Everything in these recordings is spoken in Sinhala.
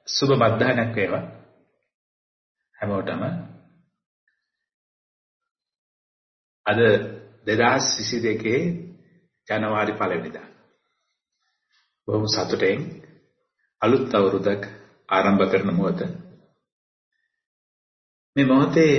සුබ මධ්‍යහ්නයක් වේවා හැමෝටම. අද 2022 ජනවාරි 1 වෙනිදා. බොහොම සතුටින් අලුත් අවුරුද්දක් ආරම්භ කරන මොහොත. මේ මොහොතේ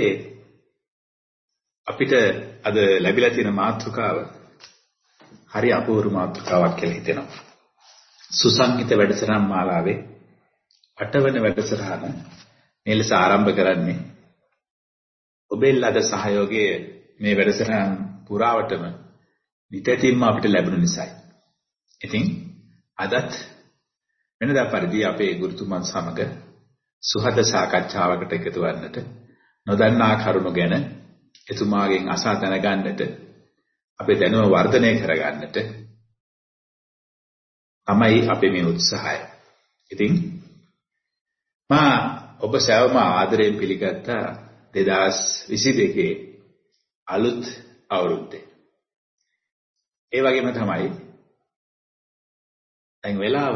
අපිට අද ලැබිලා තියෙන මාතෘකාව හරි අපූර්ව මාතෘකාවක් කියලා හිතෙනවා. සුසංහිත වැඩසටහන් මාලාවේ 8 වෙනි වැඩසටහන මේ ලෙස ආරම්භ කරන්නේ ඔබේ ලද සහයෝගයේ මේ වැඩසටහන් පුරාවටම නිතරම අපිට ලැබුණ නිසායි. ඉතින් අදත් වෙනදා පරිදි අපේ ගුරුතුමන් සමග සුහද සාකච්ඡාවකට එකතු වන්නට, නොදන්නා කරුණු ගැන එතුමාගෙන් අසා දැනගන්නට, අපේ දැනුම වර්ධනය කරගන්නට තමයි අපේ මේ උත්සාහය. ඉතින් මා ඔබ සෑම ආදරයෙන් පිළිගත්ත 2022 අලුත් අවුරුද්දේ. ඒ වගේම තමයි දැන් වෙලාව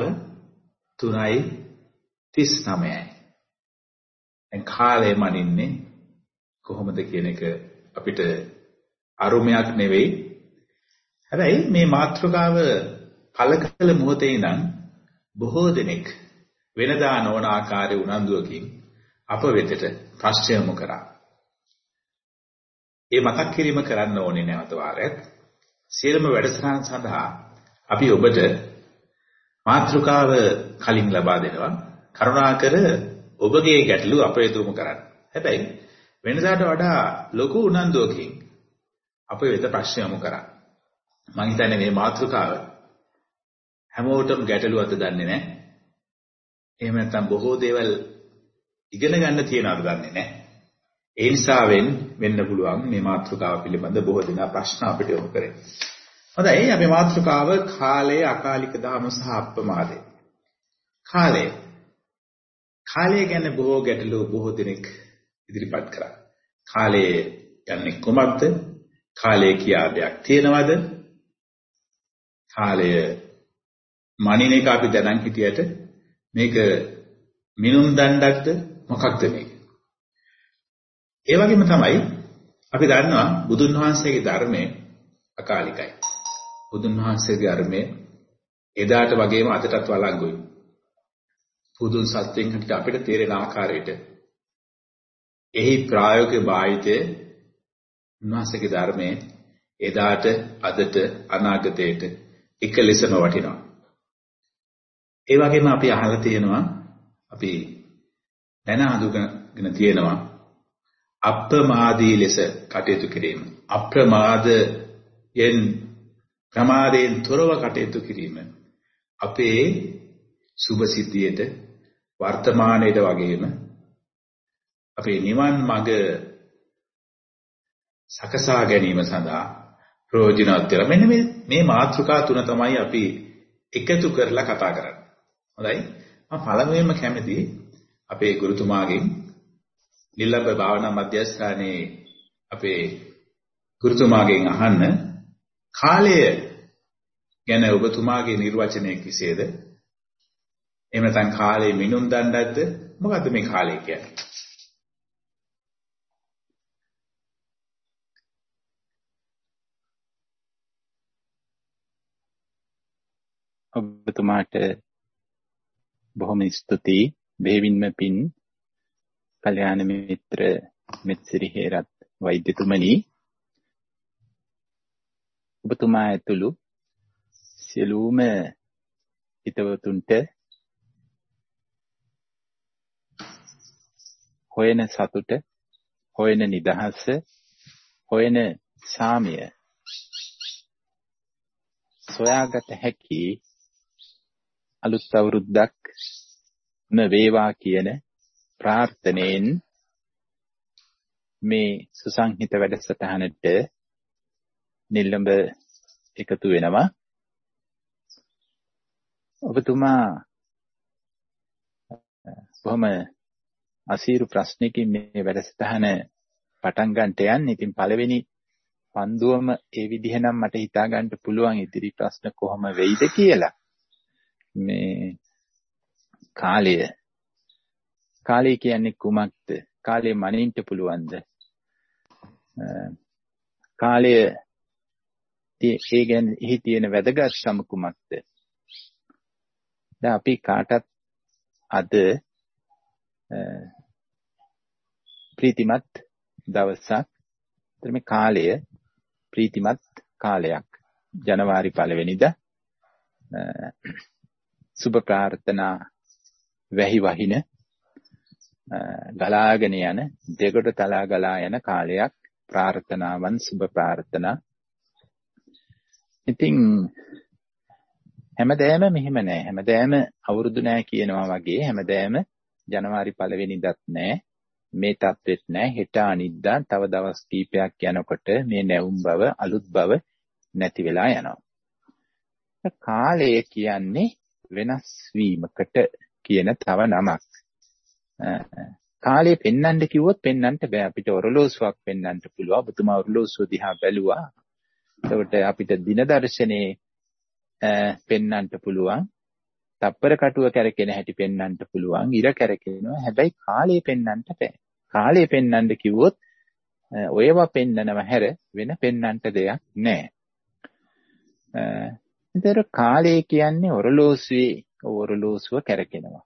3:39යි. දැන් කාලය මනින්නේ කොහොමද කියන එක අපිට අරුමයක් නෙවෙයි. හැබැයි මේ මාතෘකාව කලකල මොහොතේ ඉඳන් බොහෝ දෙනෙක් වෙනදා නොවන ආකාරයේ උනන්දුවකින් අප වෙතට ප්‍රශ්න යොමු කරා. ඒ මතක් කිරීම කරන්න ඕනේ නැවත වාරයක්. සියලුම වැඩසටහන් සඳහා අපි ඔබට මාතෘකාව කලින් ලබා දෙනවා. කරුණාකර ඔබගේ ගැටලු අප වෙත යොමු කරන්න. හැබැයි වෙනදාට වඩා ලොකු උනන්දුවකින් අප වෙත ප්‍රශ්න යොමු කරා. මම හිතන්නේ මේ මාතෘකාව හැමෝටම ගැටලුවක්ද දන්නේ නැහැ. එහෙම නැත්නම් බොහෝ දේවල් ඉගෙන ගන්න තියෙනවද දන්නේ නැහැ. ඒ නිසා වෙන්න පුළුවන් මේ මාතෘකාව පිළිබඳ බොහෝ දෙනා ප්‍රශ්න අපිට යොමු කරේ. හොඳයි, අපේ මාතෘකාව කාලය, අකාලික දහම සහ අප්‍රමාදය. කාලය ගැන බොහෝ ගැටලු බොහෝ දෙනෙක් ඉදිරිපත් කරා. කාලය යන්නේ කොහොමද? කාලය කියා දෙයක් තියෙනවද? කාලය මනින එක අපි දැනන් හිටියට මේක මිනුම් දණ්ඩක්ද මොකක්ද මේක? ඒ වගේම තමයි අපි දන්නවා බුදුන් වහන්සේගේ ධර්මයේ අකාලිකයි. බුදුන් වහන්සේගේ ධර්මයේ එදාට වගේම අදටත් වළංගුයි. බුදුන් සත්‍යයෙන් හිට අපිට තේරෙන ආකාරයට එහි ප්‍රායෝගික භාවිතයේ උන්වහන්සේගේ ධර්මයේ එදාට අදට අනාගතයට එක ලෙසම වටිනවා. ඒ වගේම අපි අහලා තියෙනවා, අපි දැන හඳුනගෙන තියෙනවා අප්‍රමාදී ලෙස කටයුතු කිරීම. ප්‍රමාදයෙන් තොරව කටයුතු කිරීම අපේ සුභ සිද්ධියට, වර්තමානයේද වගේම අපේ නිවන් මඟ සකසා ගැනීම සඳහා ප්‍රයෝජනවත් වෙනවා. මෙන්න මේ මාතෘකා තුන තමයි අපි එකතු කරලා කතා කරන්නේ. හොඳයි, මම පළමුවෙන්ම කැමති අපේ ගුරුතුමාගෙන්, නිලම්බ භාවනා මධ්‍යස්ථානයේ අපේ ගුරුතුමාගෙන් අහන්න, කාලය ගැන ඔබතුමාගේ නිර්වචනය කෙසේද? එහෙම නැත්නම් කාලේ මිනුම් දණ්ඩක්ද? මොකද්ද මේ කාලය කියන්නේ? ඔබතුමාට බොහොම ස්තුතියි. බෙහෙවින්ම පින් කල්‍යාණ මිත්‍ර මෙත්සිරි හේරත් වෛද්‍යතුමනි. ඔබතුමා ඇතුළු සියලුම හිතවතුන්ට හොයන සතුට, හොයන නිදහස, හොයන සාමය සොයාගත හැකි අලුත් අවුරුද්දක් වේවා කියන ප්‍රාර්ථනෙන් මේ සුසංහිත වැඩසටහනට නිලම්බ එකතු වෙනවා. ඔබතුමා බොහොම අසීරු ප්‍රශ්නකින් මේ වැඩසටහන පටන් ගන්නට යන්නේ. ඉතින් පළවෙනි පන්දුවම ඒ විදිහ නම් මට හිතා ගන්න පුළුවන් ඉදිරි ප්‍රශ්න කොහොම වෙයිද කියලා. මේ කාලය කාලය කියන්නේ කුමක්ද? කාලය මනින්න පුළුවන්ද? කාලය ඒ ගැන එහි තියෙන වැදගත්කම කුමක්ද? දැන් අපි කාටත් අද ප්‍රීතිමත් දවසක්. මේ කාලය ප්‍රීතිමත් කාලයක්. ජනවාරි 1 වෙනිදා සුබ ප්‍රාර්ථනා වැහි වහින ගලාගෙන යන දෙගොඩ තලා ගලා යන කාලයක්. ප්‍රාර්ථනාවන් සුබ ප්‍රාර්ථනා. ඉතින් හැමදෑම මෙහෙම නෑ. හැමදෑම අවුරුදු නෑ කියනවා වගේ හැමදෑම ජනවාරි 1 වෙනිදාත් නෑ. මේ තත්වෙත් නෑ. හෙට අනිද්දා තව දවස් කීපයක් යනකොට මේ නැවුම් බව අලුත් බව නැති වෙලා යනවා. කාලය කියන්නේ වෙනස් වීමකට කියන තව නමක්. කාලය පෙන්වන්න කිව්වොත් පෙන්වන්න බෑ. අපිට ඔරලෝසුවක් පෙන්වන්න පුළුවන්. ඔබතුමා ඔරලෝසුව දිහා බැලුවා. එතකොට අපිට දින දර්ශනේ පෙන්වන්න පුළුවන්. තප්පර කටුව කැරකෙන හැටි පෙන්වන්න පුළුවන්. ඉර කැරකෙනවා. හැබැයි කාලය පෙන්වන්න බෑ. කාලය පෙන්වන්න කිව්වොත් ඔයවා පෙන්වනව හැර වෙන පෙන්වන්න දෙයක් නෑ. ඒතර කාලය කියන්නේ ඔරලෝසුව කැරකෙනවා.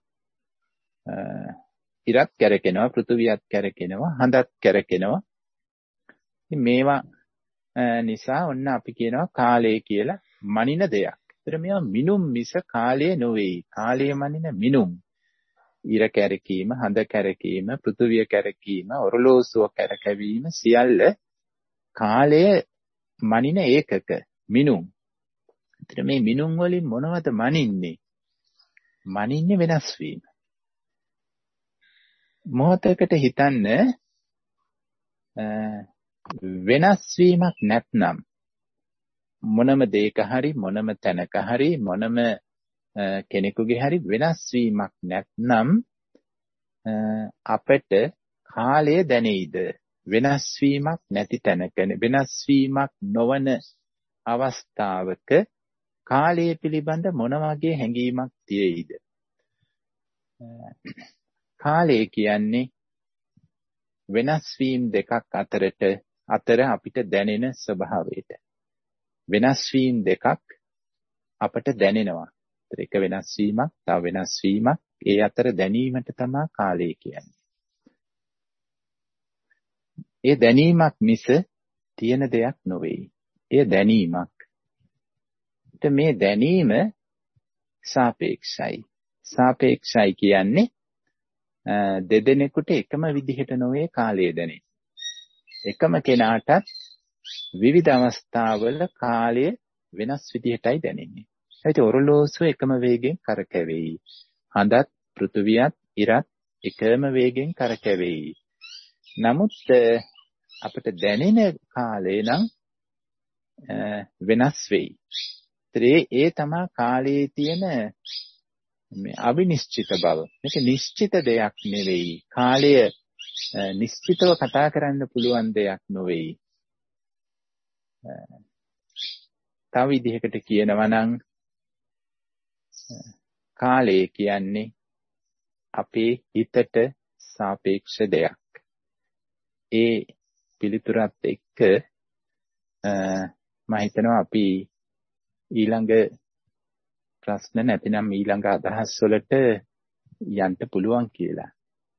ඉරත් කැරකෙනවා, පෘථුවියත් කැරකෙනවා, හඳත් කැරකෙනවා. ඉතින් මේවා නිසා ඔන්න අපි කියනවා කාලය කියලා මනින දෙයක්. ඒතර මේවා මිනුම් මිස කාලය නොවේ. කාලය මනින මිනුම්. ඉර කැරකීම, හඳ කැරකීම, පෘථුවිය කැරකීම, ඔරලෝසුව කැරකවීම සියල්ල කාලය මනින ඒකක මිනුම්. ඒතර මේ මිනුම් වලින් මොනවද මනින්නේ? මනින්නේ වෙනස් වීම. මොහොතකට හිතන්න වෙනස් වීමක් නැත්නම් මොනම දෙයක හරි මොනම තැනක හරි මොනම කෙනෙකුගේ හරි වෙනස් වීමක් නැත්නම් අපට කාලය දැනෙයිද? වෙනස් වීමක් නැති තැනක වෙනස් වීමක් නොවන අවස්ථාවක කාලය පිළිබඳ මොන වගේ හැඟීමක් තියෙයිද? කාලය කියන්නේ වෙනස් වීම දෙකක් අතර අපිට දැනෙන ස්වභාවයට. වෙනස් වීම දෙකක් අපට දැනෙනවා. එක වෙනස් වීමක්, තව වෙනස් වීමක්, ඒ අතර දැනීමට තමයි කාලය කියන්නේ. ඒ දැනීමක් මිස තියෙන දෙයක් නොවේ. ඒ දැනීමක්. මේ දැනීම සාපේක්ෂයි. සාපේක්ෂයි කියන්නේ දෙදෙනෙකුට එකම විදිහට නොවේ කාලය දැනෙන්නේ. එකම කෙනාටත් විවිධ අවස්ථාවල කාලය වෙනස් විදිහටයි දැනෙන්නේ. ඒත් ඔරලෝසුව එකම වේගෙන් කරකැවෙයි. හඳත්, පෘථුවියත්, ඉරත් එකම වේගෙන් කරකැවෙයි. නමුත් අපිට දැනෙන කාලය නම් වෙනස් වෙයි. ඒ තමයි කාලයේ තියෙන මේ අවිනිශ්චිත බව. මේක නිශ්චිත දෙයක් නෙවෙයි. කාලය නිශ්චිතව කතා කරන්න පුළුවන් දෙයක් නෙවෙයි. තව විදිහකට කියනවා නම් කාලය කියන්නේ අපේ හිතට සාපේක්ෂ දෙයක්. ඒ පිළිතුරත් එක්ක මම හිතනවා අපි ඊළඟ ප්‍රශ්න නැතිනම් ඊළඟ අදහස් වලට යන්න පුළුවන් කියලා.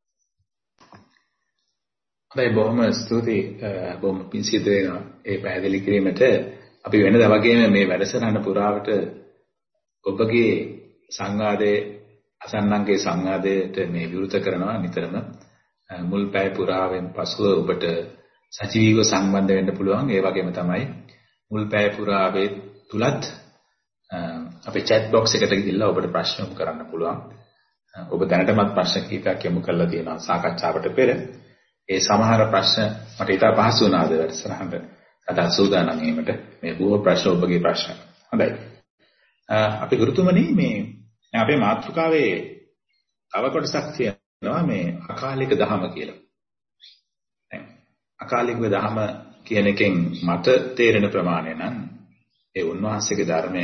හොඳයි, බොහොම ස්තුතියි. බොහොම පිං සිද්ධ වෙනවා ඒ පැහැදිලි කිරීමට. අපි වෙනදා වගේම මේ වැඩසටහන පුරාවට ඔබගේ සංවාදයේ අසන්නන්ගේ සංවාදයට මේ විවෘත කරනවා නිතරම. මුල් පැය පුරාවෙන් පසුව ඔබට සජීවීව සම්බන්ධ වෙන්න පුළුවන්. ඒ වගේම තමයි මුල් පැය පුරාවේ තුලත් අපේ chat box එකට ගිහිල්ලා ඔබට ප්‍රශ්න යොමු කරන්න පුළුවන්. ඔබ දැනටමත් ප්‍රශ්න කිහිපයක් යොමු කරලා තියෙනවා සාකච්ඡාවට පෙර. ඒ සමහර ප්‍රශ්න මට ඉතා පහසු වුණාද වැඩසටහනට අදා සූදානම් වීමට. මේ බොහෝ ප්‍රශ්න ඔබගේ ප්‍රශ්න. හොඳයි. අපි ගුරුතුමනි මේ අපේ මාතෘකාවේ තව කොටසක් තියෙනවා මේ අකාලික දහම කියලා. දැන් අකාලික දහම කියන එකෙන් මට තේරෙන ප්‍රමාණය නම් ඒ උන්වහන්සේගේ ධර්මය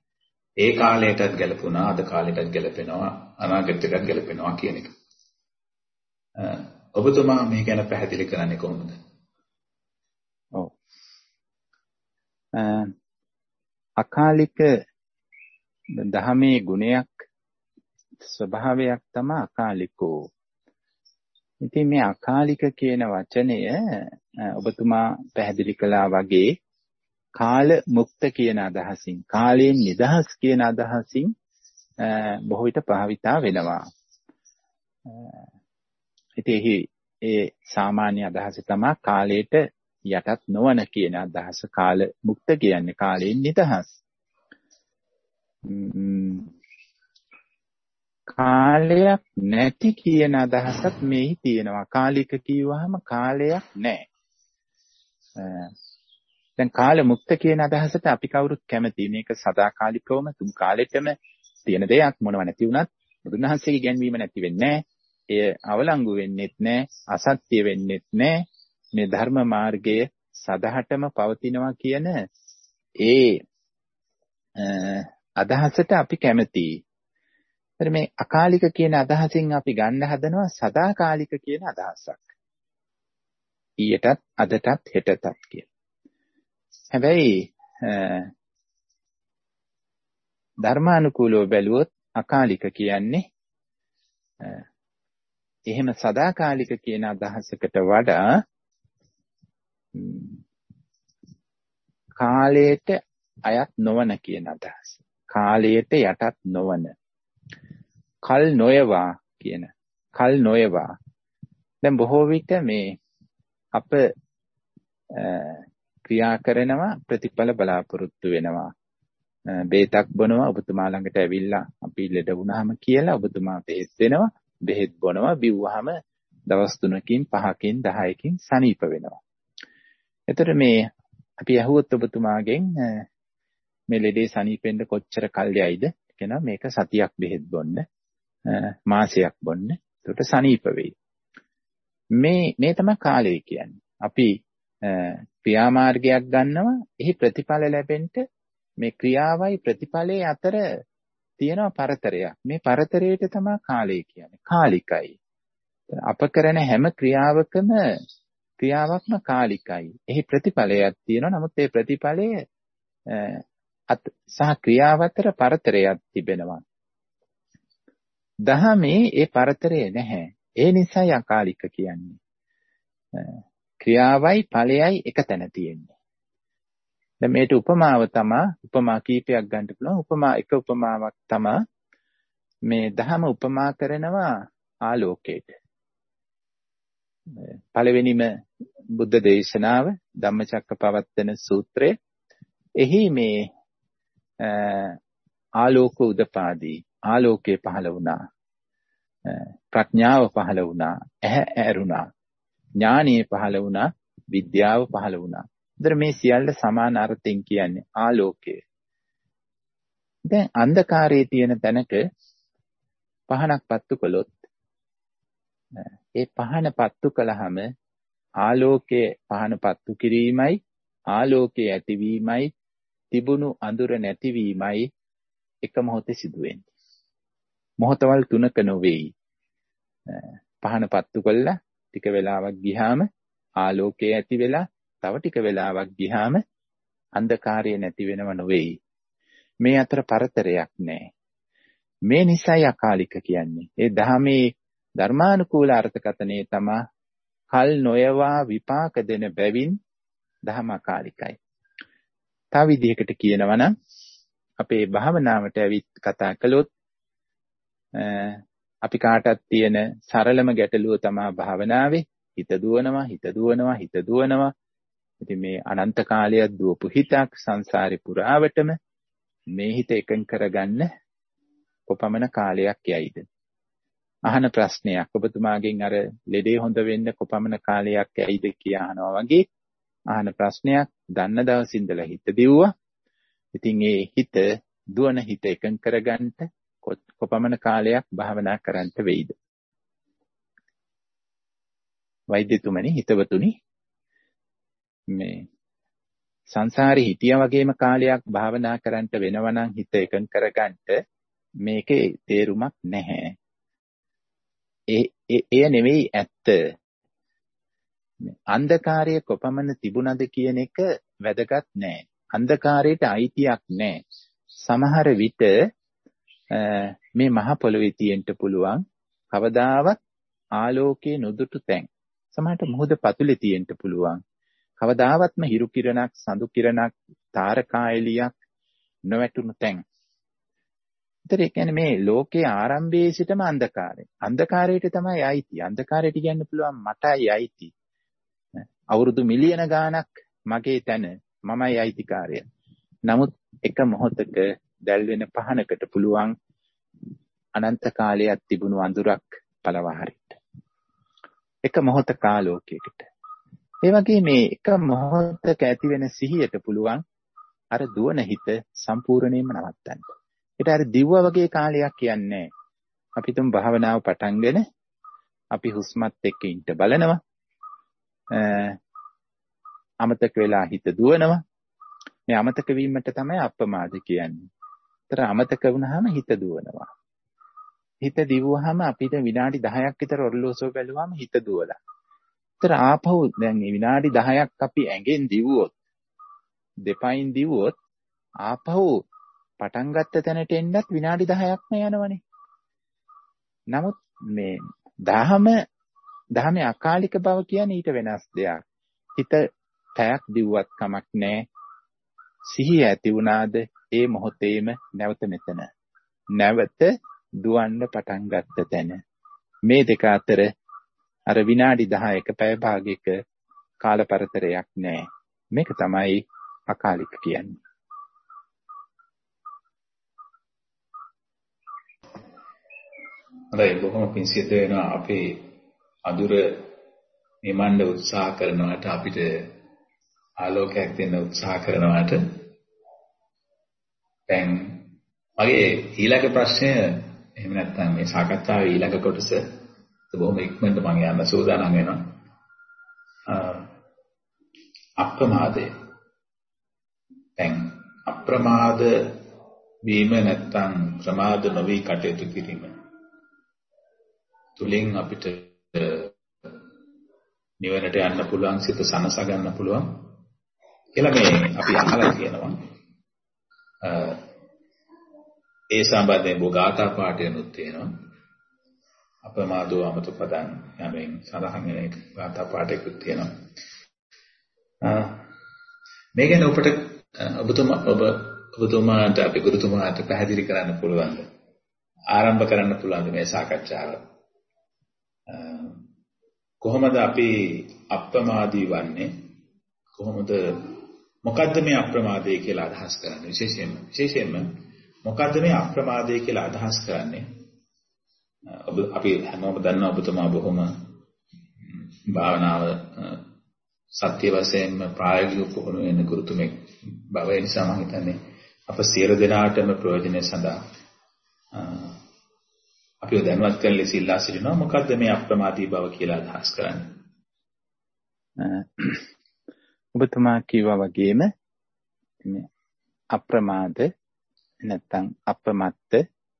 ඒ කාලයටත් ගැලපුණා, අද කාලයටත් ගැලපෙනවා, අනාගතයටත් ගැලපෙනවා කියන එක. ඔබතුමා මේ ගැන පැහැදිලි කරන්නේ කොහොමද? ඔව්. අකාලික දහමේ ගුණයක් ස්වභාවයක් තමයි අකාලිකෝ. ඉතින් මේ අකාලික කියන වචනය ඔබතුමා පැහැදිලි කළා වගේ කාල මුක්ත කියන අදහසින්, කාලයෙන් නිදහස් කියන අදහසින් බොහෝ විට භාවිතා වෙනවා. ඉතින් ඒ සාමාන්‍ය අදහස තමයි කාලයට යටත් නොවන කියන අදහස. කාල මුක්ත කියන්නේ කාලයෙන් නිදහස්. කාලයක් නැති කියන අදහසත් මේහි තියෙනවා. කාලික කියවහම කාලයක් නැහැ. දැන් කාල මුක්ත කියන අදහසට අපි කවුරුත් කැමතියි. මේක සදාකාලිකවම තුන් කාලෙටම තියෙන දෙයක්. මොනව නැති වුණත් බුදුන් වහන්සේගේ ගැන්වීම නැති වෙන්නේ නැහැ. එය අවලංගු වෙන්නේත් නැහැ, අසත්‍ය වෙන්නේත් නැහැ. මේ ධර්ම මාර්ගයේ සදහටම පවතිනවා කියන ඒ අදහසට අපි කැමතියි. මේ අකාලික කියන අදහසින් අපි ගන්න හදනවා සදාකාලික කියන අදහසක්. ඊයටත් අදටත් හෙටටත් කියන. හැබැයි ධර්මානුකූලව බැලුවොත් අකාලික කියන්නේ එහෙම සදාකාලික කියන අදහසකට වඩා කාලයට අයත් නොවන කියන අදහස. කාලයට යටත් නොවන. කල් නොයවා කියන. කල් නොයවා. දැන් බොහෝ විට මේ අප ක්‍රියා කරනවා ප්‍රතිඵල බලාපොරොත්තු වෙනවා. බේතක් බොනවා ඔබතුමා ළඟට ඇවිල්ලා අපි ලෙඩ වුණාම කියලා ඔබතුමා බෙහෙත් දෙනවා. බෙහෙත් බොනවා බිව්වහම දවස් 3කින් 5කින් 10කින් සනීප වෙනවා. එතකොට මේ අපි අහුවොත් ඔබතුමාගෙන් මේ ලෙඩේ සනීපෙන්න කොච්චර කල් යයිද කියනවා. මේක සතියක් බෙහෙත් බොන්න, මාසයක් බොන්න. එතකොට සනීප වෙයි. මේ තමයි කාලය කියන්නේ. අපි ක්‍රියාමාර්ගයක් ගන්නවා. එහි ප්‍රතිඵල ලැබෙන්න මේ ක්‍රියාවයි ප්‍රතිඵලයේ අතර තියෙන පරතරයක්. මේ පරතරයට තමයි කාලය කියන්නේ. කාලිකයි. අප කරන හැම ක්‍රියාවක්ම කාලිකයි. එහි ප්‍රතිඵලයක් තියෙනවා. නමුත් ඒ ප්‍රතිඵලයේ සහ ක්‍රියාව අතර පරතරයක් තිබෙනවා. දහමේ ඒ පරතරය නැහැ. ඒ නිසායි අකාලික කියන්නේ. ක්‍රියාවයි ඵලයයි එක තැන තියෙන්නේ. දැන් මේට උපමාව තමයි, උපමා කීපයක් ගන්න පුළුවන්. එක උපමාවක් තමයි මේ දහම උපමා කරනවා ආලෝකයට. පළවෙනිම බුද්ධ දේශනාව ධම්මචක්කපවත්තන සූත්‍රය. එහි මේ ආලෝක උදපාදී ආලෝකය පහළ වුණා. ප්‍රඥාව පහළ වුණා. ඇහැ ඇරුණා. ඥානීය පහළ වුණා. විද්‍යාව පහළ වුණා. ඒතර මේ සියල්ල සමාන අර්ථයෙන් කියන්නේ ආලෝකය. දැන් අන්ධකාරයේ තියෙන තැනක පහනක් පත්තු කළොත් ඒ පහන පත්තු කළාම ආලෝකයේ පහන පත්තු කිරීමයි ආලෝකයේ ඇතිවීමයි තිබුණු අඳුර නැතිවීමයි එක මොහොතේ සිදු වෙන්නේ. මොහොතවල් තුනක නොවේයි. පහන පත්තු කළා ටික වෙලාවක් ගියාම ආලෝකයේ ඇති වෙලා තව ටික වෙලාවක් ගියාම අන්ධකාරය නැති වෙනව නොවේයි. මේ අතර පරතරයක් නැහැ. මේ නිසයි අකාලික කියන්නේ. ඒ ධර්මයේ ධර්මානුකූල අර්ථකථනයේ තමයි කල් නොයවා විපාක දෙන බැවින් ධම අකාලිකයි. තව විදිහකට කියනවා නම් අපේ භාවනාවට ඇවිත් කතා කළොත් අපි කාටත් තියෙන සරලම ගැටලුව තමයි භාවනාවේ හිත දුවනවා. ඉතින් මේ අනන්ත කාලයක් දුවපු හිතක් සංසාරේ පුරාවටම මේ හිත එකඟ කරගන්න කොපමණ කාලයක් යයිද? අහන ප්‍රශ්නයක්. ඔබතුමාගෙන් අර ලෙඩේ හොඳ වෙන්න කොපමණ කාලයක් යයිද කියලා අහනවා වගේ අහන ප්‍රශ්නයක්. දන්න දවස් ඉඳලා හිත දිව්වා. ඉතින් ඒ හිත දුවන හිත එකඟ කරගන්න කොපමණ කාලයක් භාවනා කරන්න වෙයිද? වෛද්‍යතුමනි, හිතවතුනි, මේ සංසාරේ හිටියා වගේම කාලයක් භාවනා කරන්නට වෙනවා නම් හිත එකඟ කරගන්න මේකේ තේරුමක් නැහැ. එය නෙවෙයි ඇත්ත. අන්ධකාරය කොපමණ තිබුණද කියන එක වැදගත් නෑ. අන්ධකාරයට අයිතියක් නෑ. සමහර විට මේ මහ පොළොවේ තියෙන්න පුළුවන් කවදාවත් ආලෝකයේ නොදුටු තැන්. සමහරට මුහුද පතුලේ තියෙන්න පුළුවන්. කවදාවත්ම හිරු කිරණක්, සඳු කිරණක්, තාරකා එළියක් නොවැටුණු තැන්. ඒතර ඒ කියන්නේ මේ ලෝකයේ ආරම්භයේ සිටම අන්ධකාරය. අන්ධකාරයට තමයි අයිති. අන්ධකාරයට කියන්න පුළුවන් මටයි අයිති. අවුරුදු මිලියන ගාණක් මගේ තැන, මමයි අයිතිකාරය. නමුත් එක මොහොතක දැල් වෙන පහනකට පුළුවන් අනන්ත කාලයක් තිබුණු අඳුරක් පළවා හරින්න. එක මොහොතක ආලෝකයකට. ඒ වගේ මේ එක මොහොතක ඇති වෙන සිහියට පුළුවන් අර දුවන හිත සම්පූර්ණයෙන්ම නවත්තන්න. ඒට අර දිව්වා වගේ කාලයක් කියන්නේ අපි තුන් භාවනාව පටන්ගෙන අපි හුස්මත් එක්ක ඉන්න බලනවා. අමතක වෙලා හිත දුවනවා. මේ අමතක වීමට තමයි අප්‍රමාද කියන්නේ. ඒතර අමතක වුණාම හිත දුවනවා. හිත දිවුවාම අපිට විනාඩි 10ක් විතර ඔරලෝසුව බැලුවාම හිත දුවලා. ඒතර ආපහු දැන් මේ විනාඩි 10ක් අපි ඇඟෙන් දිවුවොත්, දෙපයින් දිවුවොත් ආපහු පටන් ගත්ත තැනට එන්නත් විනාඩි 10ක්ම යනවනේ. නමුත් මේ දහමේ අකාලික බව කියන්නේ ඊට වෙනස් දෙයක්. හිත පැයක් දිව්වත් කමක් නැහැ. සිහිය ඇති වුණාද ඒ මොහොතේම නැවත මෙතන. නැවත දුවන්න පටන් ගත්ත තැන. මේ දෙක අතර අර විනාඩි 10ක පැය භාගයක කාලපරතරයක් නැහැ. මේක තමයි අකාලික කියන්නේ. හරි, බොහොම පිං සිද්ධ වෙනවා. අපේ අඳුර නිමන්න උත්සාහ කරනවාට, අපිට ආලෝකයක් දෙන්න උත්සාහ කරනවාට. දැන් මගේ ඊළඟ ප්‍රශ්නය එහෙම නැත්නම් මේ සාකච්ඡාවේ ඊළඟ කොටස බොහොම ඉක්මනට මම යන්න සූදානම් වෙනවා. අප්‍රමාදය. දැන් අප්‍රමාද වීම නැත්නම් ප්‍රමාද නොවි කටයුතු කිරීම තුලින් අපිට නිවනට යන්න පුළුවන්, සිත සනස ගන්න පුළුවන් කියලා මේ අපි අහලා තියෙනවා. ඒ සම්බන්ධයෙන් බොගාතා පාඨයනුත් තියෙනවා. අප්‍රමාදෝ අමතු පදං යමින් සඳහන් වෙන එක ගාථා පාඨයකුත් තියෙනවා. මේ ගැන ඔබතුමාට අපි ගුරුතුමාට පැහැදිලි කරන්න පුළුවන්ද? ආරම්භ කරන්න පුළුවන්ද මේ සාකච්ඡාව? කොහොමද අපි අප්‍රමාදී වන්නේ? මොකද්ද මේ අප්‍රමාදය කියලා අදහස් කරන්නේ? විශේෂයෙන්ම මොකද්ද මේ අප්‍රමාදය කියලා අදහස් කරන්නේ? අපි හැමෝම දන්නවා ඔබතුමා බොහොම භාවනාව සත්‍ය වශයෙන්ම ප්‍රායෝගිකව පුහුණු වෙන ගුරුතුමෙක් බව නිසා මම හිතන්නේ අප සියලු දෙනාටම ප්‍රයෝජනෙ සඳහා අපිව දැනුවත් කරලා ඉල්ලා සිටිනවා. මොකද්ද මේ අප්‍රමාදී බව කියලා අදහස් කරන්නේ? ඔබතුමා කිව්වා වගේම අප්‍රමාද නැත්නම් අපමත්ත,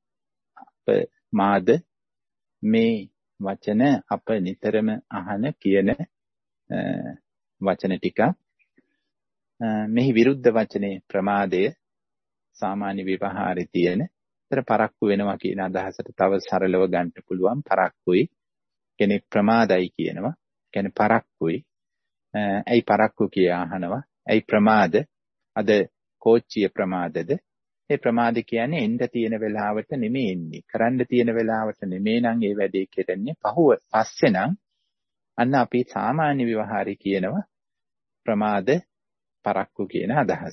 අපමාද මේ වචන අප නිතරම අහන කියන වචන ටික. මෙහි විරුද්ධ වචනේ ප්‍රමාදය සාමාන්‍ය ව්‍යවහාරයේ තියෙන. ඒතර පරක්කු වෙනවා කියන අදහසට තව සරලව ගන්න පුළුවන්. පරක්කුයි කෙනෙක් ප්‍රමාදයි කියනවා. කියන්නේ පරක්කුයි. ඇයි පරක්කු කියා අහනවා. ඇයි ප්‍රමාද? අද කෝච්චිය ප්‍රමාදද? ඒ ප්‍රමාද කියන්නේ එන්න තියෙන වෙලාවට නෙමෙයි එන්නේ. කරන්න තියෙන වෙලාවට නෙමෙයි නම් ඒ වැඩේ කෙරෙන්නේ. පස්සේ නම් අන්න අපි සාමාන්‍ය ව්‍යවහාරي කියනවා ප්‍රමාද පරක්කු කියන අදහස.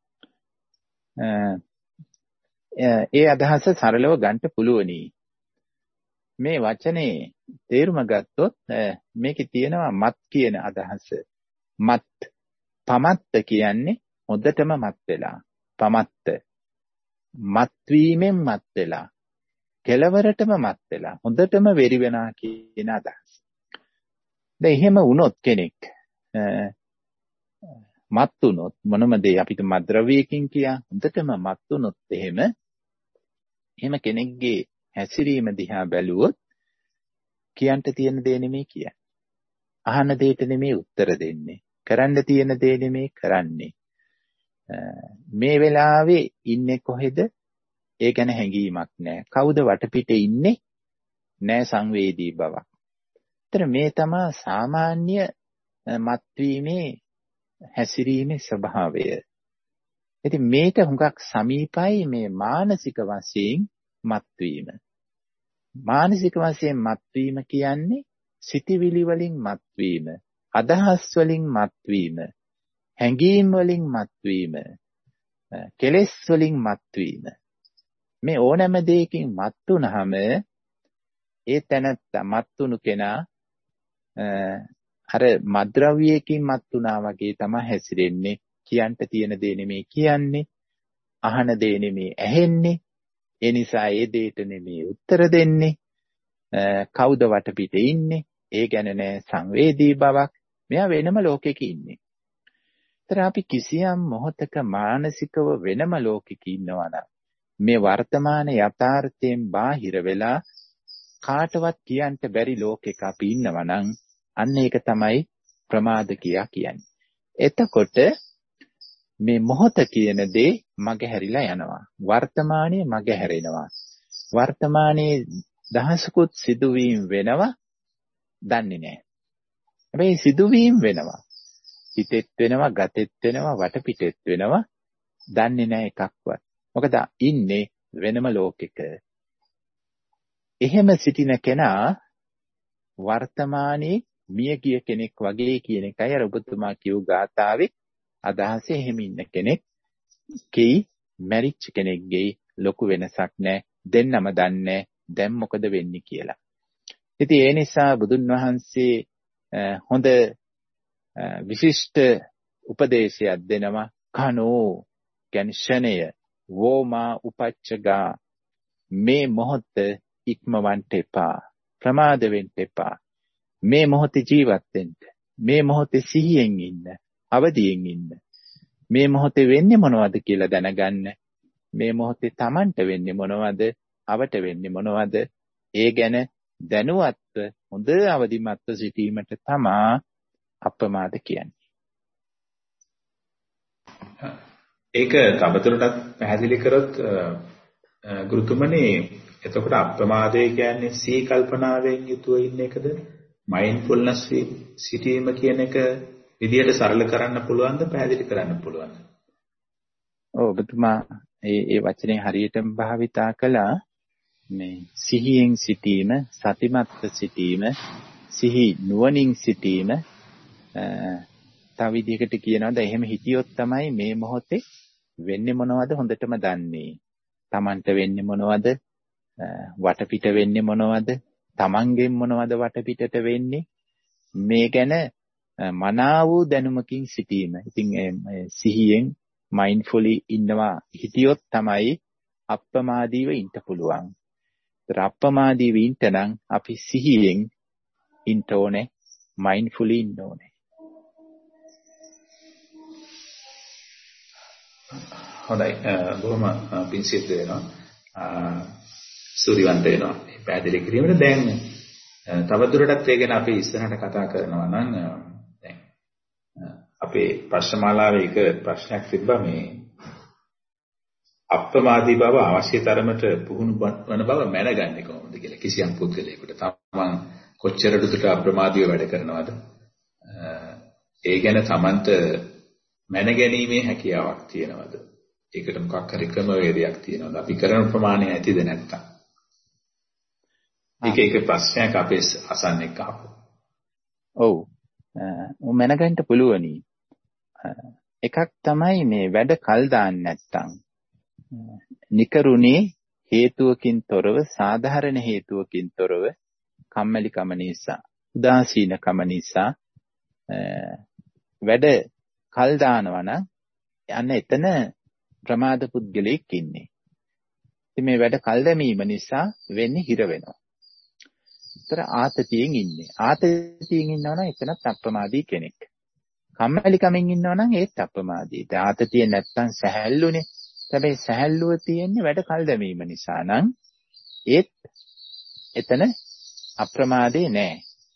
ඒ අදහස සරලව ගන්න පුළුවනි. මේ වචනේ තේරුම ගත්තොත් මේකේ තියෙනවා මත් කියන අදහස. මත් පමත්ත කියන්නේ හොඳටම මත් වෙලා. පමත්ත මත් වීමෙන් මත් වෙලා. කෙලවරටම මත් වෙලා. හොඳටම වෙරි වෙනා කියන අදහස. දැන් එහෙම වුණොත් කෙනෙක් මත් වුණොත් මොනම දේ අපිට මද්ද්‍රව්‍යයකින් කියා හොඳටම මත් වුණොත් එහෙම කෙනෙක්ගේ හැසිරීම දිහා බැලුවොත් කියන්න තියෙන දේ නෙමෙයි කියන්නේ. අහන දෙයට නෙමෙයි උත්තර දෙන්නේ. කරන්න තියෙන දේ නෙමෙයි කරන්නේ. මේ වෙලාවේ ඉන්නේ කොහෙද? ඒ ගැන හැඟීමක් නැහැ. කවුද වටපිටේ ඉන්නේ? නැහැ සංවේදී බවක්. ඒතර මේ තමයි සාමාන්‍ය මත්වීමේ හැසිරීමේ ස්වභාවය. ඉතින් මේක හුඟක් සමීපයි මේ මානසික වශයෙන් මත්වීම. මානසික වශයෙන් මත්වීම කියන්නේ සිතිවිලි වලින් මත්වීම, අදහස් වලින් මත්වීම, හැඟීම් වලින් මත්වීම, කෙලෙස් වලින් මත්වීම. මේ ඕනෑම දෙයකින් මත් වුනහම ඒ තැනත්තා මත්තුණු කෙනා අර මද්ද්‍රව්‍යයකින් මත් වුණා වගේ තමයි හැසිරෙන්නේ. කියන්න තියෙන දේ නෙමෙයි කියන්නේ, අහන දේ නෙමෙයි ඇහෙන්නේ. ඒ නිසා ඒ දෙයට නෙමෙයි උත්තර දෙන්නේ. කවුද වටපිටේ ඉන්නේ? ඒ ගැන නෑ සංවේදී බවක්. මෙයා වෙනම ලෝකෙක ඉන්නේ. ඒතර අපි කිසියම් මොහොතක මානසිකව වෙනම ලෝකෙක ඉන්නවා නම් මේ වර්තමාන යථාර්ථයෙන් බාහිර වෙලා කාටවත් කියන්න බැරි ලෝකෙක අපි ඉන්නවා නම් අන්න ඒක තමයි ප්‍රමාද කියන්නේ. එතකොට මේ මොහොත කියන දේ මගහැරිලා යනවා. වර්තමානයේ මගහැරෙනවා. වර්තමානයේ දහසකුත් සිදුවීම් වෙනවා දන්නේ නැහැ. හැබැයි සිදුවීම් වෙනවා. හිතෙත් වෙනවා, ගතෙත් වෙනවා, වටපිටෙත් වෙනවා දන්නේ නැහැ එකක්වත්. මොකද ඉන්නේ වෙනම ලෝකෙක. එහෙම සිටින කෙනා වර්තමානයේ මිය ගිය කෙනෙක් වගේ කියන එකයි අර ඔබතුමා කියු ගාථාවේ අදහස. එහෙම ඉන්න කෙනෙක් කී මැරිච්ච කෙනෙක්ගේ ලොකු වෙනසක් නැහැ. දෙන්නම දන්නේ දැන් මොකද වෙන්නේ කියලා. ඉතින් ඒ නිසා බුදුන් වහන්සේ හොඳ විශිෂ්ට උපදේශයක් දෙනවා. කනෝ ගැන්ෂණය වෝමා උපච්චගා, මේ මොහොත ඉක්මවන්න එපා, ප්‍රමාද වෙන්න එපා. මේ මොහොතේ ජීවත් වෙන්න, මේ මොහොතේ සිහියෙන් ඉන්න, අවදියෙන් ඉන්න. මේ මොහොතේ වෙන්නේ මොනවද කියලා දැනගන්න. මේ මොහොතේ Tamanට වෙන්නේ මොනවද, අවට වෙන්නේ මොනවද, ඒ ගැන දැනුවත්ව හොඳ අවදිමත්ව සිටීමට තමා අප්‍රමාද කියන්නේ. ඒක තවදුරටත් පැහැදිලි කරොත් ගුරුතුමනි, එතකොට අප්‍රමාදය කියන්නේ සිහි කල්පනාවෙන් යුතුව ඉන්න එකද? මයින්ඩ්ෆුල්නස් සිටීම කියන එක විදියට සරල කරන්න පුළුවන්ද, පැහැදිලි කරන්න පුළුවන්ද? ඔව්, ඔබතුමා ඒ වචනේ හරියටම භාවිතා කළා. මේ සිහියෙන් සිටීම, සතිමත්ව සිටීම, සිහි නුවණින් සිටීම. තව විදිහකට කියනවාද, එහෙම හිතියොත් තමයි මේ මොහොතේ වෙන්නේ මොනවද හොඳටම දන්නේ. Tamanට වෙන්නේ මොනවද, වටපිට වෙන්නේ මොනවද, Tamanගෙන් මොනවද වටපිටට වෙන්නේ, මේ ගැන මනාව දැනුමකින් සිටීම. ඉතින් සිහියෙන් මයින්ඩ්ෆුලි ඉන්නවා හිතියොත් තමයි අප්‍රමාදීව ඉන්න පුළුවන්. අප්‍රමාදීව ඉන්න නම් අපි සිහියෙන් ඉන්න ඕනේ, මයින්ඩ්ෆුලි ඉන්න ඕනේ. හොඳයි, බොහොම පිං සිද්ධ වෙනවා. සූරිවන්ත වෙනවා මේ පැහැදිලි කිරීමට. දැන් තවදුරටත් ඒ ගැන අපි ඉස්සරහට කතා කරනවා නම් දැන් අපේ ප්‍රශ්නමාලාවේ එක ප්‍රශ්නයක් තිබ්බා, මේ අප්‍රමාදී බව අවශ්‍ය තරමට පුහුණු වන බව මැනගන්නේ කොහොමද කියලා. කිසියම් පුද්ගලයෙකුට තමන් කොච්චර දුරට අප්‍රමාදීව වැඩ කරනවද, ඒ ගැන තමන්ට මැනගැනීමේ හැකියාවක් තියෙනවද, ඒකට මොකක් හරි ක්‍රමවේදයක් තියෙනවද, අපි කරන ප්‍රමාණය ඇතිද නැත්නම්? ඒක ප්‍රශ්නයක් අපේ අසන්නෙක් අහපු. ඔව්, මැනගන්න පුළුවනි. එකක් තමයි මේ වැඩ කල් දාන්න නැත්තම්, නිකරුණේ හේතුවකින් තොරව, සාධාරණ හේතුවකින් තොරව, කම්මැලිකම නිසා, උදාසීනකම නිසා වැඩ කල් දානවා නම් යන්න එතන ප්‍රමාද පුද්ගලෙක් ඉන්නේ. ඉතින් මේ වැඩ කල් දැමීම නිසා වෙන්නේ හිර වෙනවා. ඒතර ආතතියෙන් ඉන්නේ. ආතතියෙන් ඉන්නවනම් එතනත් අප්‍රමාදී කෙනෙක්. කම්මැලිකමෙන් ඉන්නවනම් ඒත් අප්‍රමාදී. ඒ ආතතිය නැත්තම් සැහැල්ලුනේ. හැබැයි සැහැල්ලුව තියෙන්නේ වැඩ කල් දැමීම නිසා නම් ඒත් එතන අප්‍රමාදේ නෑ.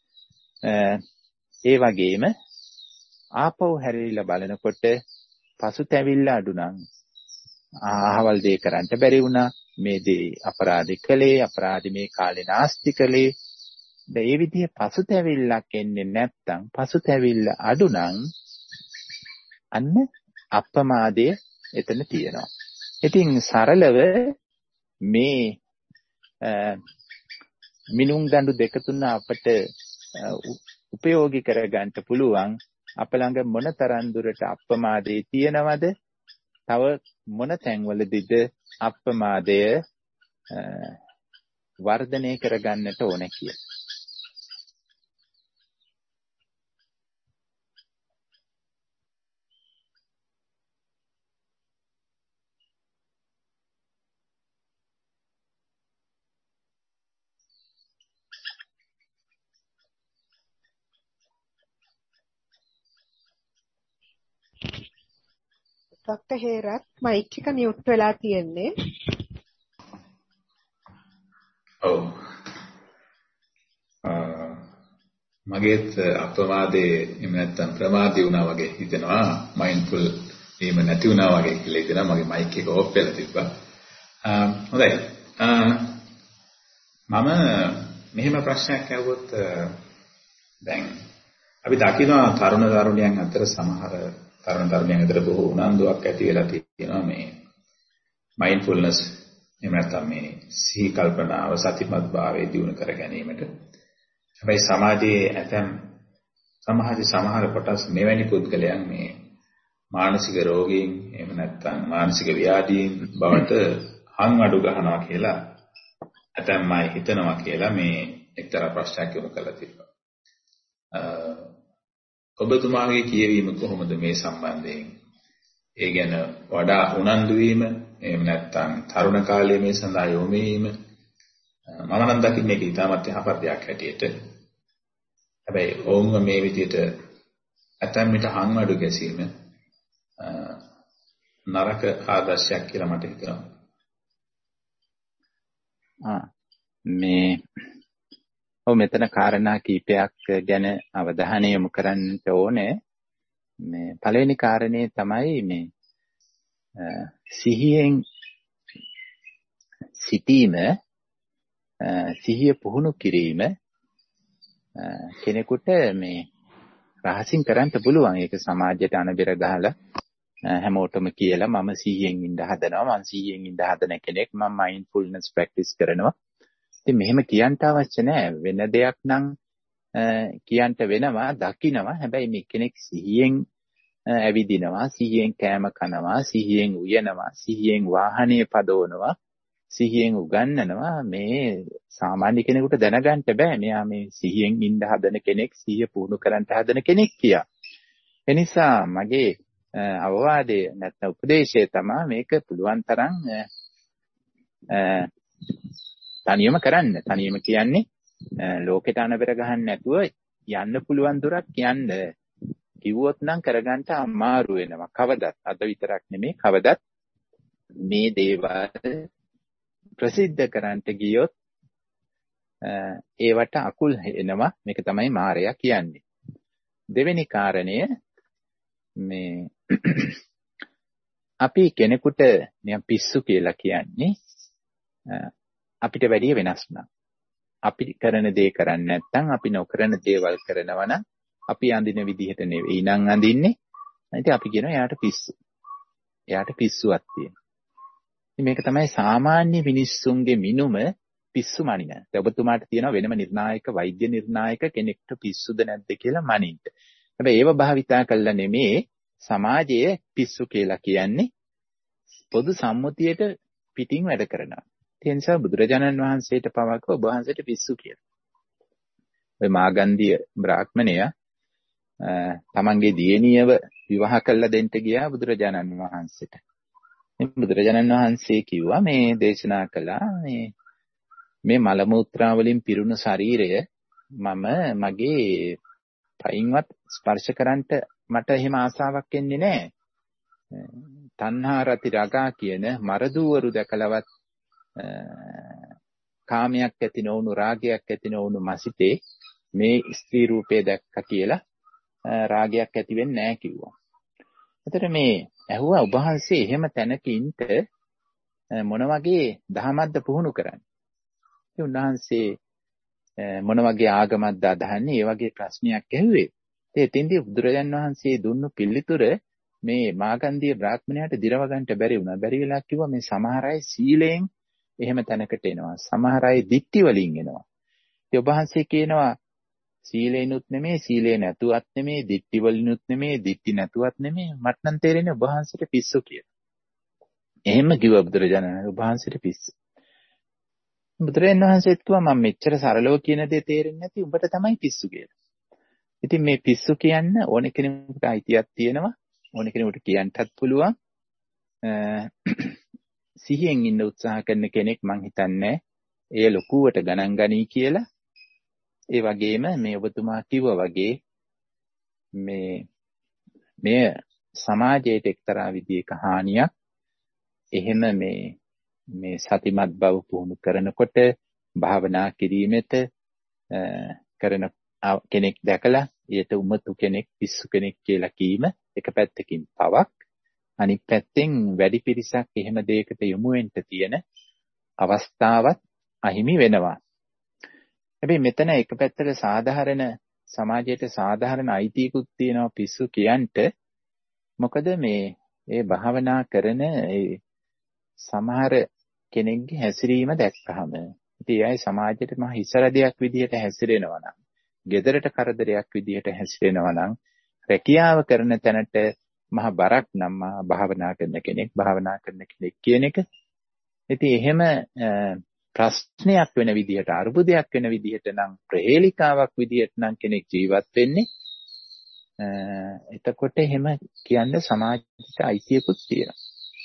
ඒ වගේම ආපහු හැරිලා බලනකොට පසුතැවිල්ල අඩු නම් අහවල් දේ කරන්න බැරි වුණා. මේ දේ අපරාධ කළේ, අපරාධ මේ කාලේ නාස්ති කළේ. ඒ විදිහේ පසුතැවිල්ලක් එන්නේ නැත්තම්, පසුතැවිල්ල අඩු නම් අන්න අප්‍රමාදය එතන තියෙනවා. ඉතින් සරලව මේ මිනුම් දඬු දෙක තුන අපට උපයෝගී කරගන්න පුළුවන්. අප ළඟ මොනතරම් දුරට අප්‍රමාදයේ තියෙනවද? තව මොන තැන්වලදීද අප්‍රමාදය වර්ධනය කරගන්නට ඕන කියලා. ડોક્ટર හේරත් මයික් එක මියුට් වෙලා තියෙන්නේ. ඔව්. මගේත් අප්‍රමාදේ එහෙම නැත්නම් ප්‍රමාදී වුණා වගේ හිතෙනවා. මයින්ඩ්ෆුල් වීම නැති වුණා වගේ කියලා හිතෙනවා. මගේ මයික් එක ඕෆ් වෙලා තිබ්බා. හොඳයි. මම මෙහෙම ප්‍රශ්නයක් අහුවොත් දැන් අපි දකිනවා තරුණ තරුණියන් අතර සමහර තරුණ තරුණියන් අතර බොහෝ උනන්දුවක් ඇති වෙලා තියෙනවා මේ මයින්ඩ්ෆුල්නස් එහෙම නැත්නම් මේ සිහි කල්පනාව සතිමත් භාවයේ දියුණු කර ගැනීමට. හැබැයි සමාජයේ සමහර කොටස් මෙවැනි පුද්ගලයන් මේ මානසික රෝගීන් එහෙම නැත්නම් මානසික ව්‍යාධීන් බවට හං අඩු ගන්නවා කියලා ඇතැම්මයි හිතනවා කියලා මේ එක්තරා ප්‍රශ්නයක් යොමු කළා තිබ්බා. ඔබතුමාගේ කියවීම කොහොමද මේ සම්බන්ධයෙන්? ඒ ගැන වඩා උනන්දු වීම එහෙම නැත්නම් තරුණ කාලයේ මේ සඳහා යොමු වීම මම නම් දකින්නේ මේක ඉතාමත් යහපත් දෙයක් හැටියට. හැබැයි ඕම්ම මේ විදිහට ඇතැම් විට හං අඩු ගැසීම නරක ආදර්ශයක් කියලා මට හිතෙනවා. මෙතන කාරණා කීපයක් ගැන අවධානය යොමු කරන්න ඕනේ. මේ පළවෙනි කාරණේ තමයි මේ සිහියෙන් සිටීම, සිහිය පුහුණු කිරීම කෙනෙකුට මේ රහසින් කරන්න පුළුවන්. ඒක සමාජයට අනබෙර ගහලා හැමෝටම කියලා මම සිහියෙන් ඉඳ හදනවා, මම සිහියෙන් ඉඳ හදන කෙනෙක්, මම මයින්ඩ්ෆුල්නස් ප්‍රැක්ටිස් කරනවා. ඉතින් මෙහෙම කියන්න අවශ්‍ය නැහැ. වෙන දෙයක් නම් කියන්න වෙනවා, දකින්නවා. හැබැයි මේ කෙනෙක් සිහියෙන් ඇවිදිනවා, සිහියෙන් කෑම කනවා, සිහියෙන් උයනවා, සිහියෙන් වාහනේ පදවනවා, සිහියෙන් උගන්වනවා. මේ සාමාන්‍ය කෙනෙකුට දැනගන්න බෑ මෙයා මේ සිහියෙන් ඉඳ හදන කෙනෙක්, සිහිය පුහුණු කරන්න හදන කෙනෙක් කියලා. එනිසා මගේ අවවාදය නැත්නම් උපදේශය තමයි මේක පුළුවන් තරම් තනියම කරන්න. තනියම කියන්නේ ලෝකෙට අනබෙර ගහන්න නැතුව යන්න පුළුවන් දුරක් යන්න. කිව්වොත් නම් කරගන්න අමාරු වෙනවා. කවදත් අද විතරක් නෙමෙයි කවදත් මේ දේවල් ප්‍රසිද්ධ කරන්නට ගියොත් ඒවට අකුල් එනවා. මේක තමයි මායя කියන්නේ. දෙවෙනි කාරණය මේ අපි කෙනෙකුට නිකන් පිස්සු කියලා කියන්නේ අපිට වැඩිය වෙනස් නම්. අපි කරන දේ කරන්නේ නැත්නම් අපි නොකරන දේවල් කරනවා නම් අපි අඳින විදිහට නෙවෙයි නම් අඳින්නේ. ඉතින් අපි කියනවා එයාට පිස්සු. එයාට පිස්සුවක් තියෙනවා. ඉතින් මේක තමයි සාමාන්‍ය මිනිස්සුන්ගේ මිනුම පිස්සු මනින. දැන් ඔබතුමාට තියෙනවා වෙනම නිර්ණායක වෛද්‍ය නිර්ණායක කෙනෙක්ට පිස්සුද නැද්ද කියලා මනින්න. හැබැයි ඒව භාවිතා කළා නෙමේ සමාජයේ පිස්සු කියලා කියන්නේ පොදු සම්මුතියට පිටින් වැඩ කරනවා. ඒ නිසා බුදුරජාණන් වහන්සේට පවක ඔබ වහන්සේට පිස්සු කියලා. ඔය මාගන්ධිය බ්‍රාහ්මණයා තමන්ගේ දියණියව විවාහ කළා දෙන්න ගියා බුදුරජාණන් වහන්සේට. බුදුරජාණන් වහන්සේ කිව්වා මේ දේශනා කළා මේ මල මුත්‍රා වලින් පිරුණු ශරීරය මම මගේ පයින්වත් ස්පර්ශ කරන්නට මට එහෙම ආසාවක් එන්නේ නැහැ. තණ්හා රති රාගා කියන මරදුවරු දැකලවත් කාමයක් ඇති නොවුණු රාගයක් ඇති නොවුණු මසිතේ මේ ස්ත්‍රී රූපේ දැක්ක කියලා රාගයක් ඇති වෙන්නේ නැහැ කිව්වා. එතකොට මේ ඇහුවා ඔබ වහන්සේ එහෙම තැනක ඉන්න මොන වගේ දහමක්ද පුහුණු කරන්නේ? ඒ උන්වහන්සේ මොන වගේ ආගමක්ද අදහන්නේ? ඒ වගේ ප්‍රශ්නයක් ඇහුවේ. එතෙන්දී බුදුරජාන් වහන්සේ දුන්නු පිළිතුර මේ මාගන්ධිය බ්‍රාහ්මණයාට දිරව ගන්නට බැරි වුණා. බැරි වෙලා කිව්වා මේ සමහර අය සීලයෙන් එහෙම තැනකට එනවා. සමහර අය දික්ටි වලින් එනවා. ඒ ඔබ වහන්සේ කියනවා සීලේනුත් නෙමෙයි, සීලේ නැතුවත් නෙමෙයි, දික්ටි වලිනුත් නෙමෙයි, දික්ටි නැතුවත් නෙමෙයි. මට නම් තේරෙන්නේ ඔබ වහන්සේට පිස්සු කියලා. එහෙම කිව්වා බුදුරජාණන් වහන්සේ ඔබ වහන්සේට පිස්සු. බුදුරජාණන් වහන්සේත් කිව්වා මම මෙච්චර සරලව කියන දේ තේරෙන්නේ නැති උඹට තමයි පිස්සු කියලා. ඉතින් මේ පිස්සු කියන්න ඕන කෙනෙකුට අයිතියක් තියෙනවා. ඕන කෙනෙකුට කියන්නත් පුළුවන්. සිහියෙන් ඉන්න උත්සාහ කරන කෙනෙක් මං හිතන්නේ එය ලොකුවට ගණන් ගනී කියලා. ඒ වගේම මේ ඔබතුමා කිව්වා වගේ මේ සමාජයට එක්තරා විදිහක හානියක්. එහෙම මේ සතිමත් බව පුහුණු කරනකොට භාවනා කිරීමෙත කරන කෙනෙක් දැකලා ඊට උමතු කෙනෙක් පිස්සු කෙනෙක් කියලා කීම එක පැත්තකින් පවක්, අනිත් පැත්තෙන් වැඩි පිරිසක් එහෙම දෙයකට යොමු වෙන්න තියෙන අවස්ථාවත් අහිමි වෙනවා. හැබැයි මෙතන එක පැත්තක සාධාරණ සමාජයට සාධාරණ අයිතියකුත් තියෙනවා පිස්සු කියන්ට. මොකද මේ භාවනා කරන සමහර කෙනෙක්ගේ හැසිරීම දැක්කහම ඉතින් ඒ සමාජයට මහ හිසරදයක් විදියට හැසිරෙනවා නම්, ගෙදරට කරදරයක් විදියට හැසිරෙනවා නම්, රැකියාව කරන තැනට මහ බරක් නම් භාවනා කරන කෙනෙක් කියන එක. ඉතින් එහෙම ප්‍රශ්නයක් වෙන විදිහට, අරුබුදයක් වෙන විදිහට නම්, ප්‍රහේලිකාවක් විදිහට නම් කෙනෙක් ජීවත් වෙන්නේ. එතකොට එහෙම කියන්න සමාජයට අයිතියකුත් තියෙනවා.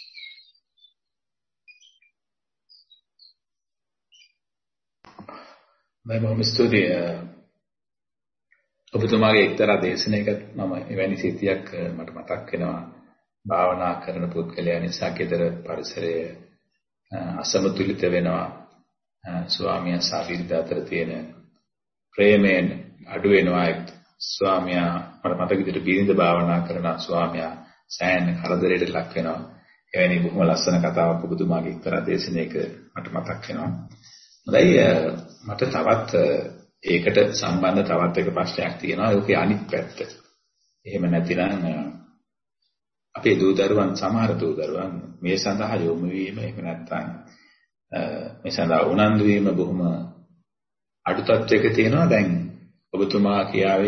මම ස්තුතියි ඔබතුමාගේ එක්තරා දේශනාවකට මම එවැනි සිතියක් මට මතක් වෙනවා. භාවනා කරන පුද්ගලයා නිසා ගෙදර පරිසරය අසමතුලිත වෙනවා. ස්වාමියා සහ බිරිඳ අතර තියෙන ප්‍රේමයෙන් අඩු වෙනවා. ස්වාමියා මට මතක විදිහට බිරිඳ භාවනා කරන ස්වාමියා සෑහෙන කරදරයකට ලක් වෙනවා. එවැනි බොහොම ලස්සන කතාවක් ඔබතුමාගේ එක්තරා දේශනාවක මට මතක් වෙනවා. හොඳයි, මට තවත් ඒකට සම්බන්ධ තවත් එක ප්‍රශ්නයක් තියෙනවා. ඒකේ අනිත් පැත්ත. එහෙම නැතිනම් අපේ දූ දරුවන්, සමහර දූ දරුවන් මේ සඳහා යොමු වීම, එහෙම නැත්නම් මේ සඳහා උනන්දු වීම බොහොම අඩු තත්වයක තියෙනවා. දැන් ඔබතුමා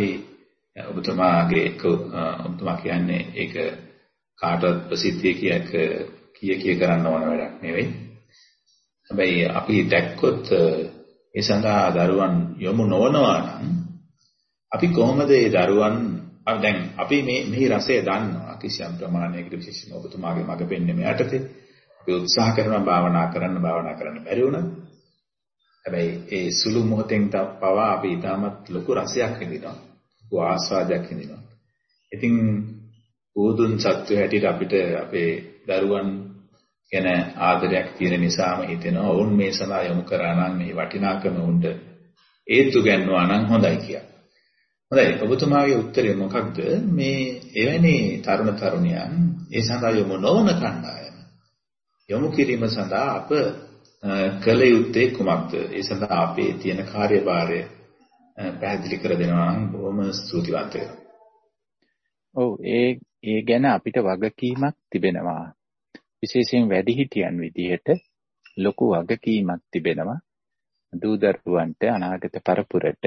කියන්නේ ඒක කාටවත් ප්‍රසිද්ධිය කිය කරන්න ඕන වැඩක් නෙවෙයි. හැබැයි අපි දැක්කොත් ඒ සඳහා දරුවන් යොමු නොවනවා නම් අපි කොහොමද ඒ දරුවන් දැන් අපි මේ රසය දන්නවා කිසියම් ප්‍රමාණයකට, විශේෂයෙන්ම ඔබතුමාගේ මඟ පෙන්වීම යටතේ අපි උත්සාහ කරනවා භාවනා කරන්න බැරි වුණා. හැබැයි ඒ සුළු මොහොතෙන් පවා අපි ඊටමත් ලොකු රසයක් විඳිනවා, ලොකු ආස්වාදයක් විඳිනවා. ඉතින් උදුන් සත්‍ය හැටියට අපිට අපේ දරුවන් ගැන ආදරයක් තියෙන නිසාම හිතෙනවා වුන් මේ සඳහා යොමු කරා නම් මේ වටිනාකම උන්ට ඒත්තු ගන්නවා නම් හොඳයි කියලා. හොඳයි, ඔබතුමාගේ උත්තරය මොකක්ද? මේ එවැනි තරුණ තරුණියන් ඒ සඳහා යොමු නොවන කණ්ඩායම යොමු කිරීම සඳහා අප කළ යුත්තේ කුමක්ද? ඒ සඳහා අපේ තියෙන කාර්යභාරය පැහැදිලි කර දෙනවා නම් බොහොම ස්තුතිවන්ත වෙනවා. ඔව්, ඒ ගැන අපිට වගකීමක් තිබෙනවා. විශේෂයෙන් වැඩිහිටියන් විදිහට ලොකු වගකීමක් තිබෙනවා. දූ දරුවන්ට, අනාගත පරපුරට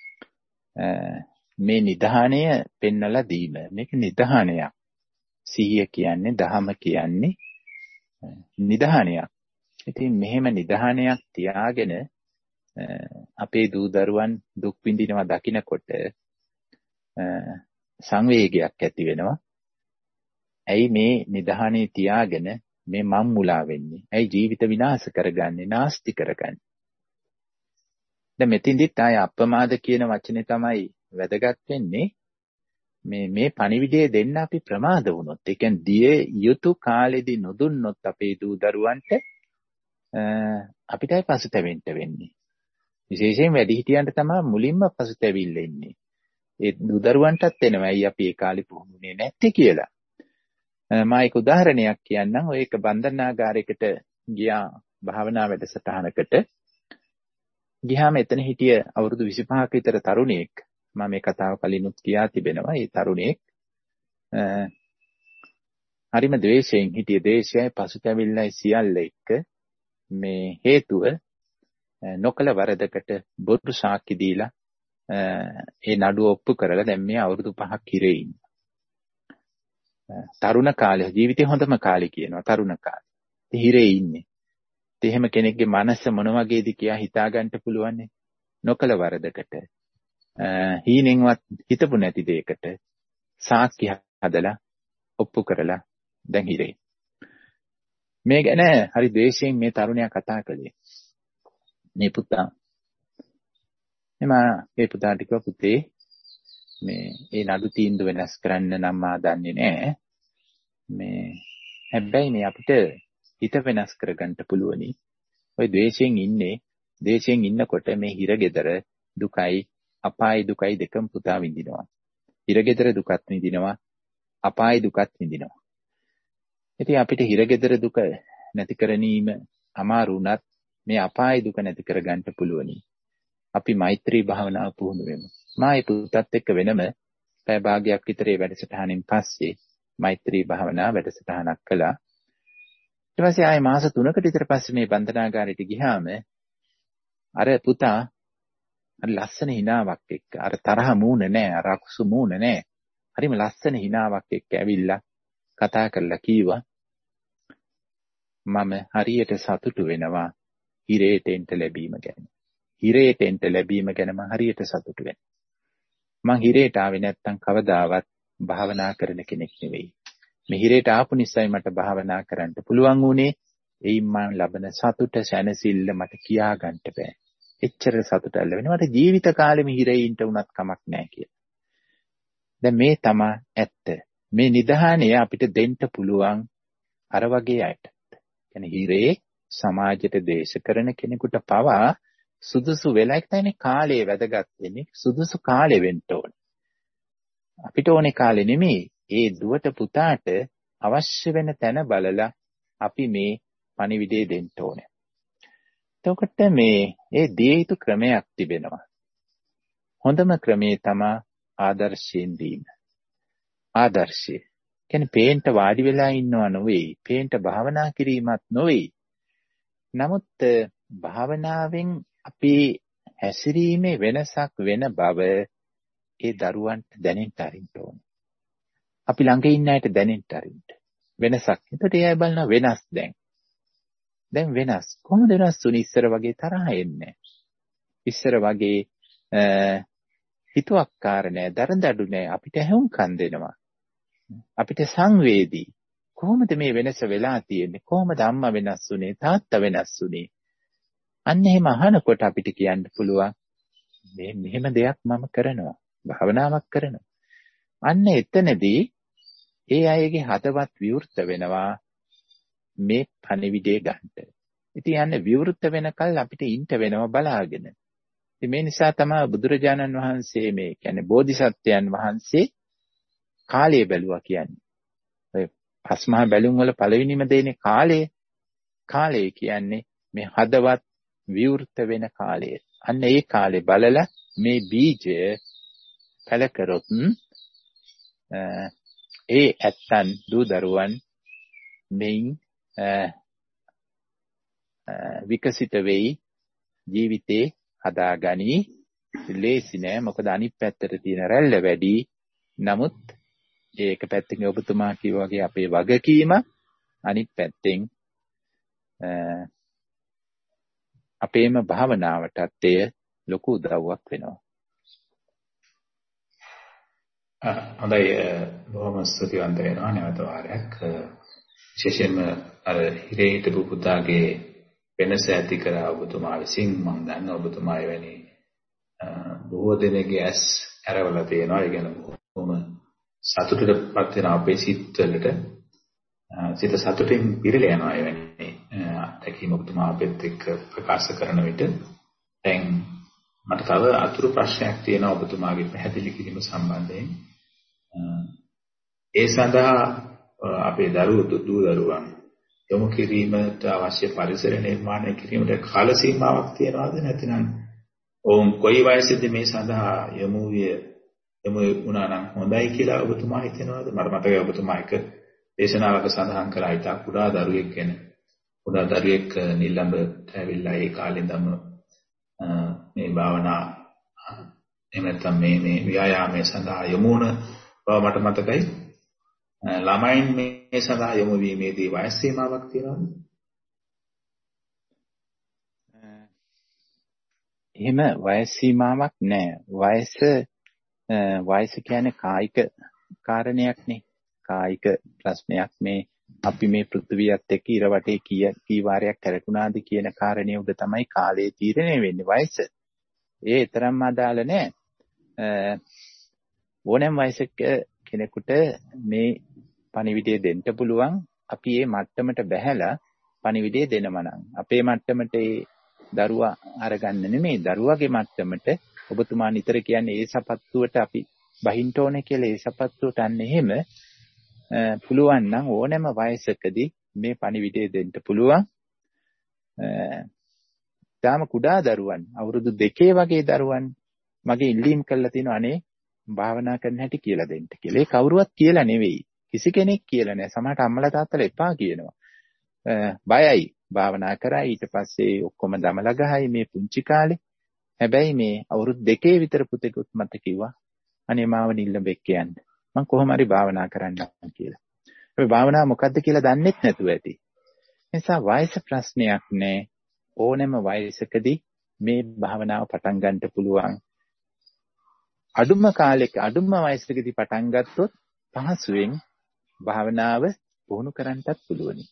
මේ නිධානය පෙන්වලා දීම. මේක නිධානයක්. සිහිය කියන්නේ, දහම කියන්නේ නිධානයක්. ඉතින් මෙහෙම නිධානයක් තියාගෙන අපේ දූ දරුවන් දුක් විඳිනවා දකිනකොට සංවේගයක් ඇති වෙනවා. ඇයි මේ නිධානයේ තියාගෙන මේ මම් මුලා වෙන්නේ? ඇයි ජීවිත විනාශ කරගන්නේ, නාස්ති කරගන්නේ? දැන් මෙතින්දිත් ආය අප්‍රමාද කියන වචනේ තමයි වැදගත් වෙන්නේ. මේ පණිවිඩය දෙන්න අපි ප්‍රමාද වුණොත්, ඒ කියන්නේ දිය යුතු කාලෙදී නොදුන්නොත් අපේ දූ දරුවන්ට අපිටයි පසුතැවෙන්න වෙන්නේ. විශේෂයෙන් වැඩිහිටියන්ට තමයි මුලින්ම පසුතැවිල්ල එන්නේ. ඒ දුදරුවන්ටත් එනවා. ඇයි අපි ඒ කාලේ පුහුණුනේ නැත්තේ කියලා. මම එක උදාහරණයක් කියන්නම්. ඔය එක බන්ධනාගාරයකට ගියා භාවනා වැඩසටහනකට. ගියාම එතන හිටිය අවුරුදු 25ක විතර තරුණයෙක්. මම මේ කතාව කලිනුත් කියා තිබෙනවා. ඒ තරුණයෙක් හරිම ද්වේෂයෙන් හිටිය. ද්වේෂයයි පසුතැවිල්ලයි සියල්ල එක්ක මේ හේතුව නොකල වරදකට බොරු සාක්ෂි දීලා ඒ නඩුව ඔප්පු කරලා දැන් මේ අවුරුදු 5ක් හිරේ ඉන්නවා. තරුණ කාලේ ජීවිතේ හොඳම කාලේ කියනවා තරුණ කාලේ. හිරේ ඉන්නේ. එහෙම කෙනෙක්ගේ මනස මොන වගේද කියලා හිතා ගන්න පුළුවන් නේ. නොකල වරදකට හීනෙන්වත් හිතපු නැති දෙයකට සාක්ෂි හදලා ඔප්පු කරලා දැන් හිරේ. මේ ගැන හරි ද්වේෂයෙන් මේ තරුණයා කතා කළේ. මේ පුතා මේ පුතාට කිව්වා පුතේ මේ ඒ නඩු තීන්දුව වෙනස් කරන්න නම් මා දන්නේ නැහැ. මේ හැබැයි මේ අපිට හිත වෙනස් කරගන්න පුළුවනි. ඔය ද්වේෂයෙන් ඉන්නේ. ද්වේෂයෙන් ඉන්නකොට මේ හිරගෙදර දුකයි අපායි දුකයි දෙකම පුතා විඳිනවා. හිරගෙදර දුකත් විඳිනවා. අපායි දුකත් විඳිනවා. ඉතින් අපිට හිරගෙදර දුක නැති කරණීම අමාරු වුණත් මේ අපායි දුක නැති කරගන්න පුළුවනි. අපි මෛත්‍රී භාවනාව පුහුණු වෙමු. මා ඒ පුතත් එක්ක වෙනම පැය භාගයක් විතර වැඩසටහනින් පස්සේ මෛත්‍රී භාවනා වැඩසටහනක් කළා. ඊට පස්සේ ආයේ මාස 3කට විතර පස්සේ මේ බන්ධනාගාරයට ගියාම අර පුතා අර ලස්සන හිනාවක් එක්ක අර තරහ මූණ නැහැ, අර අකුසු මූණ නැහැ. හරිම ලස්සන හිනාවක් එක්ක ඇවිල්ලා කතා කරලා කීවා මම හරියට සතුටු වෙනවා හිරේට එන්න ලැබීම ගැන. හිරේට එන්න ලැබීම ගැන මම හරියට සතුටු වෙනවා. මං හිරේට ආවේ නැත්තම් කවදාවත් භාවනා කරන කෙනෙක් නෙවෙයි. මේ හිරේට ආපු නිසායි මට භාවනා කරන්න පුළුවන් වුණේ. එයින් මම ලබන සතුට සැනසෙල්ල මට කියා ගන්න බෑ. එච්චර සතුටක් ලැබෙනවා. මට ජීවිත කාලෙම හිරේ ඉන්න උනත් කමක් නැහැ කියලා. දැන් මේ තමයි ඇත්ත. මේ නිදහානය අපිට දෙන්න පුළුවන් අර වගේ අයට. කියන්නේ හිරේ සමාජයට දේශ කරන කෙනෙකුට පවා සුදුසු වෙලක් නැනේ කාලය වැදගත් වෙන්නේ. සුදුසු කාලෙ වෙන්න ඕනේ. අපිට ඕනේ කාලෙ නෙමෙයි. ඒ දුවට පුතාට අවශ්‍ය වෙන තැන බලලා අපි මේ පණිවිඩය දෙන්න ඕනේ. එතකොට ඒ දිය යුතු ක්‍රමයක් තිබෙනවා. හොඳම ක්‍රමේ තමයි ආදර්ශයෙන් දීම. ආදර්ශය. කියන්නේ පේන්ට වාඩි වෙලා ඉන්නව නෙවෙයි. පේන්ට භාවනා කිරීමත් නෙවෙයි. නමුත් භාවනාවෙන් අපි හැසිරීමේ වෙනසක් වෙන බව ඒ දරුවන්ට දැනෙන්න අරින්න ඕනේ. අපි ළඟ ඉන්න අයට දැනෙන්න අරින්න. වෙනසක්. එතකොට එයා බලන වෙනස් දැන් වෙනස්. කොහොමද වෙනස් වුනේ? ඉස්සර වගේ තරහ එන්නේ. ඉස්සර වගේ හිතුවක්කාර නෑ, දරදඬු නෑ. අපිට හැවුම්කන් දෙනවා. අපිට සංවේදී. කොහොමද මේ වෙනස වෙලා තියෙන්නේ? කොහොමද අම්මා වෙනස් වුනේ? තාත්තා වෙනස් වුනේ? අන්න එහෙම අහනකොට අපිට කියන්න පුළුවන් මේ මෙහෙම දෙයක් මම කරනවා. භාවනාවක් කරනවා. අන්න එතනදී ඒ අයගේ හදවත් විවෘත වෙනවා මේ පණිවිඩය ගන්නට. ඉතින් යන්නේ විවෘත වෙනකල් අපිට ඉන්න වෙනවා බලාගෙන. ඉතින් මේ නිසා තමයි බුදුරජාණන් වහන්සේ මේ කියන්නේ බෝධිසත්වයන් වහන්සේ කාලය බැලුවා කියන්නේ. ඔය පස්මහා බැලුම් වල පළවෙනිම දෙන්නේ කාලය. කාලය කියන්නේ මේ හදවත් විවෘත වෙන කාලය. අන්න ඒ කාලේ බලලා මේ බීජය පැල කරොත් ඒ ඇත්තන් දූ දරුවන් මෙයින් විකසිත වෙයි, ජීවිතේ හදාගනි. ලේසි නෑ, මොකද අනිත් පැත්තට තියෙන රැල්ල වැඩි. නමුත් ඒක පැත්තකින් ඔබතුමා කිව්වා වගේ අපේ වගකීම, අනිත් පැත්තෙන් අපේම භාවනාවටත් එය ලොකු උදව්වක් වෙනවා. හොඳයි, බොහොම ස්තුතිවන්ත වෙනවා නැවත වාරයක්. විශේෂයෙන්ම අර හිරේ හිටපු පුතාගේ වෙනස ඇති කර ඔබතුමා විසින් මම දන්නවා ඔබතුමා එවැනි බොහෝ දෙනෙක්ගේ ඇස් ඇරවලා තියෙනවා. ඒ කියන්නේ බොහොම සතුටටපත් වෙන අපේ සිත්වලට සිත සතුටින් පිරලා යනවා එවැනි අත්දැකීම ඔබතුමා අපිත් එක්ක ප්‍රකාශ කරන විට දැන් මට තව අතුරු ප්‍රශ්නයක් තියෙනවා ඔබතුමාගේ පැහැදිලි කිරීම සම්බන්ධයෙන්. ඒ සඳහා අපේ දරුවන් යොමු කිරීමට අවශ්‍ය පරිසර නිර්මාණය කිරීමට කාල සීමාවක් තියනවාද නැතිනම් ඔවුන් කොයි වයසේද මේ සඳහා යොමු වුණා නම් හොඳයි කියලා ඔබතුමා හිතනවාද? මට මතකයි ඔබතුමා එක දේශනාවක සඳහන් කළා හිතා කුඩා දරුවෙක් ගැන. කුඩා දරුවෙක් නිලම්බට ඇවිල්ලා ඒ කාලේ ඉඳන්ම මේ භාවනා එහෙම නැත්නම් මේ ව්‍යායාමයේ සඳහා යොමු වුණ බව මට මතකයි. ළමයින් මේ සඳහා යොමු වීමේදී වයස් සීමාවක් තියෙනවද? එහෙම වයස් සීමාවක් නැහැ. වයස කියන්නේ කායික කාරණයක් නේ. කායික ප්‍රශ්නයක්. මේ අපි මේ පෘථිවියත් එක්ක ඉර වටේ කී වාරයක් කරකුණාද කියන කාරණේ උඩ තමයි කාලය තීරණය වෙන්නේ. වයස. ඒ තරම්ම අදාළ නැහැ. ඕනෑම වයසක කෙනෙකුට මේ පණිවිඩය දෙන්න පුළුවන්. අපි මේ මට්ටමට බැහැලා පණිවිඩය දෙනම නම් අපේ මට්ටමට ඒ දරුවා අරගන්න නෙමෙයි, දරුවාගේ මට්ටමට ඔබතුමා නිතර කියන්නේ ඒ සපත්තුවට අපි බහින්න ඕනේ කියලා. ඒ සපත්තුවට අන්න එහෙම පුළුවන් නම් ඕනෑම වයසකදී මේ පණිවිඩය දෙන්න පුළුවන්. තාම කුඩා දරුවන් අවුරුදු 2 වගේ දරුවන් මගේ ඉල්ලීම් කළා තියෙනවා අනේ භාවනා කරන්න හැටි කියලා දෙන්න කියලා. ඒ කවුරුවත් කියලා නෙවෙයි. කිසි කෙනෙක් කියලා නෑ. සමහරට අම්මලා තාත්තලා එපා කියනවා. බයයි. භාවනා කරා ඊට පස්සේ ඔක්කොම දමලා ගහයි මේ පුංචි කාලේ. හැබැයි මේ අවුරුදු 2 විතර පුතෙකුත් මට කිව්වා අනේ මාව නිල්ලඹෙක් කියන්න. මම කොහොම හරි භාවනා කරන්න කියලා. හැබැයි භාවනාව මොකද්ද කියලා දන්නෙත් නැතුව ඇති. නිසා වයස ප්‍රශ්නයක් නෑ. ඕනෑම වයසකදී මේ භාවනාව පටන් ගන්න පුළුවන්. අඩුම කාලෙක අඩුම වයසකදී පටන් ගත්තොත් පහසුවෙන් භාවනාව පුහුණු කරන්නත් පුළුවනි.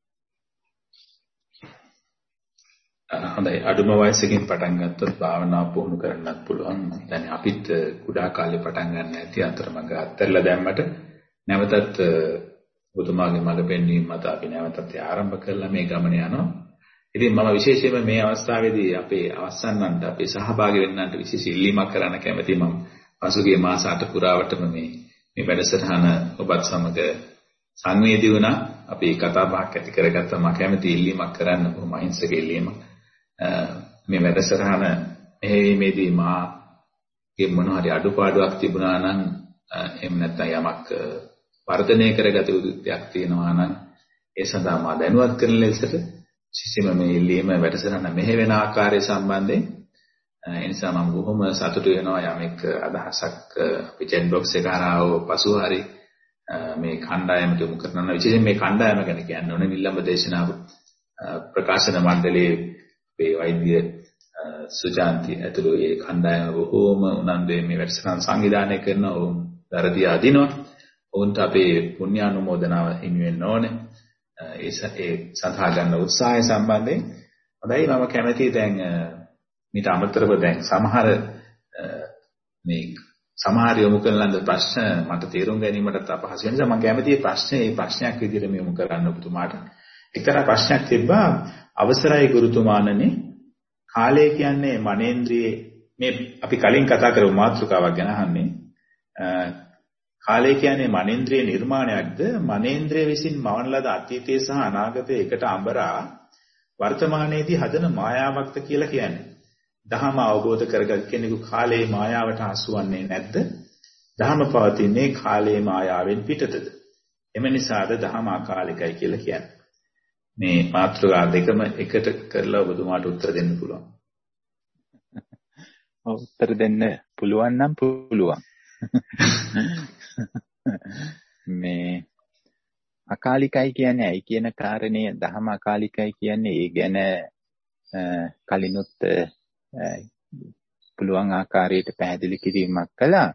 හොඳයි. අඩුම වයසකින් පටන් ගත්තොත් භාවනාව පුහුණු කරන්නත් පුළුවන්. දැන් අපිත් කුඩා කාලේ පටන් ගන්න ඇති අතරමඟ අත්හැරලා දැම්මට නැවතත් ඔබතුමාගේ මඟ පෙන්වීම මත අපි නැවතත් ආරම්භ කළා මේ ගමන යනවා. ඉතින් මම විශේෂයෙන්ම මේ අවස්ථාවේදී අපේ අවසන්නන්ට අපේ සහභාගී වෙන්නන්ට විශේෂ ඉල්ලීමක් කරන්න කැමැතියි. මම පසුගිය මාස 8 පුරාවටම මේ වැඩසටහන ඔබත් සමග සංවේදී වුණා. අපි කතා බහක් ඇති කරගත්තා. මම කැමැති ඉල්ලීමක් කරන්න බොහොම අහිංසක ඉල්ලීමක්. මේ වැඩසටහන මෙහෙයීමේදී මාගේ මොන හරි අඩුපාඩුවක් තිබුණා නම් එහෙම නැත්නම් යමක් වර්ධනය කරගත යුතු දෙයක් තියෙනවා නම් ඒ සඳහා මා දැනුවත් කරන ලෙසට සිසිම මේ ඉල්ලීම වැඩසටහන මෙහෙවෙන ආකාරය සම්බන්ධයෙන් ඒ නිසා මම බොහොම සතුටු වෙනවා යමෙක් අදහසක් අපි chat box එක හරහා පසුව හරි මේ කණ්ඩායමට යොමු කරනවා. විශේෂයෙන් මේ කණ්ඩායම ගැන කියන්න ඕනේ. නිලම්බ දේශනාව ප්‍රකාශන මණ්ඩලයේ අපේ වෛද්‍ය සුජාන්ති ඇතුළු ඒ කණ්ඩායම බොහෝම උනන්දුවෙන් මේ වැඩසටහන සංවිධානය කරන ඔවුන් දරදී අදිනවා. ඔවුන්ට අපේ පුණ්‍යානුමෝදනාව හිමි වෙන්න ඕනේ. ඒ සඳහා ගන්න උත්සාහය සම්බන්ධයෙන් හොඳයි. මම කැමැතියි දැන් මීට අමතරව දැන් සමහර යොමු කරන ලද ප්‍රශ්න මට තේරුම් ගැනීමටත් අපහසු වෙන නිසා මම කැමැතියි ප්‍රශ්නයක් විදිහට යොමු කරන්න ඔබතුමාට. එක්තරා ප්‍රශ්නයක් තිබ්බා. අවසරයි ගුරුතුමාණනි, කාලය කියන්නේ මනේන්ද්‍රියේ මේ අපි කලින් කතා කරපු මාතෘකාවක් ගැන අහන්නේ. කාලය කියන්නේ මනේන්ද්‍රියේ නිර්මාණයක්ද, මනේන්ද්‍රිය විසින් මවන ලද අතීතයේ සහ අනාගතයේ එකට අඹරා වර්තමානයේදී හදන මායාවක්ද කියලා කියන්නේ. දහම අවබෝධ කරගත් කෙනෙකු කාලයේ මායාවට හසුවන්නේ නැද්ද? දහම පවතින්නේ කාලයේ මායාවෙන් පිටතද? එම නිසාද දහම අකාලිකයි කියලා කියන්නේ. මේ මාතෘකා දෙකම එකට කරලා ඔබතුමාට උත්තර දෙන්න පුළුවන්. උත්තර දෙන්න පුළුවන් නම් පුළුවන්. මේ අකාලිකයි කියන්නේ ඇයි කියන කාරණය දහම අකාලිකයි කියන්නේ ඒ ගැන කලිනුත් පුළුවන් ආකාරයට පැහැදිලි කිරීමක් කළා.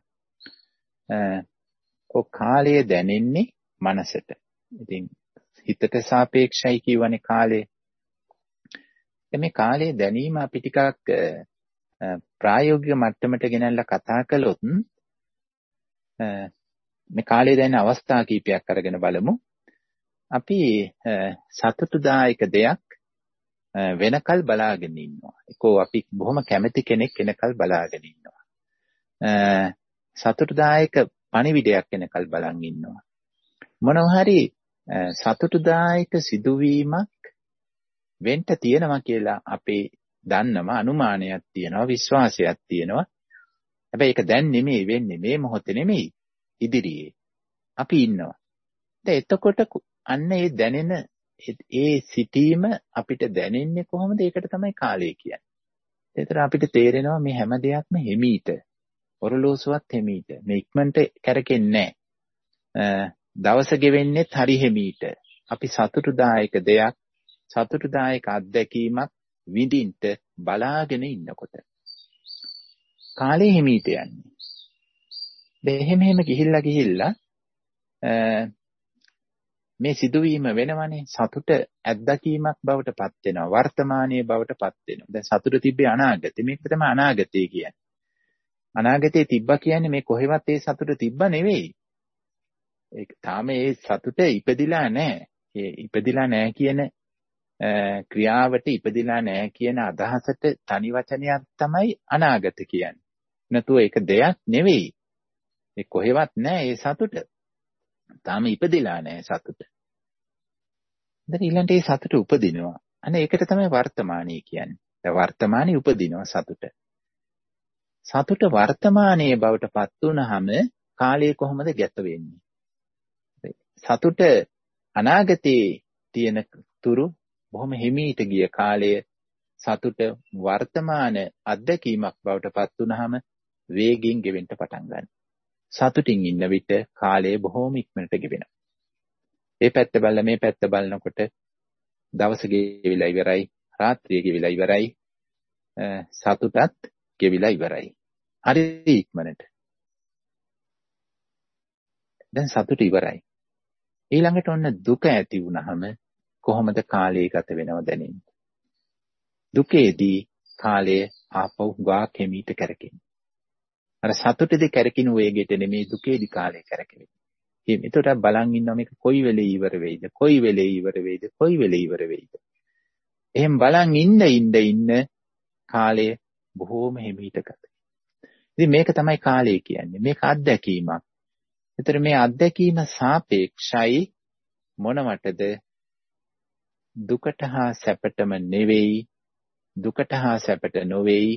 කාලය දැනෙන්නේ මනසට. ඉතින් හිතට සාපේක්ෂයි කියවනේ කාලය. මේ කාලයේ දැනීම අපි ටිකක් ප්‍රායෝගික මට්ටමට ගෙනල්ලා කතා කළොත් මේ කාලය දැනෙන අවස්ථා කීපයක් අරගෙන බලමු. අපි සතුටුදායක දෙයක් වෙනකල් බලාගෙන ඉන්නවා. ඒකෝ අපි බොහොම කැමති කෙනෙක් වෙනකල් බලාගෙන ඉන්නවා. සතුටුදායක පණිවිඩයක් වෙනකල් බලන් ඉන්නවා. මොනවා හරි සතුටුදායක සිදුවීමක් වෙන්න තියෙනවා කියලා අපි දන්නවා, අනුමානයක් තියෙනවා, විශ්වාසයක් තියෙනවා. හැබැයි ඒක දැන් නෙමෙයි වෙන්නේ, මේ මොහොතේ නෙමෙයි, ඉදිරියේ අපි ඉන්නවා. එතකොට අන්න ඒ දැනෙන ඒ සිටීම අපිට දැනෙන්නේ කොහොමද? ඒකට තමයි කාලය කියන්නේ. ඒතර අපිට තේරෙනවා මේ හැම දෙයක්ම හිමීට, ඔරලෝසුවත් හිමීට, මේ ඉක්මනට කැරකෙන්නේ නැහැ. දවස ගෙවෙන්නේත් හරි හිමීට. අපි සතුටුදායක දෙයක්, සතුටුදායක අත්දැකීමක් විඳින්න බලාගෙන ඉන්නකොට කාලේ හිමීට යන්නේ. එහෙම ගිහිල්ලා මේ සිදුවීම වෙනවනේ, සතුට අත්දැකීමක් බවට පත් වෙනවා, වර්තමානයේ බවට පත් වෙනවා. දැන් සතුට තිබ්බේ අනාගතේ. මේක තමයි අනාගතේ කියන්නේ. අනාගතේ තිබ්බා කියන්නේ මේ කොහෙවත් ඒ සතුට තිබ්බා නෙවෙයි. ඒක තාම ඒ සතුට ඉපදිලා නැහැ. ඒ ඉපදිලා නැහැ කියන ක්‍රියාවට ඉපදිලා නැහැ කියන අදහසට තනි වචනයක් තමයි අනාගත කියන්නේ. නැතුව ඒක දෙයක් නෙවෙයි. ඒ කොහෙවත් නැහැ ඒ සතුට. තාම ඉපදිලා නැහැ සතුට. දැන් ඊළඟට ඒ සතුට උපදිනවා. අනේ ඒකට තමයි වර්තමානීය කියන්නේ. දැන් වර්තමානයේ උපදිනවා සතුට. සතුට වර්තමානයේ බවට පත් වුනහම කාලය කොහොමද ගත වෙන්නේ? සතුට අනාගතයේ තියෙන තුරු බොහොම හිමීට ගිය කාලය සතුට වර්තමාන අත්දැකීමක් බවට පත් වුනහම වේගින් ගෙවෙන්න පටන් ගන්නවා. සතුටින් ඉන්න විට කාලය බොහොම ඉක්මනට ගෙවෙනවා. මේ පැත්ත බලලා මේ පැත්ත බලනකොට දවස ගෙවිලා ඉවරයි, රාත්‍රිය ගෙවිලා ඉවරයි, සතුටත් ගෙවිලා ඉවරයි. හරි ඉක්මනට. දැන් සතුට ඉවරයි. ඊළඟට ඔන්න දුක ඇති වුනහම කොහොමද කාලය ගත වෙනව දැනෙන්නේ? දුකේදී කාලය ආපහු ගා කෙමීට කරකිනවා. අර සතුටේදී කරකිනු වේගයට නෙමෙයි දුකේදී කාලය කරකිනවා. එතකොට බලන් ඉන්නවා මේක කොයි වෙලේ ඉවර වෙයිද? කොයි වෙලේ ඉවර වෙයිද? කොයි වෙලේ ඉවර වෙයිද? එහෙන් බලන් ඉන්න කාලය බොහෝම හිමීට ගත වෙනවා. ඉතින් මේක තමයි කාලය කියන්නේ. මේක අත්දැකීමක්. ඒතර මේ අත්දැකීම සාපේක්ෂයි මොනවටද? දුකට හා සැපටම නෙවෙයි, දුකට හා සැපට නොවේයි,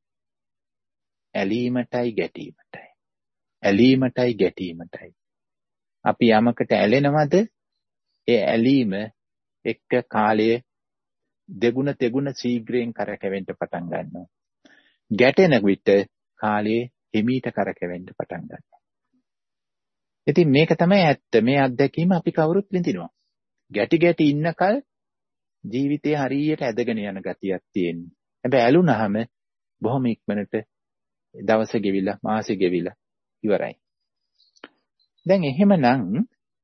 ඇලීමටයි ගැටීමටයි. ඇලීමටයි ගැටීමටයි. අපි යමකට ඇලෙනවද? ඒ ඇලීම එක්ක කාලය දෙගුණ තෙගුණ ශීඝ්‍රයෙන් කරකැවෙන්න පටන් ගන්නවා. ගැටෙන විට කාලයේ හිමීට කරකැවෙන්න පටන් ගන්නවා. ඉතින් මේක තමයි ඇත්ත. මේ අත්දැකීම අපි කවුරුත් විඳිනවා. ගැටි ඉන්නකල් ජීවිතේ හරියට ඇදගෙන යන ගතියක් තියෙනවා. හැබැයි ඇලුනහම බොහොම ඉක්මනට දවස ගෙවිලා, මාසෙ ගෙවිලා ඉවරයි. දැන් එහෙමනම්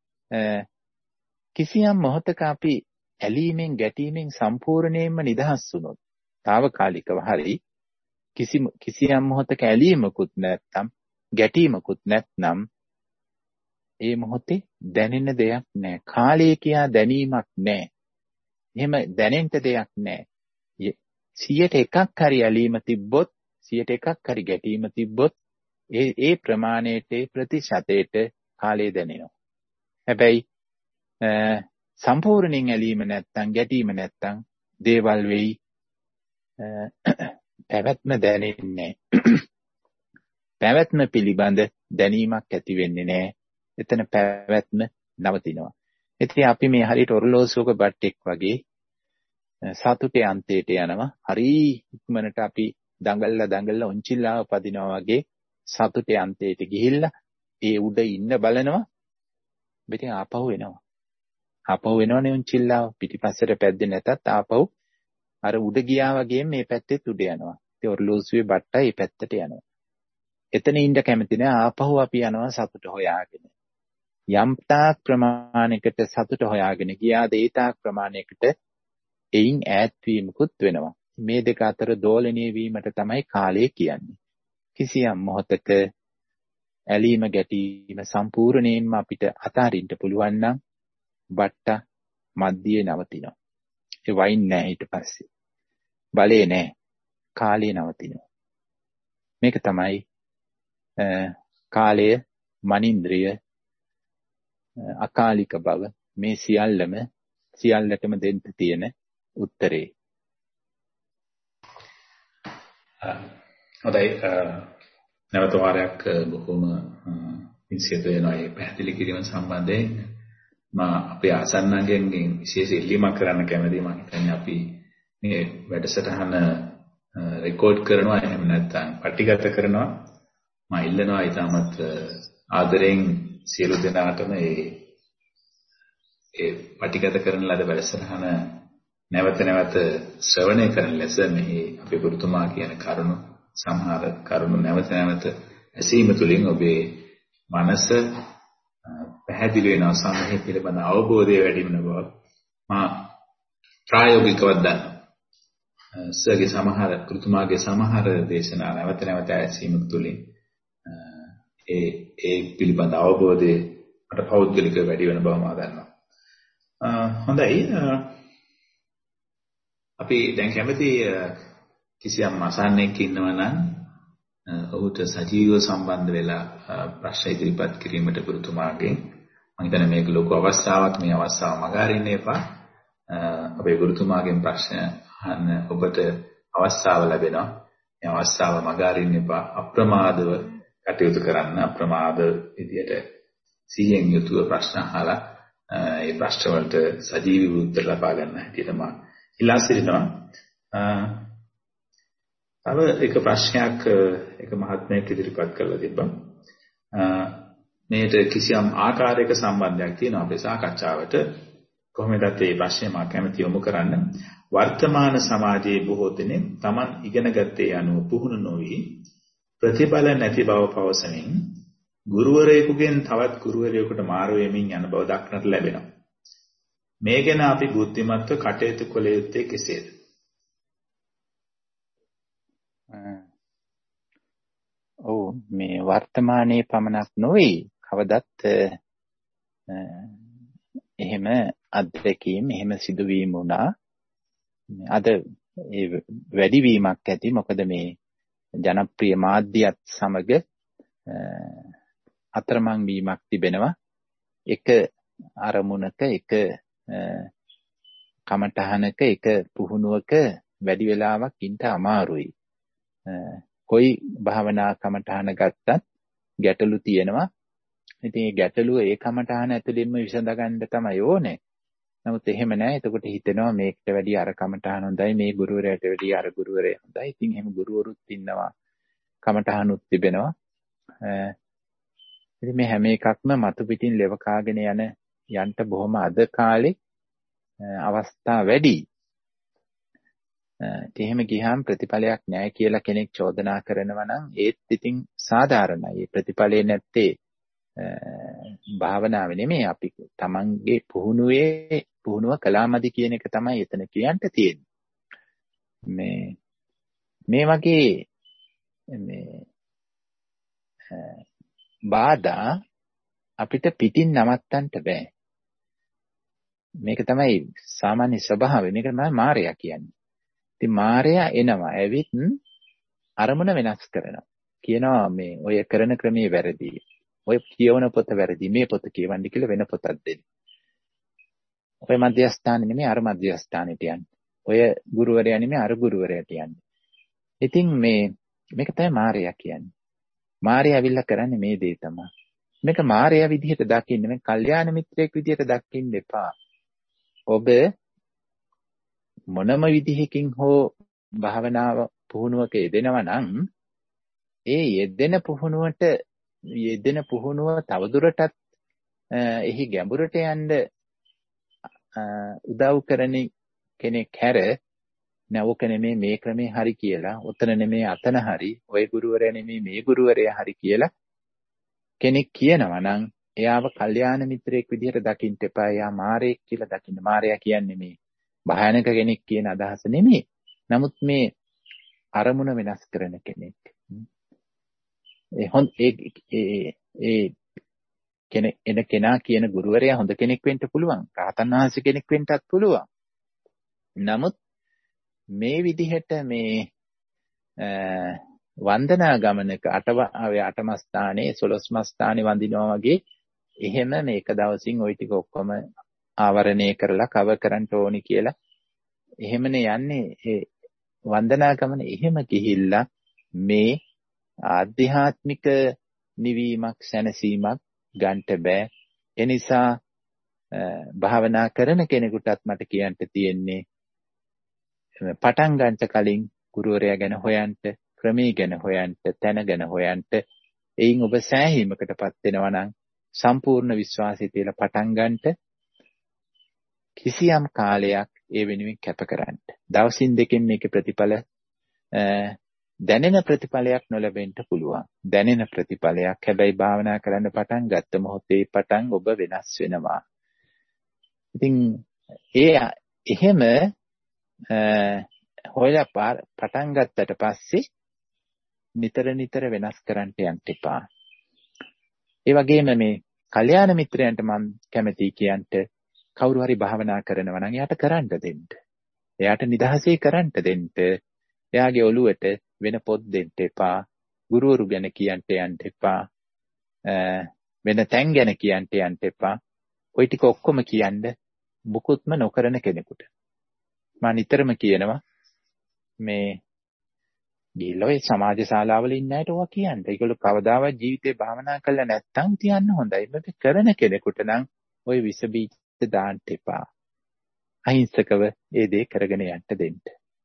කිසියම් මොහොතක අපි ඇලීමෙන් ගැටීමෙන් සම්පූර්ණයෙන්ම නිදහස් වුණොත්, తాවකාලිකව හරි කිසියම් මොහොතක ඇලීමකුත් නැත්නම් ගැටීමකුත් නැත්නම් ඒ මොහොතේ දැනෙන දෙයක් නැහැ. කාලය කියා දැනීමක් නැහැ. එහෙම දැනෙන්න දෙයක් නැහැ. 100%ක් හරි ඇලීම තිබ්බොත්, 100%ක් හරි ගැටීම තිබ්බොත් ඒ ප්‍රමාණයට ප්‍රතිශතයට කාලය දැනෙනවා. හැබැයි සම්පූර්ණයෙන් ඇලීම නැත්තම් ගැටීම නැත්තම් දේවල් වෙයි පැවැත්ම දැනෙන්නේ නැහැ. පැවැත්ම පිළිබඳ දැනීමක් ඇති වෙන්නේ නැහැ. එතන පැවැත්ම නවතිනවා. ඉතින් අපි මේ හරියට ඔරලෝසුවක බට්ටෙක් වගේ සතුටේ අන්තයට යනවා. හරි ඉක්මනට අපි දඟල්ලා උන්චිල්ලාව පදිනවා වගේ සතුටේ අන්තයට ගිහිල්ලා ඒ උඩ ඉන්න බලනවා. ඉතින් ආපහු එනවා. ආපහු එනවනේ උන්චිල්ලාව. පිටිපස්සට පැද්දේ නැතත් ආපහු අර උඩ ගියා වගේ මේ පැත්තෙත් උඩ යනවා. ඉතින් ඔරලෝසුවේ බට්ටා මේ පැත්තට යනවා. එතන ඉන්න කැමති නෑ. ආපහු අපි යනවා සතුට හොයාගෙන. යම් තාක් ප්‍රමාණයකට සතුට හොයාගෙන ගියාද ඒ තාක් ප්‍රමාණයකට එයින් ඈත් වීමකුත් වෙනවා. මේ දෙක අතර දෝලණය වීමට තමයි කාලය කියන්නේ. කිසියම් මොහොතක ඇලීම ගැටීම සම්පූර්ණයෙන්ම අපිට අතාරින්න පුළුවන් නම් බට්ට මධ්‍යයේ නවතිනවා. ඒ වයින් නැහැ ඊට පස්සේ. බලේ නැහැ. කාලය නවතිනවා. මේක තමයි කාලය, මනින්ද්‍රිය, අකාලික බව මේ සියල්ලටම දෙන්න තියෙන උත්තරේ. හොඳයි. නැවත වාරයක් බොහොම විශේෂ වෙනවා මේ පැහැදිලි කිරීම සම්බන්ධයෙන්. අපේ ආසන්නයන්ගෙන් විශේෂ ඉල්ලීමක් කරන්න කැමතියි. මම හිතන්නේ අපි මේ වැඩසටහන රෙකෝඩ් කරනවා එහෙම නැත්නම් පටිගත කරනවා. මම ඉල්ලනවා ඊටමත් ආදරෙන් සියලු දෙනාටම ඒ පටිගත කරන ලද වැඩසටහන නැවත නැවත ශ්‍රවණය කරන ලෙස මෙහි අපේ ගුරුතුමා කියන කරුණු සමහර කරුණු නැවත නැවත ඇසීම තුළින් ඔබේ මනස පැහැදිලි වෙනවා. සමහර පිළිබඳ අවබෝධය වැඩි වෙන බව මා ප්‍රායෝගිකව දන්නවා. සර්ගේ සමහර ගුරුතුමාගේ සමහර දේශනා නැවත නැවත ඇසීම තුළින් ඒ පිළිබඳ අවබෝධය මට පෞද්ගලිකව වැඩි වෙන බව මා දන්නවා. හොඳයි. අපි දැන් කැමති කිසියම් අසන්නෙක් ඉන්නවා නම් ඔහුට සජීවව සම්බන්ධ වෙලා ප්‍රශ්න ඉදිරිපත් කිරීමට ගුරුතුමාගෙන් මම හිතන්නේ මේක ලොකු අවස්ථාවක්. මේ අවස්ථාව මගහරින්න එපා. අපේ ගුරුතුමාගෙන් ප්‍රශ්න අහන්න ඔබට අවස්ථාව ලැබෙනවා. මේ අවස්ථාව මගහරින්න එපා. අප්‍රමාදව කටයුතු කරන්න. අප්‍රමාද විදියට සිහියෙන් යුතුව ප්‍රශ්න අහලා ඒ ප්‍රශ්න වලට සජීවී උත්තර ලබා ගන්න හැටියට මම ඉල්ලා සිටිනවා. තව එක ප්‍රශ්නයක් එක මහත්මයෙක් ඉදිරිපත් කරලා තිබ්බා. මේට කිසියම් ආකාරයක සම්බන්ධයක් තියෙනවා අපේ සාකච්ඡාවට. කොහොමදත් මේ ප්‍රශ්නේ මම කැමති යොමු කරන්න. වර්තමාන සමාජයේ බොහෝ දෙනෙක් Taman ඉගෙනගත්තේ අනුව පුහුණු නොවි ප්‍රතිඵල නැති බව පවසමින් ගුරුවරයෙකුගෙන් තවත් ගුරුවරයෙකුට මාරු වෙමින් යන බව දක්නට ලැබෙනවා. මේ ගැන අපි බුද්ධිමත්ව කටයුතු කළ යුත්තේ කෙසේද? මේ වර්තමානයේ පමණක් නොවේ කවදත් එහෙම අත්දැකීම් එහෙම සිදුවීම වුණා. අද ඒ වැඩිවීමක් ඇති. මොකද මේ ජනප්‍රිය මාධ්‍යයත් සමග අතරමං වීමක් තිබෙනවා. එක අරමුණක එක කමටහනක එක පුහුණුවක වැඩි වෙලාවක් ඉන්න අමාරුයි. කොයි භාවනා කමටහන ගත්තත් ගැටලු තියෙනවා. ඉතින් මේ ගැටලුව ඒ කමටහන ඇතුළින්ම විසඳ ගන්න තමයි ඕනේ. නමුත් එහෙම නැහැ. එතකොට හිතෙනවා මේකට වැඩිය අර කමටහන හොඳයි, මේ ගුරුවරයාට වැඩිය අර ගුරුවරයා හොඳයි. ඉතින් එහෙම ගුරුවරුත් ඉන්නවා, කමටහනුත් තිබෙනවා. ඉතින් මේ හැම එකක්ම මතු පිටින් ලෙවකාගෙන යන්න බොහොම අද කාලේ අවස්ථා වැඩි. එහෙම ගියාම ප්‍රතිඵලයක් නැහැ කියලා කෙනෙක් චෝදනා කරනවා නම් ඒත් ඉතින් සාධාරණයි. ඒ ප්‍රතිඵලේ නැත්තේ භාවනාවේ නෙමෙයි. අපි තමන්ගේ පුහුණුව කළාමදි කියන එක තමයි එතන කියන්න තියෙන්නේ. මේ වගේ බාධා අපිට පිටින් නවත්තන්න බෑ. මේක තමයි සාමාන්‍ය ස්වභාවය. මේක තමයි මායя කියන්නේ. ඉතින් මායя එනවා. ඇවිත් අරමුණ වෙනස් කරනවා. කියනවා මේ ඔය කරන ක්‍රමයේ වැරදි. ඔය කියවන පොත වැරදි. මේ පොත කියවන්න කියලා වෙන පොතක් දෙන්න. ඔය මධ්‍යස්ථානේ නෙමෙයි අර මධ්‍යස්ථානෙට යන්නේ. ඔය ගුරුවරයා නෙමෙයි අර ගුරුවරයාට යන්නේ. ඉතින් මේක තමයි මායя කියන්නේ. මායя ඇවිල්ලා කරන්නේ මේ දේ තමයි. මේක මායя විදිහට දකින්න, මේ කල්යාණ මිත්‍රයෙක් විදිහට දකින්න එපා. ඔබ මොනම විදිහකින් හෝ භාවනාව පුහුණුවක යෙදෙනවා නම් ඒ යෙදෙන පුහුණුව තවදුරටත් එහි ගැඹුරට යන්න උදව් කරන කෙනෙක් හැර නවක නෙමේ මේ ක්‍රමේ හරි කියලා, උතන නෙමේ අතන හරි, ඔය ගුරුවරයා නෙමේ මේ ගුරුවරයා හරි කියලා කෙනෙක් කියනවා නම් එයාව කල්යාණ මිත්‍රයෙක් විදිහට දකින්න එපා. එයා මාරයෙක් කියලා දකින්න. මාරයා කියන්නේ මේ භයානක කෙනෙක් කියන අදහස නෙමෙයි. නමුත් මේ අරමුණ වෙනස් කරන කෙනෙක්. කෙනා කියන ගුරුවරයා හොඳ කෙනෙක් වෙන්න පුළුවන්. රහතන් වහන්සේ කෙනෙක් වෙන්නත් පුළුවන්. නමුත් මේ විදිහට මේ වන්දනා ගමනක අටම ස්ථානයේ 12ම ස්ථානේ වඳිනවා වගේ එහෙම මේක දවසින් ওই ටික ඔක්කොම ආවරණය කරලා කවර් කරන්න ඕනි කියලා එහෙමනේ යන්නේ. ඒ වන්දනා ගමන එහෙම ගිහිල්ලා මේ ආධ්‍යාත්මික නිවීමක් සැනසීමක් ගන්නට බෑ. ඒ නිසා භාවනා කරන කෙනෙකුටත් මට කියන්න තියෙන්නේ පටන් ගන්නට කලින් ගුරුවරයා ගැන හොයන්න, ක්‍රමී ගැන හොයන්න, තැන ගැන හොයන්න. එයින් ඔබ සෑහීමකටපත් වෙනවා නම් සම්පූර්ණ විශ්වාසය තියලා පටන් ගන්නට කිසියම් කාලයක් ඒ වෙනුවෙන් කැප කරන්න. දවසින් දෙකෙන් මේකේ ප්‍රතිඵල දැනෙන ප්‍රතිඵලයක් නොලැබෙන්න පුළුවන්. දැනෙන ප්‍රතිඵලයක්. හැබැයි භාවනා කරන්න පටන් ගත්ත මොහොතේ පටන් ඔබ වෙනස් වෙනවා. ඉතින් එහෙම හොයලා පටන් ගත්තට පස්සේ නිතර වෙනස් කරන්න යන්න එපා. ඒ වගේම මේ කල්යාණ මිත්‍රයන්ට මම කැමතියි කියන්ට කවුරු හරි භාවනා කරනවා නම් එයාට කරන්න දෙන්න. එයාට නිදහසේ කරන්න දෙන්න. එයාගේ ඔළුවට වෙන පොත් දෙන්න එපා. ගුරුවරු ගැන කියන්න යන්න එපා. වෙන තැන් ගැන කියන්න යන්න එපා. ওই ටික ඔක්කොම කියන්න මුකුත්ම නොකරන කෙනෙකුට. මම නිතරම කියනවා මේ ගිහිල්ලා ඔය සමාජ ශාලාවල ඉන්න අයට ඔවා කියන්න. ඒගොල්ලෝ කවදාවත් ජීවිතේ භාවනා කරලා නැත්තම් තියන්න හොඳයි. මේක කරන කෙනෙකුට නම් ওই විස බීජ දාන්න එපා. අහිංසකව ඒ දේ කරගෙන යන්න දෙන්න.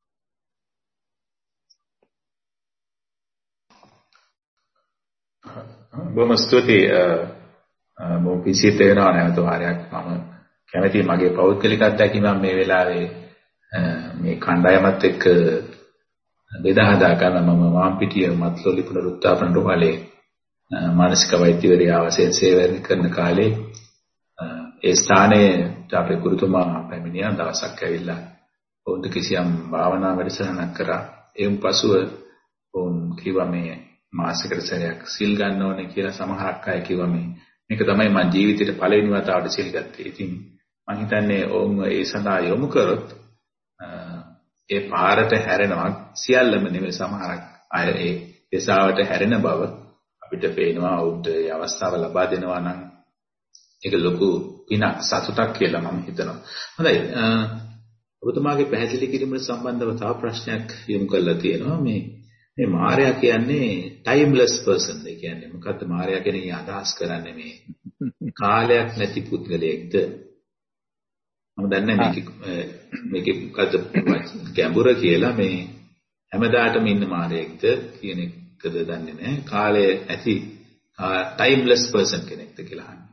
බොහොම ස්තුතියි. මම පිසිත වෙනවා නැවත වාරයක් මම කැමතියි මගේ පෞද්ගලික අත්දැකීම මේ වෙලාවේ මේ කණ්ඩායමත් එක්ක බෙදා හදා ගන්න. මම මාම්පිටිය මත්ලොලි පුනරුත්ථාපන රෝහලේ මානසික වෛද්‍යවරියා වශයෙන් සේවය කරන කාලේ ඒ ස්ථානයේ අපේ ගුරුතුමා පැමිණියා. දවසක් ඇවිල්ලා වුන්ට කිසියම් භාවනා වැඩසටහනක් කරා. එයින් පසුව වුන් කිව්වා මේ මාසෙකට සැරයක් සිල් ගන්න ඕනේ කියලා. සමහරක් අය කිව්වා මේක තමයි මම ජීවිතේට පළවෙනි වතාවට සිල් ගත්තේ. ඉතින් මම හිතන්නේ ඕම් ඒ සඳහා යොමු කරොත් ඒ පාරට හැරෙනවා. සියල්ලම නෙමෙයි, සමහරක් අය ඒ දේශාවට හැරෙන බව අපිට පේනවා. උන්ට ඒ අවස්ථාව ලබා දෙනවා නම් ඒක ලොකු පිනක්, සතුටක් කියලා මම හිතනවා. හොඳයි. ඔබතුමාගේ පැහැදිලි කිරීමට සම්බන්ධව තව ප්‍රශ්නයක් යොමු කරලා තියෙනවා. මේ මාර්යා කියන්නේ timeless person. ඒ කියන්නේ මොකද්ද මාර්යා කියන්නේ අදහස් කරන්නේ? මේ කාලයක් නැති පුද්ගලයෙක්ද? මම දන්නේ මේකේ මොකද්ද ගැඹුර කියලා. මේ හැමදාටම ඉන්න මාර්යෙක්ද කියන එකද දන්නේ නැහැ. කාලය ඇති timeless person කෙනෙක්ද කියලා අහන්නේ.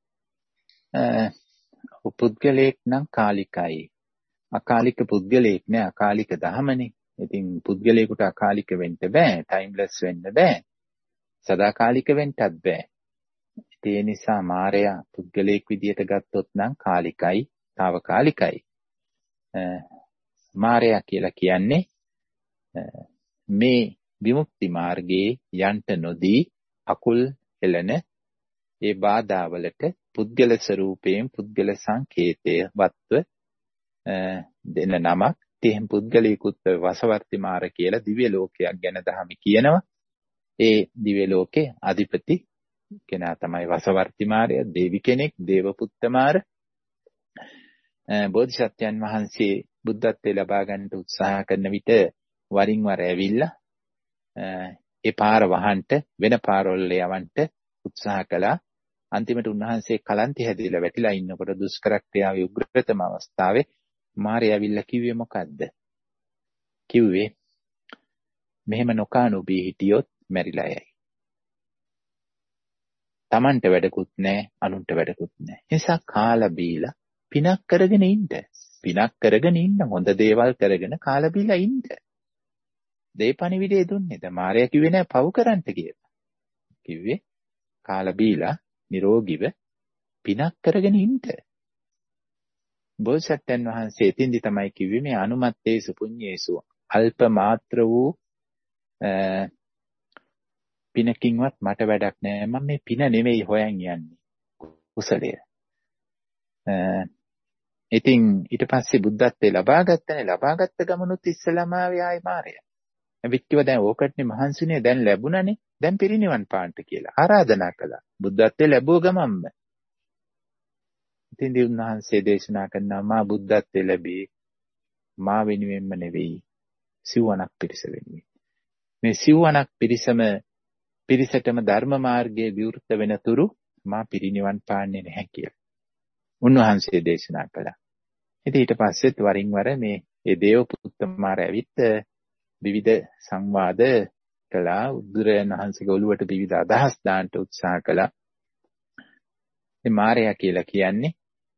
පුද්ගලයෙක් නම් කාලිකයි. අකාලික පුද්ගලයෙක් නෑ. අකාලික දහමනේ. ඉතින් පුද්ගලයෙකුට අකාලික වෙන්න බෑ. ටයිම්ලස් වෙන්න බෑ. සදාකාලික වෙන්නත් බෑ. ඒ නිසා මායя පුද්ගලයෙක් විදියට ගත්තොත් නම් කාලිකයි, తాවකාලිකයි. මායя කියලා කියන්නේ මේ විමුක්ති මාර්ගයේ යන්ට නොදී අකුල් හෙළන ඒ බාධාවලට පුද්ගල ස්වરૂපයෙන් පුද්ගල සංකේතය වත්ව දෙන නමක්. තේම් පුද්ගලයෙකුත් වසවර්ති මාර කියලා දිව්‍ය ලෝකයක් ගැන දහම කියනවා. ඒ දිව්‍ය ලෝකේ අධිපති කෙනා තමයි වසවර්ති මාරය. දේවි කෙනෙක්, දේවපුත්ත මාර. බෝධිසත්වයන් වහන්සේ බුද්ධත්වයේ ලබා ගන්නට උත්සාහ කරන විට වරින් වර ඇවිල්ලා ඒ පාර වහන්ට වෙන පාරවල යවන්නට උත්සාහ කළා. අන්තිමට උන්වහන්සේ කලන්ති හැදිලා වැටිලා ඉන්නකොට දුෂ්කර ක්‍රියාවේ උග්‍රතම අවස්ථාවේ මාරයා ඇවිල්ලා කිව්වේ මොකද්ද? කිව්වේ මෙහෙම නොකා නොබී හිටියොත් මැරිලා යයි. Tamanට වැඩකුත් නැහැ, අනුන්ට වැඩකුත් නැහැ. ඒ නිසා කාලා බීලා පිනක් කරගෙන ඉන්න. පිනක් කරගෙන ඉන්න. හොඳ දේවල් කරගෙන කාලා බීලා ඉන්න. දෙපණිවිඩය දුන්නේද? මාරයා කිව්වේ නෑ පව් කරන්න කියලා. කිව්වේ කාලා බීලා නිරෝගීව පිනක් කරගෙන ඉන්න. බෝසත්යන් වහන්සේ එතින්දි තමයි කිව්වේ මේ අනුමත්තේසු පුඤ්ඤේසු අල්ප මාත්‍ර වූ පිනකින්වත් මට වැඩක් නෑ. මම මේ පින නෙමෙයි හොයන් යන්නේ. කුසලය. ඉතින් ඊට පස්සේ බුද්ධත්වයේ ලබාගත්ත ගමනුත් ඉස්සලම ආවේ මාරයා. වික්කිව දැන් ඕකටනේ මහන්සිනේ දැන් ලැබුණනේ. දැන් පිරිනිවන් පාන්න කියලා ආරාධනා කළා. බුද්ධත්වයේ ලැබුව ගමන්ම. ඉතින් උන්වහන්සේ දේශනා කරනවා මා බුද්ධත්වයේ ලැබී මා වෙනුවෙන්ම නෙවෙයි සිව්වණක් පිරිස වෙනුවෙන්. මේ සිව්වණක් පිරිසටම ධර්ම මාර්ගයේ විවෘත වෙන තුරු මා පිරිනිවන් පාන්නේ නැහැ කියලා. උන්වහන්සේ දේශනා කළා. ඉතින් ඊට පස්සෙත් වරින් වර මේ දේව පුත්තමාර ඇවිත් විවිධ සංවාද කළා. උද්දුරයන් වහන්සේගේ ඔළුවට විවිධ අදහස් දාන්න උත්සාහ කළා. මේ මාරයා කියලා කියන්නේ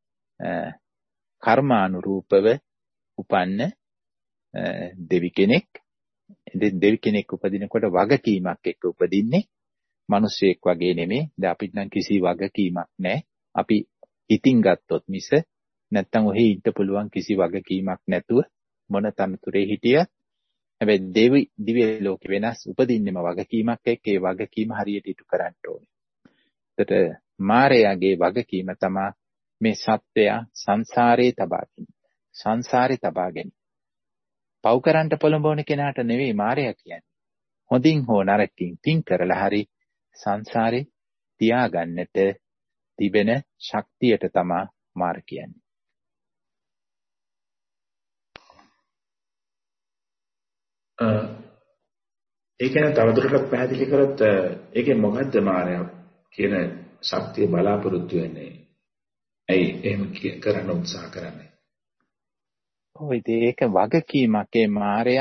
කර්මානුරූපව උපන්න දෙවි කෙනෙක්. දෙවි කෙනෙක් උපදිනකොට වගකීමක් එක්ක උපදින්නේ. මිනිස්සෙක් වගේ නෙමෙයි. දැන් අපිට නම් කිසි වගකීමක් නැහැ. අපි ඉතින් ගත්තොත් මිස නැත්තම් ඔහි ඉන්න පුළුවන් කිසි වගකීමක් නැතුව මොන තනතුරේ හිටියත් හැබැයි දිව්‍ය ලෝකෙ වෙනස් උපදින්නෙම වගකීමක් එක්ක ඒ වගකීම හරියට ඉටු කරන්න ඕනේ. ඒකට මාරයාගේ වගකීම තමයි මේ සත්වයා සංසාරේ තබා ගැනීම. පව් කරන්න පොළඹවන කෙනාට නෙවෙයි මාරයා කියන්නේ. හොඳින් හෝ නරකින් තින් කරලා හරි සංසාරේ තියාගන්නට තිබෙන ශක්තියට තමයි මාර කියන්නේ. ඒ කියන්නේ තවදුරටත් පැහැදිලි කරොත් ඒකේ මොකද්ද මාරයා කියන ශක්තිය බලාපොරොත්තු වෙන්නේ? ඇයි එහෙම කරන්න උත්සාහ කරන්නේ? ඔය ඒක වගකීමක්. ඒ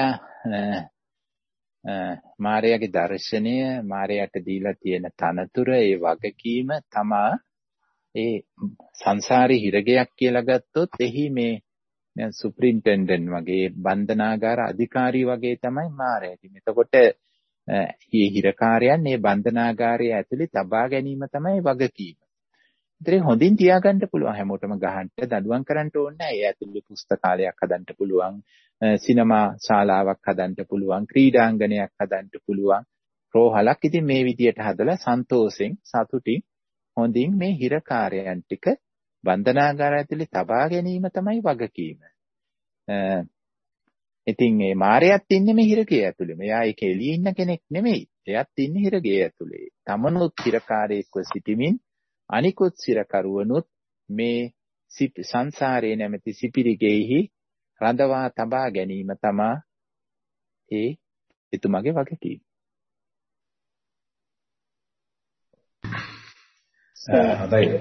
මාරයාගේ දර්ශනය මාරයාට දීලා තියෙන තනතුර ඒ වගකීම තමා ඒ සංසාරේ හිරගයක් කියලා ගත්තොත් එහි මේ සුප්‍රින්ටෙන්ඩන්ට් වගේ බන්ධනාගාර අධිකාරී වගේ තමයි මාරයා. ඉතින් එතකොට මේ හිරකාරයන් මේ බන්ධනාගාරයේ ඇතුලේ තබා ගැනීම තමයි වගකීම. ඉතින් හොඳින් තියාගන්න පුළුවන්. හැමෝටම ගහන්න දඬුවම් කරන්න ඕනේ නැහැ. ඒ ඇතුලේ පුස්තකාලයක් හදන්න පුළුවන්, සිනමා ශාලාවක් හදන්න පුළුවන්, ක්‍රීඩාංගණයක් හදන්න පුළුවන්. රෝහලක් ඉතින් මේ විදියට හදලා සන්තෝෂෙන් සතුටින් හොඳින් මේ හිරකාරයන් ටික බන්ධනාගාරය ඇතුලේ තබා ගැනීම තමයි වගකීම. ඉතින් මේ මාරයත් ඉන්නේ මේ හිරකේ ඇතුලේ. මෙයා ඒක එළියේ ඉන්න කෙනෙක් නෙමෙයි. එයාත් ඉන්නේ හිරගේ ඇතුලේ. තමනුත් හිරකාරයෙක්ව සිටමින් අනිකුත් සිරකරුවනුත් මේ සංසාරේ නැමැති සිපිරිගෙහි රඳවා තබා ගැනීම තමයි ඒ එතුමාගේ වගකීම. හොඳයි.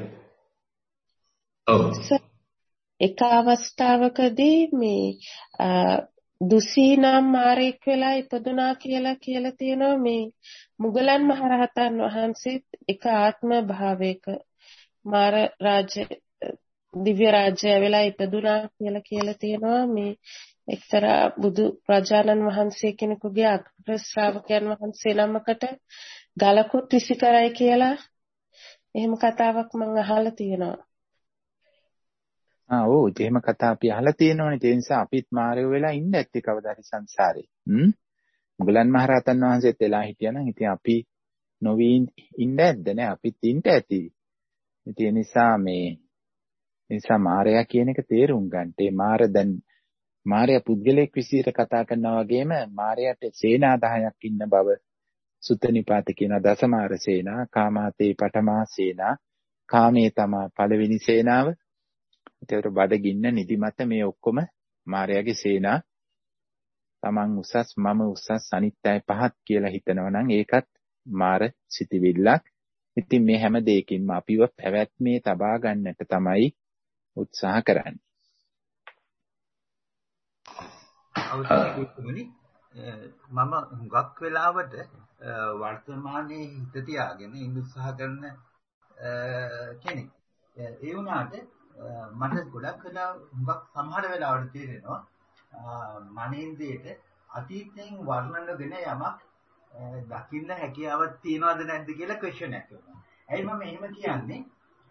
එක අවස්ථාවකදී මේ දුසී නම් මාරෙක් වෙලා ඉපදුනා කියලා තියෙනවා. මේ මුගලන් මහරහතන් වහන්සේත් එක ආත්ම භාවයක මාර රාජ්‍ය දිව්‍ය රාජ්‍යය වෙලා ඉපදුනා කියලා තියෙනවා. මේ එක්තරා බුදු රජාණන් වහන්සේ කෙනෙකුගේ අග්‍ර ශ්‍රාවකයන් වහන්සේ නමකට ගලකුත් විසි කරයි කියලා එහෙම කතාවක් මම අහලා තියෙනවා. ඔව් එහෙම කතා අපි අහලා තියෙනවනේ. ඒ නිසා අපිත් මාරයෝ වෙලා ඉන්න ඇත්තේ කවදා හරි සංසාරේ. මුගලන් මහරහතන් වහන්සේත් වෙලා හිටියනම් ඉතින් අපි නොවි ඉන්න ඇද්ද නෑ? අපිත් ඉන්න ඇති. ඉතින් ඒ නිසා මාරයා කියන එක තේරුම් ගන්න. ඒ මාරයා පුද්ගලයෙක් විසියට කතා කරනවා වගේම මාරයාට සේනා 10ක් ඉන්න බව සුත්තනිපාත කියන දසමාර සේනා, කාමාතේ පඨමා සේනා, කාමයේ තමා පළවෙනි සේනාව. ඒතර බඩගින්න නිදිමත මේ ඔක්කොම මාරයාගේ සේනා. තමන් උසස් මම උසස් අනිත් අය පහත් කියලා හිතනවා නම් ඒකත් මාර සිටිවිල්ලක්. ඉතින් මේ හැම දෙයකින්ම අපිව පැවැත්මේ තබා ගන්නට තමයි උත්සාහ කරන්නේ. මම හුඟක් වෙලාවට වර්තමානයේ හිත තියාගෙන ඉන්න උත්සාහ කරන කෙනෙක්. ඒ වුණාට මට ගොඩක් වෙලා හුඟක් සමහර වෙලාවට තේරෙනවා මනින්දේට අතීතයෙන් වර්ණනගෙන යමක් දකින්න හැකියාවක් තියනවද නැද්ද කියලා ක්වෙස්චන් එකක් වෙනවා. ඇයි මම එහෙම කියන්නේ?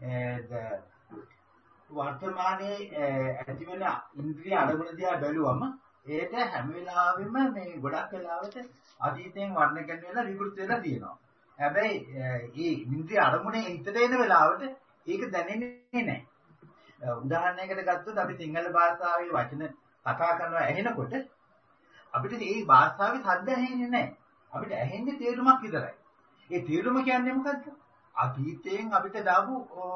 වර්තමානයේ ඇතිවෙන ඉන්ද්‍රිය අරමුණ දිහා බැලුවම ඒක හැම වෙලාවෙම මේ ගොඩක් වෙලාවට අතීතයෙන් වර්ණනගෙන වෙලා විකෘති වෙලා තියෙනවා. හැබැයි මේ ඉන්ද්‍රිය අරමුණේ හිතට එන වෙලාවට ඒක දැනෙන්නේ නැහැ. උදාහරණයකට ගත්තොත් අපි සිංහල භාෂාවේ වචන කතා කරනවා ඇහෙනකොට අපිට මේ භාෂාවේ શબ્ද ඇහෙන්නේ නැහැ. අපිට ඇහෙන්නේ තේරුමක් විතරයි. ඒ තේරුම කියන්නේ මොකද්ද? අතීතයෙන් අපිට දාපු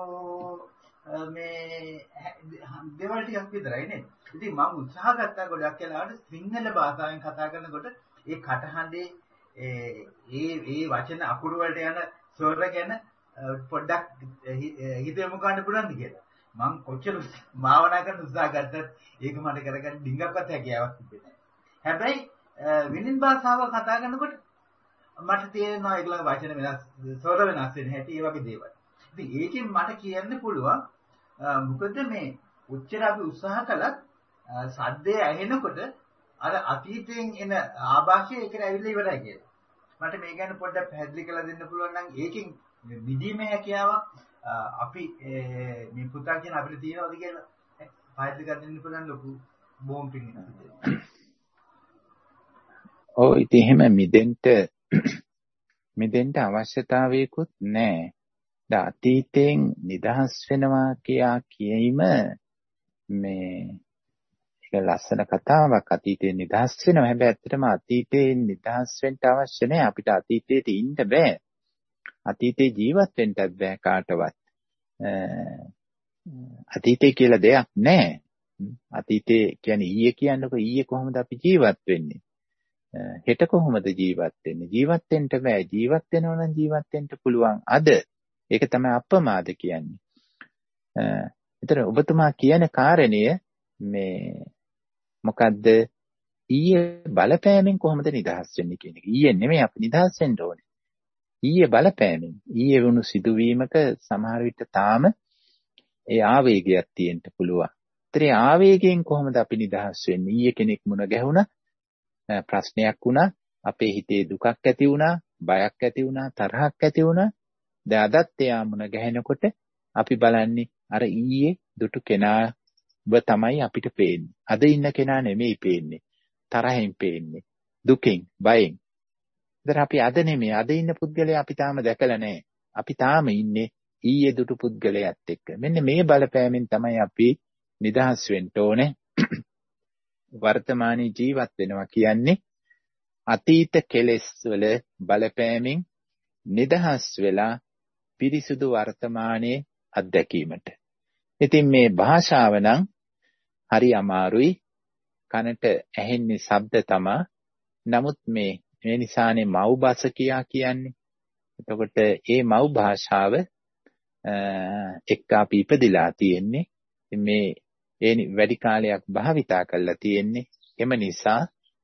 මේ දේවල් ටිකක් විතරයි නේද? ඉතින් මම උත්සාහ ගත්තා ගොඩක් වෙලාවට සිංහල භාෂාවෙන් කතා කරනකොට ඒ කටහඬේ ඒ වචන අකුරු වලට යන ස්වර ගැන පොඩ්ඩක් හිතෙමු ගන්න පුළුවන්ද කියලා. මම කොච්චර භාවනා කරන උත්සාහ ගත්තත් ඒක මට කරගන්න ඩිංගක්වත් හැකියාවක් තිබෙන්නේ නැහැ. හැබැයි වෙනින් භාෂාව කතා කරනකොට මට තේරෙනවා ඒගොල්ලෝ වචන වෙනස් ස්වර වෙනස් වෙන හැටි ඒ වගේ දේවල්. ඉතින් ඒකෙන් මට කියන්න පුළුවන් මොකද මේ උච්චර අපි උත්සාහ කළත් සද්දේ ඇහෙනකොට අර අතීතයෙන් එන ආభాෂය ඒකට ඇවිල්ලා ඉවරයි කියලා. මට මේ ගැන පොඩ්ඩක් පැහැදිලි කරලා දෙන්න පුළුවන් නම් ඒකෙන් විදීමේ හැකියාවක් අපි මේ පුතා කියන අපිට තියෙනවද කියලා පැහැදිලි කර දෙන්න පුළුවන් ලොකු බොම් පින් එකක්. ඔව් ඉතින් එහෙම මිදෙන්න අවශ්‍යතාවයකුත් නැහැ. අතීතයෙන් නිදහස් වෙනවා කියීම මේ ඒක ලස්සන කතාවක්. අතීතයෙන් නිදහස් වෙනවා. හැබැයි ඇත්තටම අතීතයෙන් නිදහස් වෙන්න අවශ්‍ය නැහැ. අපිට අතීතයට ඉන්න බෑ. අතීතේ ජීවත් වෙන්නත් බෑ කාටවත්. අතීතේ කියලා දෙයක් නැහැ. අතීතේ කියන්නේ ඊයේ කියන්නකො ඊයේ කොහොමද අපි ජීවත් වෙන්නේ? හෙට කොහොමද ජීවත් වෙන්නේ? ජීවත් වෙන්න බෑ. ජීවත් වෙනවා නම් ජීවත් වෙන්න පුළුවන් අද. ඒක තමයි අප්‍රමාද කියන්නේ. ඒතර ඔබතුමා කියන කාරණය මේ මොකද්ද? ඊයේ බලපෑමෙන් කොහොමද නිදහස් වෙන්නේ කියන එක. ඊයේ නෙමෙයි අපි නිදහස් වෙන්න ඕනේ. ඊයේ බලපෑමෙන් ඊයේ වුණු සිදුවීමක සමහර විට තාම ඒ ආවේගයක් තියෙන්න පුළුවන්. ඒතර ඒ ආවේගයෙන් කොහොමද අපි නිදහස් වෙන්නේ? ඊයේ කෙනෙක් මුණ ගැහුණා, ප්‍රශ්නයක් වුණා, අපේ හිතේ දුකක් ඇති වුණා, බයක් ඇති වුණා, තරහක් ඇති වුණා. දැන් අදත් එයා මුණ ගැහෙනකොට අපි බලන්නේ අර ඊයේ දුටු කෙනාව තමයි අපිට පේන්නේ. අද ඉන්න කෙනා නෙමෙයි පේන්නේ. තරහෙන් පේන්නේ. දුකෙන්, බයෙන්. ඒතර අපි අද නෙමෙයි අද ඉන්න පුද්ගලයා අපි තාම දැකලා නැහැ. අපි තාම ඉන්නේ ඊයේ දුටු පුද්ගලයාත් එක්ක. මෙන්න මේ බලපෑමෙන් තමයි අපි නිදහස් වෙන්න ඕනේ. වර්තමානයේ ජීවත් වෙනවා කියන්නේ අතීත කෙලෙස් වල බලපෑමෙන් නිදහස් වෙලා පිරිසුදු වර්තමානයේ අත්දැකීමට. ඉතින් මේ භාෂාව නම් හරි අමාරුයි. කනට ඇහෙන්නේ ශබ්ද තමයි. නමුත් මේ නිසානේ මව් භාෂ කියන්නේ. එතකොට මේ මව් භාෂාව එක්ක අපි ඉපදිලා තියෙන්නේ. මේ වැඩි කාලයක් භාවිතා කරලා තියෙන්නේ. එම නිසා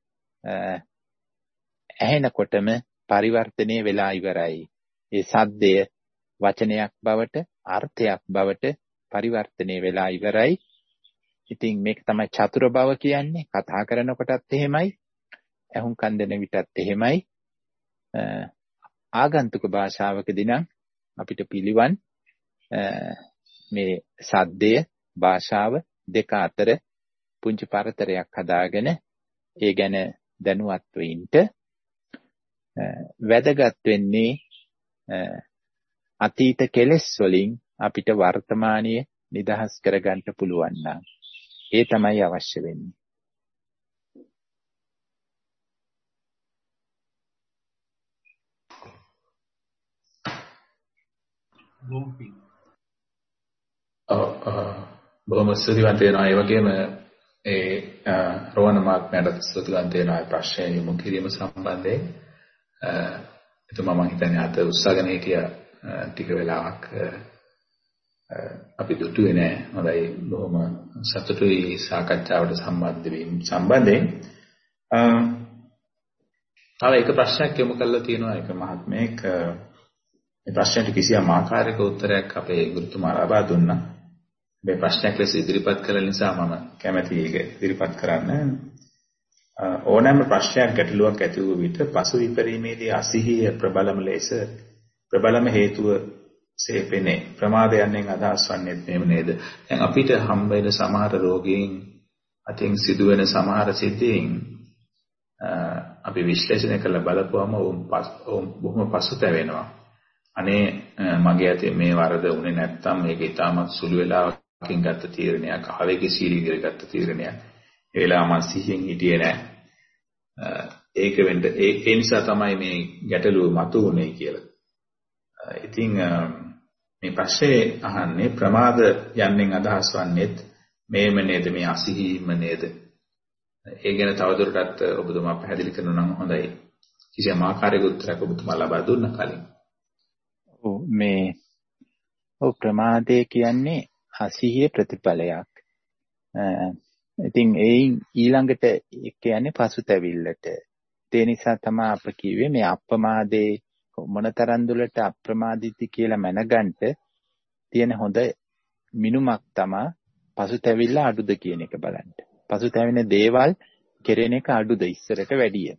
ඇහෙනකොටම පරිවර්තනය වෙලා ඉවරයි. ඒ සද්දය වචනයක් බවට, අර්ථයක් බවට පරිවර්තනය වෙලා ඉවරයි. ඉතින් මේක තමයි චතුර බව කියන්නේ. කතා කරනකොටත් එහෙමයි. ඇහුම්කන් දෙන විටත් එහෙමයි. ආගන්තුක භාෂාවකදී නම් අපිට පිළිවන් මේ සද්දය, භාෂාව දෙක අතර පුංචි පරතරයක් හදාගෙන ඒ ගැන දැනුවත් වෙන්න වැදගත් වෙන්නේ අතීත කෙලෙස් වලින් අපිට වර්තමානයේ නිදහස් කරගන්න පුළුවන් නම් ඒ තමයි අවශ්‍ය වෙන්නේ. බොහොම ස්තුතිවන්ත වෙනවා. ඒ වගේම රෝහණ මහත්මයාට ස්තුතිවන්ත වෙනවා ප්‍රශ්නය යොමු කිරීම සම්බන්ධයෙන්. එතුමා මම හිතන්නේ අත උස්සගෙන හිටිය ටික වෙලාවක් අපි දුටුවේ නෑ. හොඳයි, බොහොම සතුටුයි සාකච්ඡාවට සම්බන්ධ වීම සම්බන්ධයෙන්. තව එක ප්‍රශ්නයක් යොමු කරලා තියෙනවා එක මහත්මයෙක්. මේ ප්‍රශ්නයට කිසියම් ආකාරයක උත්තරයක් අපේ ගුරුතුමා ලබා දුන්නා. මේ ප්‍රශ්නයක් ලෙස ඉදිරිපත් කළ නිසා මම කැමැතියි ඒක ඉදිරිපත් කරන්න. ඕනෑම ප්‍රශ්නයක් ගැටලුවක් ඇති වූ විට පසු විපරීමේදී අසිහිය ප්‍රබලම හේතුව සේපෙනේ. ප්‍රමාදයන්ෙන් අදහස් වන්නේ මේව නේද? දැන් අපිට හම්බ වෙන සමහර රෝගීන් අතින් සිදුවෙන සමහර සිද්ධීන් අපි විශ්ලේෂණය කරලා බලපුවම බොහොම පසුතැවෙනවා. අනේ මගේ අතේ මේ වරද උනේ නැත්තම් මේක ඉතාමත් සුළු වෙලාවකින් ගත්ත තීරණයක්, ආවේගශීලී කරගත්ත තීරණයක්. ඒ වෙලාව මම සිහියෙන් හිටියේ නැහැ. ඒක වෙන්න ඒ නිසා තමයි මේ ගැටලුව මතුවුනේ කියලා. ඉතින් මේ ප්‍රශ්නේ අහන්නේ ප්‍රමාද යන්නෙන් අදහස් වන්නේත් මේම නේද, මේ අසිහිම නේද? ඒ ගැන තවදුරටත් ඔබතුමා පැහැදිලි කරනවා නම් හොඳයි. කිසියම් ආකාරයක උත්තරයක් ඔබතුමා ලබා දුන්න කලින්. ප්‍රමාදය කියන්නේ අසිහිය ප්‍රතිඵලයක්. ඉතින් ඒයින් ඊළඟට කියන්නේ පසුතැවිල්ලට. ඒ නිසා තමයි අප කිව්වේ මේ අප්‍රමාදේ මොනතරම් දුරට අප්‍රමාදිත කියලා මැනගන්න තියෙන හොඳ මිනුමක් තමයි පසුතැවිල්ල අඩුද කියන එක බලන්න. පසුතැවෙන දේවල් කෙරෙන එක අඩුද ඉස්සරට වැඩිය.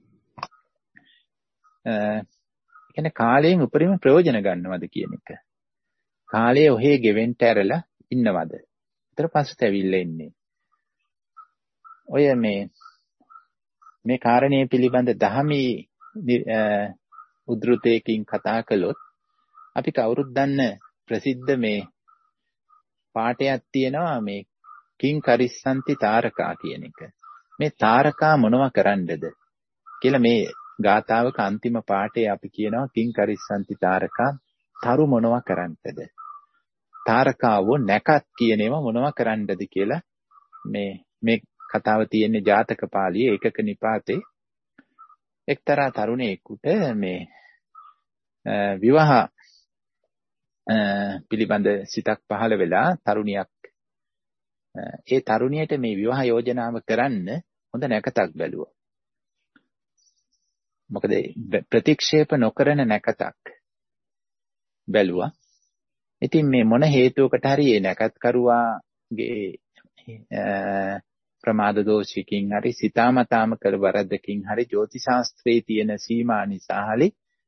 කියන්නේ කාලයෙන් උපරිම ප්‍රයෝජන ගන්නවද කියන එක. කාලය ඔහේ ගෙවෙන්න ඇරලා ඉන්නවද? ඒතර පසුතැවිල්ල එන්නේ. ඔය මේ කාරණේ පිළිබඳ දහමී උද්ෘතයකින් කතා කළොත් අපි කවුරුත් දන්න ප්‍රසිද්ධ මේ පාඨයක් තියෙනවා මේ කිං කරිස්සන්ති තාරකා කියන එක. මේ තාරකා මොනවා කරන්නද කියලා මේ ගාථාවක අන්තිම පාඨයේ අපි කියනවා කිං කරිස්සන්ති තාරකා, තරු මොනවා කරන්නද? තාරකාවෝ නැකත් කියන ඒවා මොනවා කරන්නද කියලා මේ කතාව තියෙන්නේ ජාතක පාළියේ ඒකක නිපාතේ. එක්තරා තරුණයෙකුට මේ විවාහ පිළිබඳ සිතක් පහළ වෙලා ඒ තරුණියට මේ විවාහ යෝජනාව කරන්න හොඳ නැකතක් බැලුවා. මොකද ප්‍රතික්ෂේප නොකරන නැකතක් බැලුවා. ඉතින් මේ මොන හේතුවකට හරි මේ නැකත්කරුවාගේ ප්‍රමාද දෝෂිකින් හරි සිතාමතාම කළ වරදකින් හරි ජ්‍යොතිෂ ශාස්ත්‍රයේ තියෙන සීමා නිසා හරි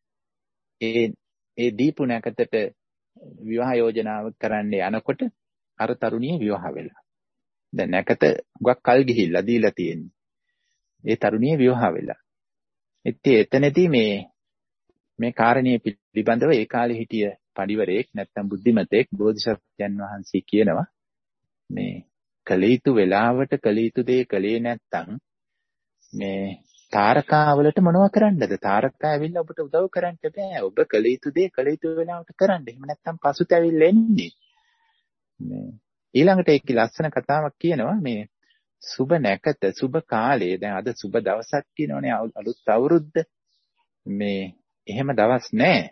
ඒ දීපු නැකතට විවාහ යෝජනාව කරන්න යනකොට අර තරුණිය විවාහ වෙලා. දැන් නැකත ගොඩක් කල් ගිහිල්ලා දීලා තියෙන්නේ. ඒ තරුණිය විවාහ වෙලා. ඉතින් එතනදී මේ කාරණේ පිළිබඳව ඒ කාලේ හිටිය පඬිවරයෙක් නැත්තම් බුද්ධිමතෙක් බෝධිසත්වයන් වහන්සේ කියනවා මේ කළ යුතු වෙලාවට කළ යුතු දේ කළේ නැත්තම් මේ තාරකාවලට මොනව කරන්නද? තාරකා ඇවිල්ලා ඔබට උදව් කරන්න බෑ. ඔබ කළ යුතු දේ කළ යුතු වෙලාවට කරන්න. එහෙම නැත්තම් පසුතැවිල්ල එන්නේ. ඊළඟට ඒක ලස්සන කතාවක් කියනවා මේ සුබ නැකත සුබ කාලයේ. දැන් අද සුබ දවසක් කියනවනේ, අලුත් අවුරුද්ද. එහෙම දවස් නෑ.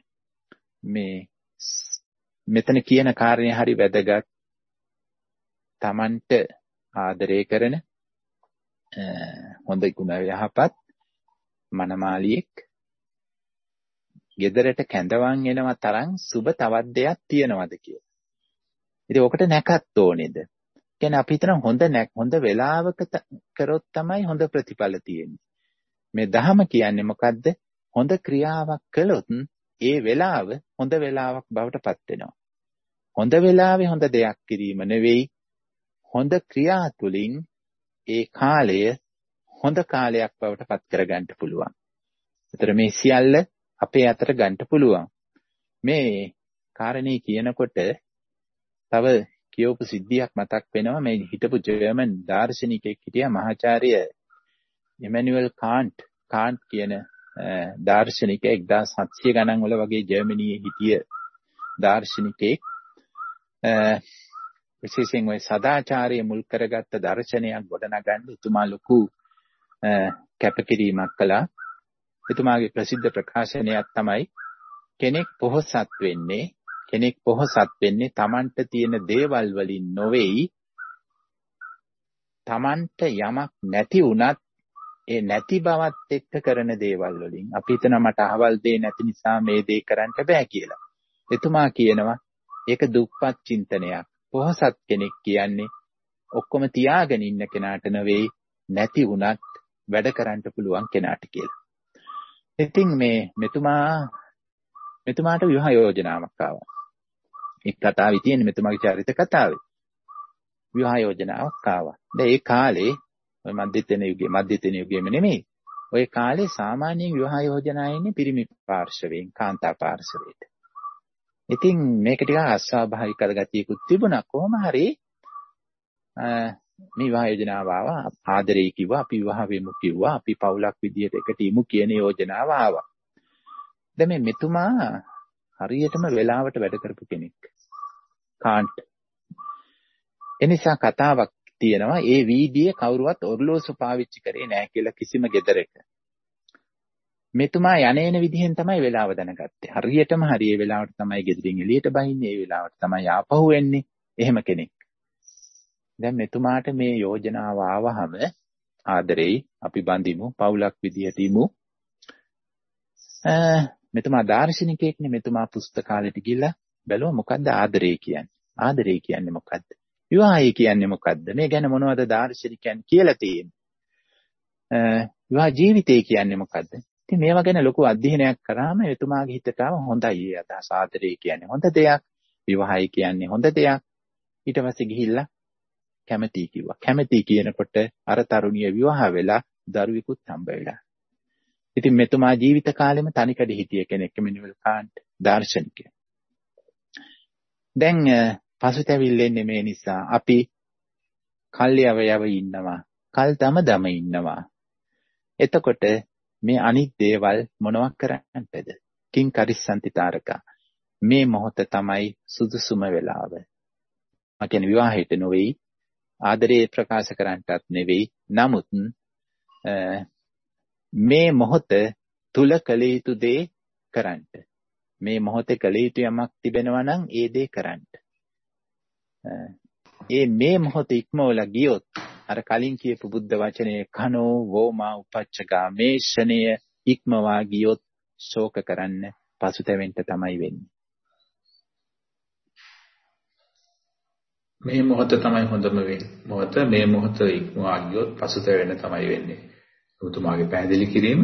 මෙතන කියන කාරණේ හරි වැදගත්. Tamanට ආදරය කරන හොඳ ගුණ යහපත් මනමාලියෙක් ගෙදරට කැඳවන් එනවා තරම් සුබ තවත් දෙයක් තියනවද කියලා. ඉතින් ඔකට නැකත් ඕනේද? කියන්නේ අපි හිතන හොඳ වෙලාවක කරොත් තමයි හොඳ ප්‍රතිඵල තියෙන්නේ. මේ ධහම කියන්නේ මොකද්ද? හොඳ ක්‍රියාවක් කළොත් ඒ වෙලාව හොඳ වෙලාවක් බවට පත් වෙනවා. හොඳ වෙලාවේ හොඳ දෙයක් කිරීම නෙවෙයි, හොඳ ක්‍රියා තුළින් ඒ කාලය හොඳ කාලයක් බවට පත් කරගන්න පුළුවන්. ඒතර මේ සියල්ල අපේ අතට ගන්න පුළුවන්. මේ කාරණේ කියනකොට තව කියවපු සිද්ධියක් මතක් වෙනවා. මේ හිටපු ජර්මන් දාර්ශනිකයෙක් හිටියා, මහාචාර්ය ඉමැනුවෙල් කාන්ට් කියන දාර්ශනික 1700 ගණන් වල වගේ ජර්මනියේ හිටිය දාර්ශනිකයෙක්. විශේෂයෙන් ওই සදාචාරය මුල් කරගත්ත දර්ශනයක් ගොඩනගන්න එතුමා ලොකු කැපකිරීමක් කළා. එතුමාගේ ප්‍රසිද්ධ ප්‍රකාශනයක් තමයි කෙනෙක් පොහොසත් වෙන්නේ Tamanට තියෙන දේවල් වලින් නොවේයි, Tamanට යමක් නැති වුණත් ඒ නැති බවත් එක්ක කරන දේවල් වලින්. අපි හිතන මට අහවල් දේ නැති නිසා මේ දේ කරන්න බෑ කියලා. එතුමා කියනවා ඒක දුප්පත් චින්තනයක්. පොහොසත් කෙනෙක් කියන්නේ ඔක්කොම තියාගෙන ඉන්න කෙනාට නෙවෙයි, නැති වුණත් වැඩ කරන්න පුළුවන් කෙනාට කියලා. ඉතින් මෙතුමාට විවාහ යෝජනාවක් ආවා. ඒ කතාවේ තියෙන මෙතුමාගේ චරිත කතාවේ විවාහ යෝජනාවක් ආවා. දැන් ඒ කාලේ ඔය මධ්‍යතන යුගයේම නෙමෙයි. ඔය කාලේ සාමාන්‍ය විවාහ යෝජනා එන්නේ පිරිමි පාර්ශවයෙන් කාන්තා පාර්ශවයට. ඉතින් මේක ටිකක් අස්වාභාවික ගතියකුත් තිබුණා. කොහොම හරි මේ විවාහ යෝජනාව ආවා. ආදරේ කිව්වා, අපි විවාහ වෙමු කිව්වා, අපි පවුලක් විදියට එකට ඉමු කියන යෝජනාව ආවා. දැන් මේ මෙතුමා හරියටම වෙලාවට වැඩ කරපු කෙනෙක්. කාන්ට්. එනිසා කතාවක් තියෙනවා. ඒ වීදියේ කවුරුවත් ඔර්ලෝසු පාවිච්චි කරේ නැහැ කියලා කිසිම ගෙදරක. මෙතුමා යන්නේන විදිහෙන් තමයි වෙලාව දැනගත්තේ. හරියටම හරිය වෙලාවට තමයි ගෙදරින් එළියට බහින්නේ. ඒ වෙලාවට තමයි ආපහු එන්නේ. එහෙම කෙනෙක්. දැන් මෙතුමාට මේ යෝජනාව ආවහම ආදරෙයි අපි බඳිමු පවුලක් විදියට ඉමු. මෙතුමා දාර්ශනිකයෙක්නේ. මෙතුමා පුස්තකාලෙට ගිහිල්ලා බැලුවා මොකද්ද ආදරේ කියන්නේ. ආදරේ කියන්නේ මොකද්ද? විවාහය කියන්නේ මොකද්ද? මේ ගැන මොනවද දාර්ශනිකයන් කියලා තියෙන්නේ? විවාහ ජීවිතය කියන්නේ මොකද්ද? ඉතින් මේවා ගැන ලොකු අධ්‍යයනයක් කරාම එතුමාගේ හිතට ආව හොඳයි ඒ අදහස. ආදරේ කියන්නේ හොඳ දෙයක්. විවාහය කියන්නේ හොඳ දෙයක්. ඊට පස්සේ ගිහිල්ලා කැමැති කිව්වා. කැමැති කියනකොට අර තරුණිය විවාහ වෙලා දරුවෙකුත් හම්බ වෙලා. ඉතින් මෙතුමා ජීවිත කාලෙම තනිකඩ හිටිය කෙනෙක්. ඉමැනුවෙල් කාන්ට් දාර්ශනිකය. දැන් පසුතැවිල්ල එන්නේ මේ නිසා අපි කල්යව ඉන්නවා. කල් දම ඉන්නවා. එතකොට මේ අනිත් දේවල් මොනවක් කරන්නටද? කිං කරිස්සන්ති තාරකා. මේ මොහොත තමයි සුදුසුම වෙලාව. මම කියන්නේ විවාහයට නෙවෙයි, ආදරේ ප්‍රකාශ කරන්නටත් නෙවෙයි. නමුත් මේ මොහොත තුල කළ යුතු දේ කරන්නට. මේ මොහොතේ කළ යුතු යමක් තිබෙනවා නම් ඒ දේ කරන්නට. මේ මොහොත ඉක්මවලා ගියොත් අර කලින් කියපු බුද්ධ වචනේ කනෝ වෝමා උපච්චගා මේ ෂණය ඉක්මවා ගියොත් ශෝක කරන්න පසුතැවෙන්න තමයි වෙන්නේ. මේ මොහොත තමයි හොඳම මොහොත. මේ මොහොත ඉක්මවා ගියොත් පසුතැවෙන්න තමයි වෙන්නේ. ඔබතුමාගේ පැහැදිලි කිරීම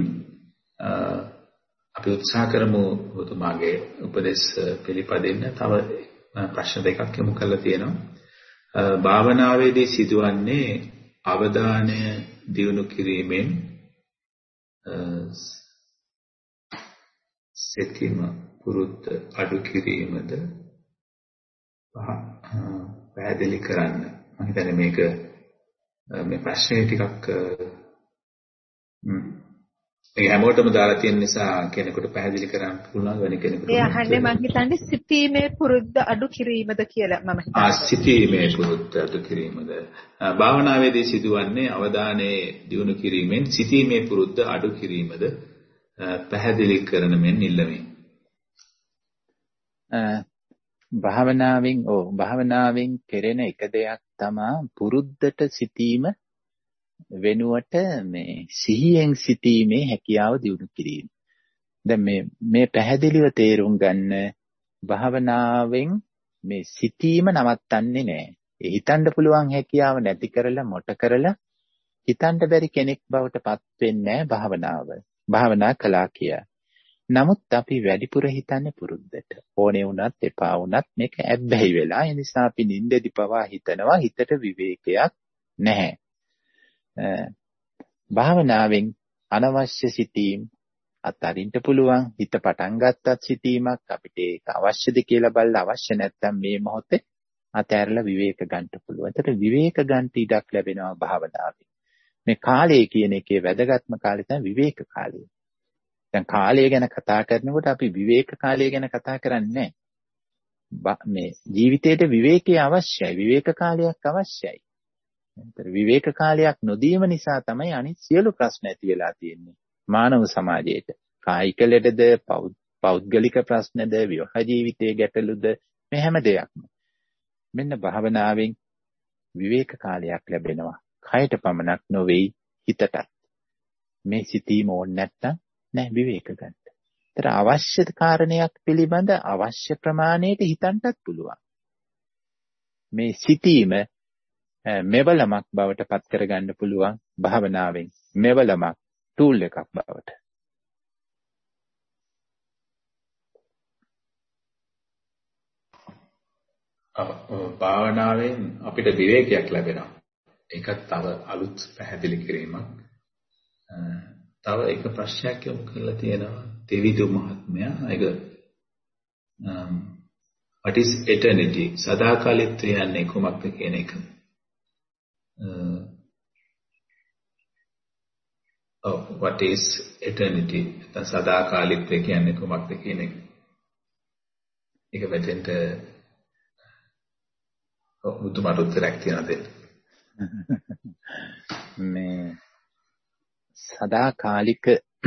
අපි උත්සාහ කරමු ඔබතුමාගේ උපදෙස් පිළිපදින්න. තව ප්‍රශ්න දෙකක් යොමු කරලා තියෙනවා. භාවනාවේදී සිදුවන්නේ අවධානය දියුණු කිරීමෙන් සිතීම පුරුද්ද අඩු කිරීමද පැහැදිලි කරන්න. මම හිතන්නේ මේක මේ ප්‍රශ්නේ ටිකක් ඒ හැමෝටම දාලා තියෙන නිසා කෙනෙකුට පැහැදිලි කරන්න පුළුවන් වෙන කෙනෙකුට. ඒ අහන්නේ මම හිතන්නේ සිතීමේ පුරුද්ද අඩු කිරීමද කියලා මම හිතනවා. සිතීමේ පුරුද්ද අඩු කිරීමද. භාවනාවේදී සිදුවන්නේ අවධානයේ දියුණු කිරීමෙන් සිතීමේ පුරුද්ද අඩු කිරීමද පැහැදිලි කරන මෙන් ඉල්ලමි. භාවනාවෙන් කෙරෙන එක දෙයක් තමයි පුරුද්දට සිතීම වෙනුවට මේ සිහියෙන් සිටීමේ හැකියාව දියුණු කිරීම. දැන් මේ පැහැදිලිව තේරුම් ගන්න භාවනාවෙන් මේ සිටීම නවත්තන්නේ නැහැ. ඒ හිතන්න පුළුවන් හැකියාව නැති කරලා මොට කරලා හිතන්න බැරි කෙනෙක් බවට පත් වෙන්නේ නැහැ භාවනා කළා කියා. නමුත් අපි වැඩිපුර හිතන්නේ පුරුද්දට. ඕනේ වුණත් එපා වුණත් මේක ඇබ්බැහි වෙලා. ඒ නිසා අපි නිින්දෙදි පවා හිතනවා හිතට විවේකයක් නැහැ. භාවනාවෙන් අනවශ්‍ය සිතීම් අත්හරින්න පුළුවන්. හිත පටන් ගත්තත් සිතීමක් අපිට ඒක අවශ්‍යද කියලා බලලා අවශ්‍ය නැත්නම් මේ මොහොතේ අතහැරලා විවේක ගන්න පුළුවන්. ඒකට විවේක ගන්න ඉඩක් ලැබෙනවා භාවනාවෙන්. මේ කාලය කියන එකේ වැදගත්ම කාලය තමයි විවේක කාලය. දැන් කාලය ගැන කතා කරනකොට අපි විවේක කාලය ගැන කතා කරන්නේ නැහැ. මේ ජීවිතේට විවේකයේ අවශ්‍යයි. විවේක කාලයක් අවශ්‍යයි. විවේක කාලයක් නොදීම නිසා තමයි අනිත් සියලු ප්‍රශ්න ඇති වෙලා තියෙන්නේ මානව සමාජයේට. කායික ලෙඩද, පෞද්ගලික ප්‍රශ්නද, විවාහ ජීවිතයේ ගැටලුද, මේ හැම දෙයක්ම. මෙන්න භාවනාවෙන් විවේක කාලයක් ලැබෙනවා. කයට පමණක් නොවේයි හිතටත්. මේ සිතීම ඕනේ නැත්තම් නෑ විවේක ගන්න. ඒතර අවශ්‍ය කාරණයක් පිළිබඳ අවශ්‍ය ප්‍රමාණයට හිතන්නත් පුළුවන්. මේ සිතීම මෙවලමක් බවට පත් කරගන්න පුළුවන් භාවනාවෙන්. මෙවලමක් ටූල් එකක් බවට. භාවනාවෙන් අපිට විවේකයක් ලැබෙනවා. ඒකත් තව අලුත් පැහැදිලි කිරීමක්. තව එක ප්‍රශ්නයක් යොමු කරලා තියෙනවා දෙවිදු මහත්මයා. ඒක what is eternity? සදාකාලිකත්වය කියන්නේ කුමක්ද කියන එක. What is eternity? සදාකාලිකත්වය කියන්නේ කුමක්ද කියන එක. ඒක වැටෙන්න මුතුමාට උත්තරයක් තියන දෙන්න. මේ සදාකාලික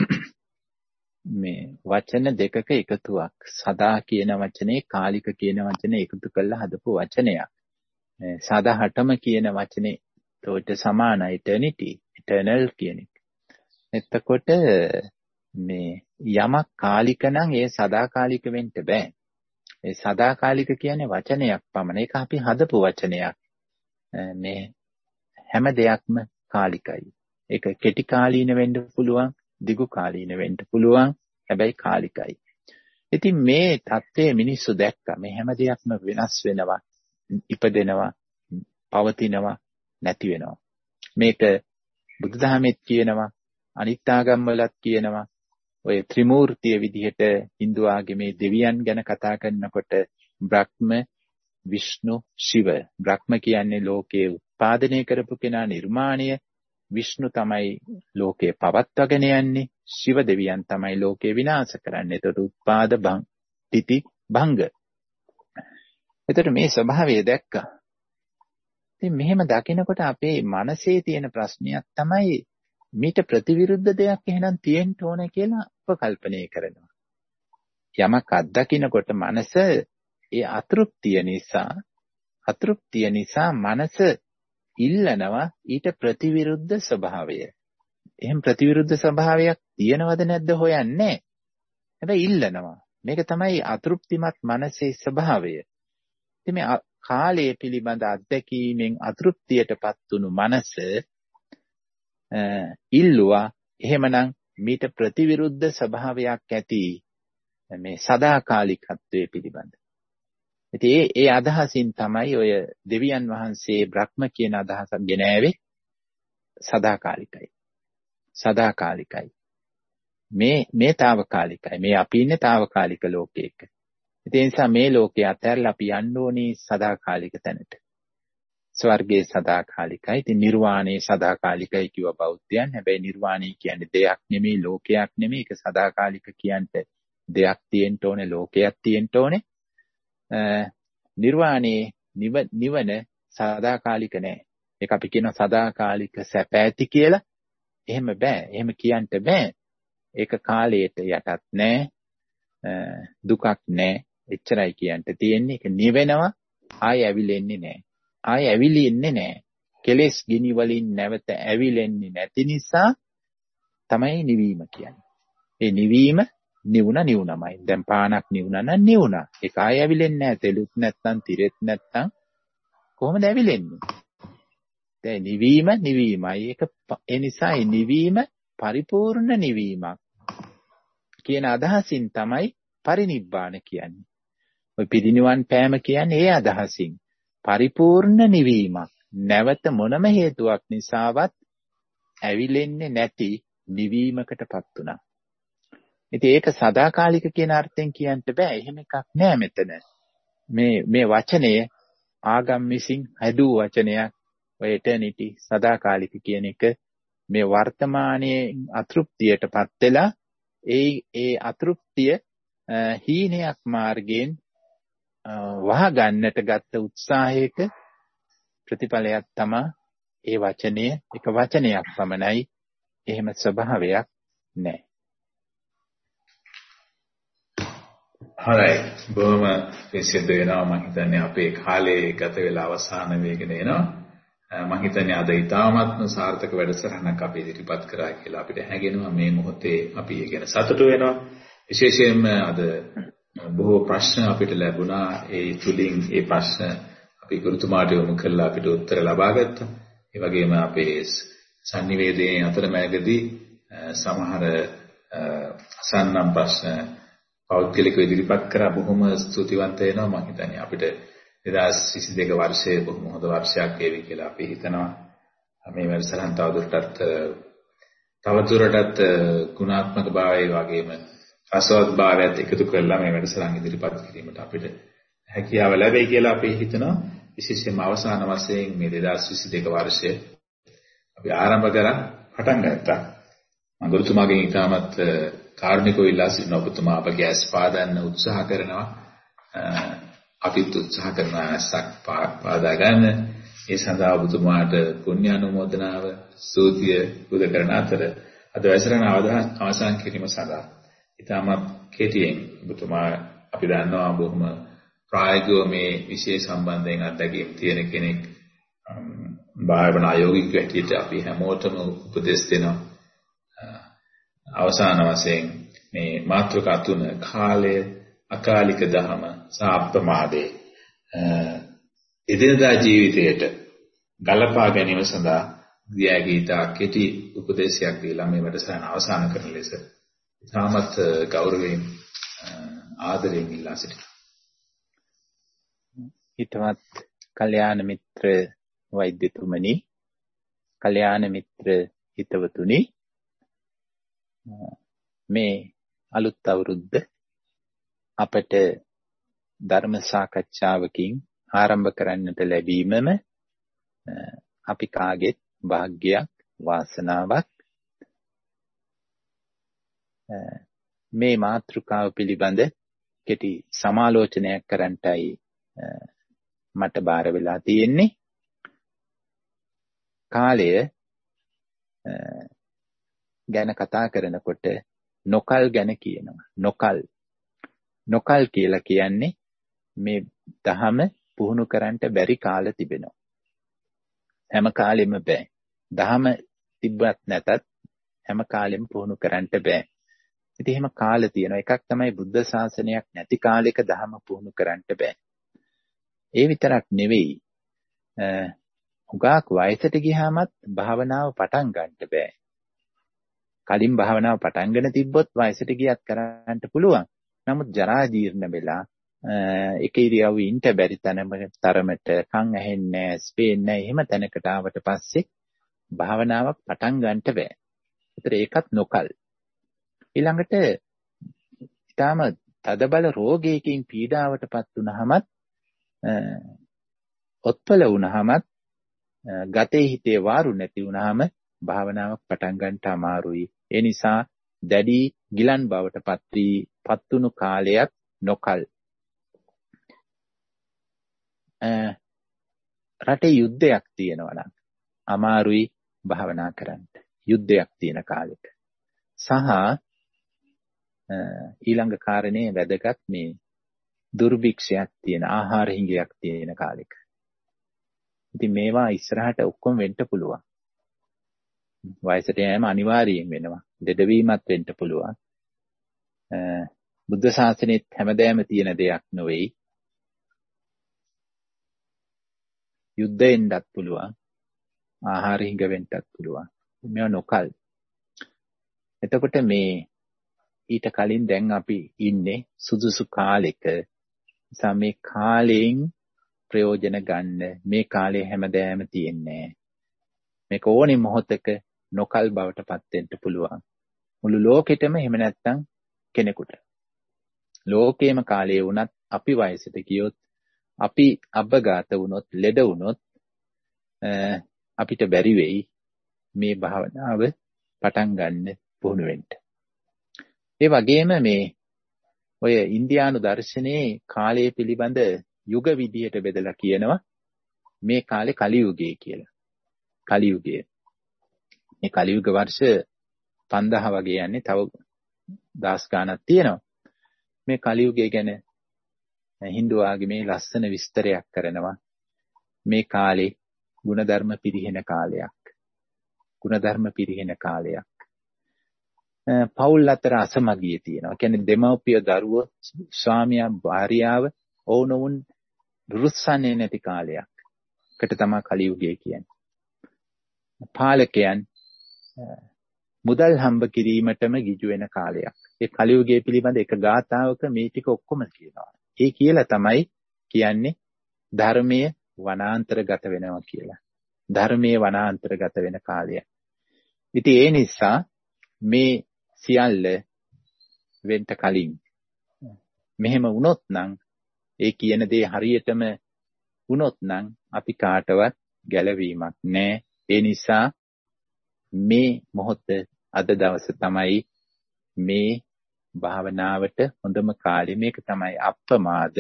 මේ වචන දෙකක එකතුවක්. සදා කියන වචනේ කාලික කියන වචනේ එකතු කරලා හදපු වචනයක්. සදාහටම කියන වචනේ තෝට සමාන eternity, eternal කියන එක. එතකොට මේ යමක් කාලික නම් ඒ සදාකාලික වෙන්න බෑ. ඒ සදාකාලික කියන්නේ වචනයක් පමණ. ඒක අපි හදපු වචනයක්. මේ හැම දෙයක්ම කාලිකයි. ඒක කෙටි කාලීන වෙන්න පුළුවන්, දිගු කාලීන වෙන්න පුළුවන්. හැබැයි කාලිකයි. ඉතින් මේ தත්ත්වයේ මිනිස්සු දැක්කා. මේ හැම දෙයක්ම වෙනස් වෙනවා, ඉපදෙනවා, පවතිනවා, නැති වෙනවා. මේක බුදුදහමෙත් කියනවා, අනිත් ආගම්වලත් කියනවා. ඔය ත්‍රිමූර්තිය විදිහට Hindu ආගමේ දෙවියන් ගැන කතා කරනකොට බ්‍රහ්ම, විෂ්ණු, ශිව. බ්‍රහ්ම කියන්නේ ලෝකයේ උත්පාදනය කරපු කෙනා, නිර්මාණය. විෂ්ණු තමයි ලෝකේ පවත්වාගෙන යන්නේ. ශිව දෙවියන් තමයි ලෝකේ විනාශ කරන්නේ. ඒතට උත්පාද තිති භංග. ඒතට මේ ස්වභාවය දැක්කා. ඉතින් මෙහෙම දකිනකොට අපේ මනසේ තියෙන ප්‍රශ්නයක් තමයි මීට ප්‍රතිවිරුද්ධ දෙයක් එහෙනම් තියෙන්න ඕන කියලා උපකල්පනය කරනවා. යමක් අත්දකිනකොට මනස ඒ අතෘප්තිය නිසා මනස ඉල්ලනවා ඊට ප්‍රතිවිරුද්ධ ස්වභාවය. එහෙනම් ප්‍රතිවිරුද්ධ ස්වභාවයක් තියෙනවද නැද්ද හොයන්නේ. හැබැයි ඉල්ලනවා. මේක තමයි අතෘප්තිමත් මනසේ ස්වභාවය. ඉතින් මේ කාලය පිළිබඳ අත්දැකීමෙන් අතෘප්තියටපත් වුණු මනස ඉල්ලුවා එහෙමනම් මීට ප්‍රතිවිරුද්ධ ස්වභාවයක් ඇති මේ සදාකාලිකත්වයේ පිළිබඳ. ඉතින් ඒ අදහසින් තමයි ඔය දෙවියන් වහන්සේ බ්‍රහ්ම කියන අදහසක් ගෙනාවේ. සදාකාලිකයි. මේ తాවකාලිකයි. මේ අපි ඉන්නේ తాවකාලික ලෝකයක. ඒ නිසා මේ ලෝකේ අතහැරලා අපි යන්න ඕනේ සදාකාලික තැනට. ස්වර්ගයේ සදාකාලිකයි. ඉතින් නිර්වාණය සදාකාලිකයි කිව්ව බෞද්ධයන්. හැබැයි නිර්වාණය කියන්නේ දෙයක් නෙමෙයි, ලෝකයක් නෙමෙයි. ඒක සදාකාලික කියන්නේ දෙයක් තියෙන්න ඕනේ, ලෝකයක් තියෙන්න ඕනේ. නිර්වාණයේ නිවන සදාකාලික නෑ. ඒක අපි කියන සදාකාලික සැප ඇති කියලා. එහෙම බෑ. එහෙම කියන්න බෑ. ඒක කාලයට යටත් නෑ. දුකක් නෑ. එච්චරයි කියන්න තියෙන්නේ. ඒක නිවෙනවා, ආය ඇවිලෙන්නේ නෑ. ආය ඇවිලෙන්නේ නෑ. කෙලෙස් ගිනි වලින් නැවත ඇවිලෙන්නේ නැති නිසා තමයි නිවීම කියන්නේ. ඒ නිවීම නිවුණමයි. දැන් පානක් නිවුණා නම් නිවුණා. ඒක ආය ඇවිලෙන්නේ නැහැ. තෙලුත් නැත්තම්, තිරෙත් නැත්තම් කොහොමද ඇවිලෙන්නේ? දැන් නිවීමයි. ඒක ඒ නිසා ඒ නිවීම පරිපූර්ණ නිවීමක් කියන අදහසින් තමයි පරිනිබ්බාන කියන්නේ. ඔය පිරිනිවන් පෑම කියන්නේ ඒ අදහසින්. පරිපූර්ණ නිවීමක්. නැවත මොනම හේතුවක් නිසාවත් ඇවිලෙන්නේ නැති නිවීමකටපත් උනා. ඉතින් ඒක සදාකාලික කියන අර්ථයෙන් කියන්න බෑ. එහෙම එකක් නෑ මෙතන. මේ වචනය ආගම් විසින් හැදූ වචනයක්. ඔය eternity සදාකාලික කියන එක මේ වර්තමානයේ අතෘප්තියටපත් වෙලා ඒ අතෘප්තිය හීනයක් මාර්ගයෙන් වහගන්නට ගත්ත උත්සාහයක ප්‍රතිඵලයක් තමයි ඒ වචනය. එක වචනයක් පමණයි. එහෙම ස්වභාවයක් නැහැ. හරි. බොහොම විශේෂ වෙනවා. මම හිතන්නේ අපේ කාලේ ගත වෙලා අවසාන වේගෙන එනවා. මම හිතන්නේ අද ඊටාත්ම සාර්ථක වැඩසටහනක් අපි ඉදිරිපත් කරා කියලා අපිට හැඟෙනවා. මේ මොහොතේ අපි ඒ ගැන සතුටු වෙනවා. විශේෂයෙන්ම අද බොහෝ ප්‍රශ්න අපිට ලැබුණා. ඒ තුලින් ඒ ප්‍රශ්න අපි ගුරුතුමාට යොමු කළා අපිට උත්තර ලබා ගත්තා. ඒ වගේම අපේ sannivedanaye අතරමැදදී සමහර අසන්නම් ප්‍රශ්න පෞද්ගලිකව ඉදිරිපත් කරා. බොහොම ස්තුතිවන්ත වෙනවා. මම හිතන්නේ අපිට 2022 වර්ෂයේ බොහොම හොඳ වර්ෂයක් වේවි කියලා අපි හිතනවා. මේ වැඩසටහන තවදුරටත් ගුණාත්මක භාවය වගේම රසවත් භාවයත් එකතු කරලා මේ වැඩසටහන ඉදිරිපත් කිරීමට අපිට හැකියාව ලැබෙයි කියලා අපි හිතනවා. විශේෂයෙන්ම අවසාන වශයෙන් මේ 2022 වර්ෂයේ අපි ආරම්භ කරන් පටන් ගත්තා. මම ගුරුතුමාගෙන් ඉතාමත් කාරුණිකව ඉල්ලා සිටින ඔබතුමා අපගේ ඇස් පාදන්න උත්සාහ කරනවා. අපිත් උත්සාහ කරනවා ඇසක් පාදා ගන්න. ඒ සඳහා ඔබතුමාට පුණ්‍ය අනුමෝදනාව ස්තුතිය පුද කරන අතර අද වැසරණ අවසන් කිරීම සඳහා ඉතාමත් කෙටියෙන් ඔබතුමා අපි දන්නවා බොහොම ප්‍රායෝගිකව මේ විෂය සම්බන්ධයෙන් අත්දැකීම් තියෙන කෙනෙක්. භාවනා යෝගික හැටියට අපි හැමෝටම උපදෙස් දෙනවා. අවසාන වශයෙන් මේ මාතෘකා තුන කාලය, අකාලික දහම සහ අප්‍රමාදේ එදිනදා ජීවිතයට ගලපා ගැනීම සඳහා ගියාගීතා කෙටි උපදේශයක් දීලා මේ වැඩසටහන අවසන් කරන ලෙස ඉතාමත් ගෞරවයෙන් ආදරයෙන් ඉල්ලා සිටිනවා. හිතවත් කල්යාණ මිත්‍ර වෛද්‍යතුමනි, කල්යාණ මිත්‍ර හිතවතුනි, මේ අලුත් අවුරුද්ද අපට ධර්ම සාකච්ඡාවකින් ආරම්භ කරන්නට ලැබීමම අපි කාගෙත් වාග්යක් වාසනාවක්. මේ මාතෘකාව පිළිබඳ කෙටි සමාලෝචනයක් කරන්නටයි මට බාර වෙලා තියෙන්නේ. කාලය ගැන කතා කරනකොට නොකල් ගැන කියනවා. නොකල් කියලා කියන්නේ මේ දහම පුහුණු කරන්නට බැරි කාල තිබෙනවා. හැම කාලෙම බෑ. දහම තිබ්බත් නැතත් හැම කාලෙම පුහුණු කරන්නට බෑ. ඉතින් එහෙම කාල තියෙනවා. එකක් තමයි බුද්ධ ශාසනයක් නැති කාලෙක දහම පුහුණු කරන්නට බෑ. ඒ විතරක් නෙවෙයි. හුඟක් වයසට ගියාමත් භාවනාව පටන් ගන්නට බෑ. කලින් භාවනාව පටන්ගෙන තිබ්බොත් වයසට ගියත් කරන්න පුළුවන්. නමුත් ජරා ජීර්ණ වෙලා එක ඉරියව්වෙ ඉන්න බැරි තරමට කන් ඇහෙන්නේ නැහැ, ස්පේන්නේ නැහැ. එහෙම තැනකට ආවට පස්සේ භාවනාවක් පටන් ගන්නට බෑ. ඒතර ඒකත් නොකල්. ඊළඟට ඊටාම තදබල රෝගයකින් පීඩාවටපත් වුනහමත් ඔත්පල වුනහමත් ගතේ හිතේ වාරු නැති වුනහම භාවනාවක් පටන් ගන්නට අමාරුයි. ඒ නිසා දැඩි ගිලන් බවටපත් වුණු කාලයක් නොකල්. රටේ යුද්ධයක් තියෙනවා නම් අමාරුයි භාවනා කරන්න. යුද්ධයක් තියෙන කාලෙක. සහ ඊළඟ කාරණේ වැදගත් මේ දුර්භික්ෂයක් තියෙන, ආහාර හිඟයක් තියෙන කාලෙක. ඉතින් මේවා ඉස්සරහට ඔක්කොම වෙන්න පුළුවන්. වයසට යෑම අනිවාර්යයෙන් වෙනවා. දෙඩවීමත් වෙන්න පුළුවන්. බුද්ධ ශාසනයේත් හැමදෑම තියෙන දෙයක් නෙවෙයි. යුද්ධෙන්වත් පුළුවන්. ආහාර හිඟ වෙන්නත් පුළුවන්. මේවා නොකල්. එතකොට මේ ඊට කලින් දැන් අපි ඉන්නේ සුදුසු කාලෙක. නිසා මේ කාලයෙන් ප්‍රයෝජන ගන්න. මේ කාලේ හැමදෑම තියෙන්නේ. මේක ඕනේ මොහොතක නොකල් බවට පත් වෙන්න පුළුවන්. මුළු ලෝකෙටම එහෙම නැත්තම් කෙනෙකුට. ලෝකේම කාලයේ වුණත් අපි වයසට ගියොත්, අපි අබ්බගත වුණොත්, ලෙඩ වුණොත් අපිට බැරි වෙයි මේ භාවනාව පටන් ගන්න පුහුණු වෙන්න. ඒ වගේම මේ ඔය ඉන්දියානු දර්ශනයේ කාලය පිළිබඳ යුග විදියට බෙදලා කියනවා මේ කාලේ කලියුගය කියලා. කලියුගය. මේ කලියුග වර්ෂ 5000 වගේ යන්නේ, තව දහස් ගාණක් තියෙනවා. මේ කලියුගය ගැන හින්දු ආගමේ ලස්සන විස්තරයක් කරනවා. මේ කාලේ ಗುಣධර්ම පිරිහෙන කාලයක්. ಗುಣධර්ම පිරිහෙන කාලයක්. පවුල් අතර අසමගිය තියෙනවා. කියන්නේ දෙමව්පිය දරුවෝ, ස්වාමියා භාර්යාව ඕනෝන් රුස්සන්නේ නැති කාලයක්. කට තමයි කලියුගය කියන්නේ. පාලකයන් මුදල් හම්බ කිරීමටම ගිජු වෙන කාලයක්. ඒ කලියුගය පිළිබඳ එක ගාථාවක මේ ටික ඔක්කොම කියනවා. ඒ කියලා තමයි කියන්නේ ධර්මයේ වනාන්තරගත වෙනවා කියලා. ධර්මයේ වනාන්තරගත වෙන කාලයක්. ඉතින් ඒ නිසා මේ සියල්ල වෙන්න කලින් මෙහෙම වුණොත් නම් ඒ කියන දේ හරියටම වුණොත් නම් අපි කාටවත් ගැලවීමක් නැහැ. ඒ නිසා මේ මොහොත අද දවස තමයි මේ භාවනාවට හොඳම කාලය. මේක තමයි අප්‍රමාද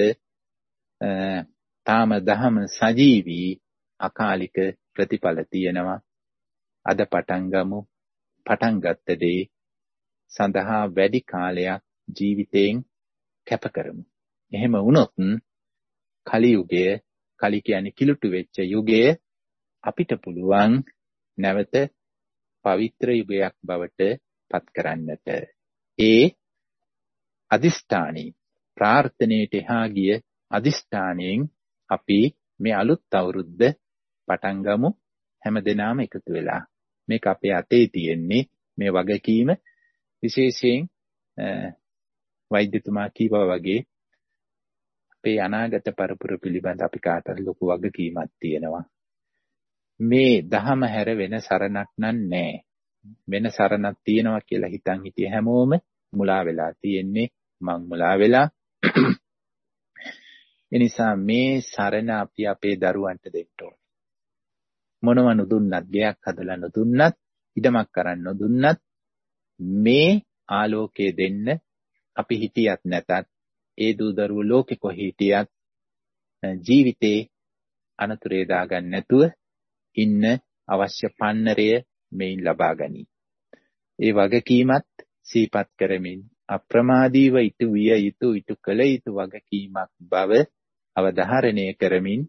තාම දහම සජීවී අකාලික ප්‍රතිඵල තියෙනවා. අද පටන් ගමු. පටන් ගත්ත දේ සඳහා වැඩි කාලයක් ජීවිතයෙන් කැප කරමු. එහෙම වුණොත් කලි යුගය, කලි කියන්නේ කිලුටු වෙච්ච යුගය, අපිට පුළුවන් නැවත පවිත්‍ර යුගයක් බවට පත් කරන්නට. ඒ අදිෂ්ඨානී ප්‍රාර්ථනයට එහා ගිය අදිෂ්ඨානයෙන් අපි මේ අලුත් අවුරුද්ද පටන් ගමු. හැමදෙනාම එකතු වෙලා. මේක අපේ අතේ තියෙන්නේ මේ වගකීම. විශේෂයෙන් වෛද්‍යතුමා කීවා වගේ අපේ අනාගත පරපුර පිළිබඳ අපි කාටද ලොකු වගකීමක් තියෙනවා. මේ දහම හැර වෙන සරණක් නැහැ. වෙන සරණක් තියෙනවා කියලා හිතන් හිටිය හැමෝම මුලා වෙලා තියෙන්නේ. මං මුලා වෙලා. එනිසා මේ සරණ අපි අපේ දරුවන්ට දෙන්න ඕනේ. මොනව නොදුන්නත්, ගෙයක් හදලා නොදුන්නත්, ඉඩමක් කරන් නොදුන්නත් මේ ආලෝකයේ දෙන්න අපි හිටියත් නැතත් ඒ දූ දරුවෝ ලෝකෙ කොහේ හිටියත් ජීවිතේ අනතුරේ දාගන්න නැතුව ඉන්න අවශ්‍ය පන්නරය මේන් ලබා ගනි. ඒ වගකීමත් සිහිපත් කරමින් අප්‍රමාදීව ඉටු විය යුතු, ඉටු කළ යුතු වගකීමක් බව අවධාරණය කරමින්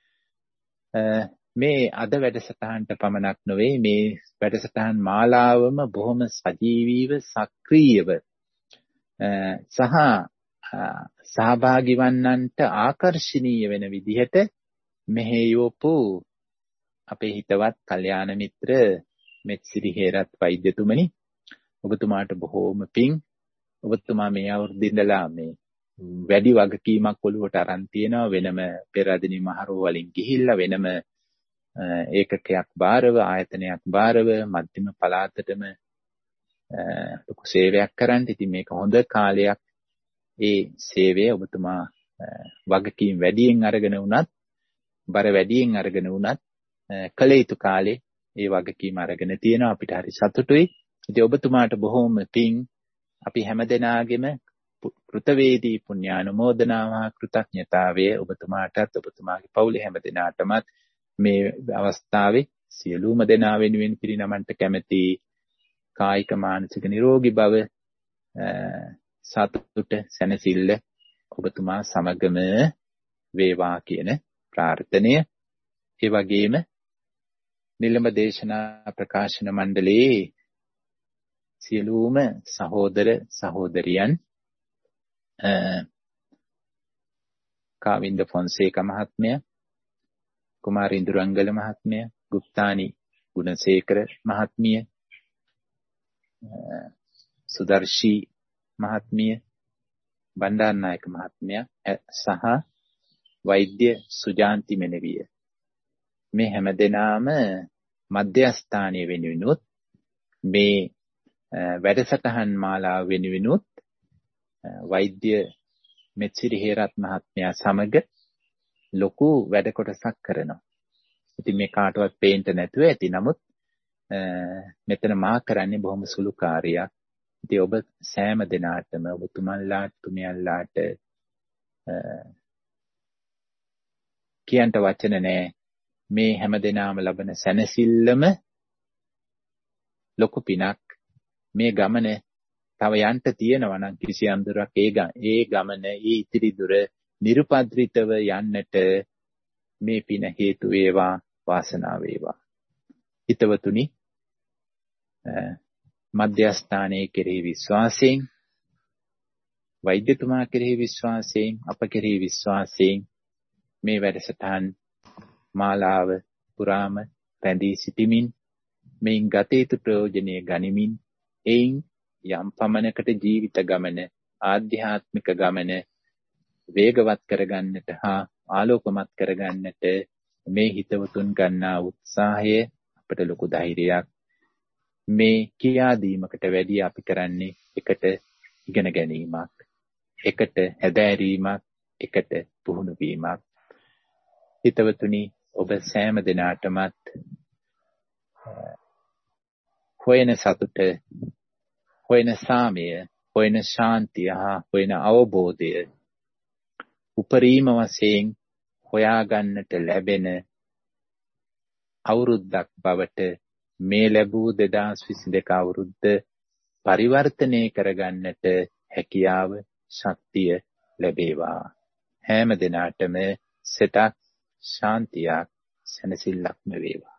මේ අද වැඩසටහනට පමණක් නොවේ, මේ වැඩසටහන් මාලාවම බොහොම සජීවීව, සක්‍රීයව සහ සහභාගී වන්නන්ට ආකර්ෂණීය වෙන විදිහට මෙහෙයවපු අපේ හිතවත් කල්යාණ මිත්‍ර මෙත්සිරි හේරත් වෛද්‍යතුමනි, ඔබතුමාට බොහෝම පිං. ඔබතුමා මේ අවුරුද්දේ මේ වැඩි වගකීමක් ඔළුවට අරන් තියෙනවා. වෙනම පෙරදිනි මහරෝ වලින් ගිහිල්ලා වෙනම ඒකකයක් බාරව, ආයතනයක් බාරව මධ්‍යම පළාතටම ලොකු සේවයක් කරන්න. ඉතින් මේක හොඳ කාලයක්. ඒ සේවය ඔබතුමා වගකීම් වැඩියෙන් අරගෙන වුණත්, බර වැඩියෙන් අරගෙන වුණත් කළ යුතු කාලේ ඒ වගකීම අරගෙන තියෙනවා. අපිට හරි සතුටුයි. ඉතින් ඔබතුමාට බොහෝම පිං. අපි හැමදෙනාගේම කෘතවේදී පුණ්‍යානුමෝදනාව, කෘතඥතාවය ඔබතුමාටත්, ඔබතුමාගේ පවුලේ හැමදෙනාටමත් මේ අවස්ථාවේ සියලුම දෙනා වෙනුවෙන් පිරිනමන්ට කැමැති. කායික මානසික නිරෝගී බව, සතුට, සැනසෙල්ල ඔබතුමා සමගම වේවා කියන ප්‍රාර්ථනය. ඒ වගේම නිලම දේශනා ප්‍රකාශන මණ්ඩලයේ සියලුම සහෝදර සහෝදරියන්, කාවින්ද ෆොන්සේකා මහත්මයා, කුමාරී ඉන්දුරංගල මහත්මයා, ගුප්තානි ගුණසේකර මහත්මිය, සුදර්ශී මහත්මිය, බණ්ඩාරනායක මහත්මයා සහ වෛද්‍ය සුජාන්ති මෙනවිය, මේ හැමදෙනාම මධ්‍යස්ථානීය වෙනුවෙනුත් මේ වැඩසටහන් මාලාව වෙනුවෙනුත් වෛද්‍ය මෙත්සිරි හේරත් මහත්මයා සමග ලොකු වැඩ කොටසක් කරනවා. ඉතින් මේ කාටවත් පේන්න නැතුව ඇති. නමුත් මෙතන මා කරන්නේ බොහොම සුළු කාර්යයක්. ඉතින් ඔබ සෑම දිනාටම, ඔබතුමන්ලාට, තුමියන්ලාට කියන්න වචන නැහැ. මේ හැම දිනාම ලබන සැනසෙල්ලම ලොකු පිනක්. මේ ගමන තව යන්න තියෙනවා නම් කිසි අඳුරක් ඒ ගමන, ඒ ඉතිරි දුර නිර්පද්‍රිතව යන්නට මේ පින හේතු වේවා, වාසනාව වේවා. හිතවතුනි, මධ්‍යස්ථානයේ කෙරෙහි විශ්වාසයෙන්, වෛද්‍යතුමා කෙරෙහි විශ්වාසයෙන්, අප කෙරෙහි විශ්වාසයෙන් මේ වැඩසටහන් මාලාව පුරාම රැඳී සිටිමින් මේන් ගත යුතු ප්‍රයෝජනය ගනිමින් එයින් යම් පමණකට ජීවිත ගමන, ආධ්‍යාත්මික ගමන වේගවත් කරගන්නට හා ආලෝකමත් කරගන්නට මේ හිතවතුන් ගන්නා උත්සාහය අපට ලොකු ධෛර්යයක්. මේ කියා දීමකට වැඩිය අපි කරන්නේ එකට ඉගෙන ගැනීමක්, එකට හැදෑරීමක්, එකට පුහුණු වීමක්. හිතවතුනි, ඔබ සෑම දිනාටමත් හොයන සතුට, හොයන සාමය, හොයන ශාන්තිය හා හොයන අවබෝධය උපරිම වශයෙන් හොයාගන්නට ලැබෙන අවුරුද්දක් බවට මේ ලැබූ 2022 අවුරුද්ද පරිවර්තනය කරගන්නට හැකියාව, ශක්තිය ලැබේවා. හැම දිනාටම සෙතක්, ශාන්තියක්, සැනසෙල්ලක්ම වේවා.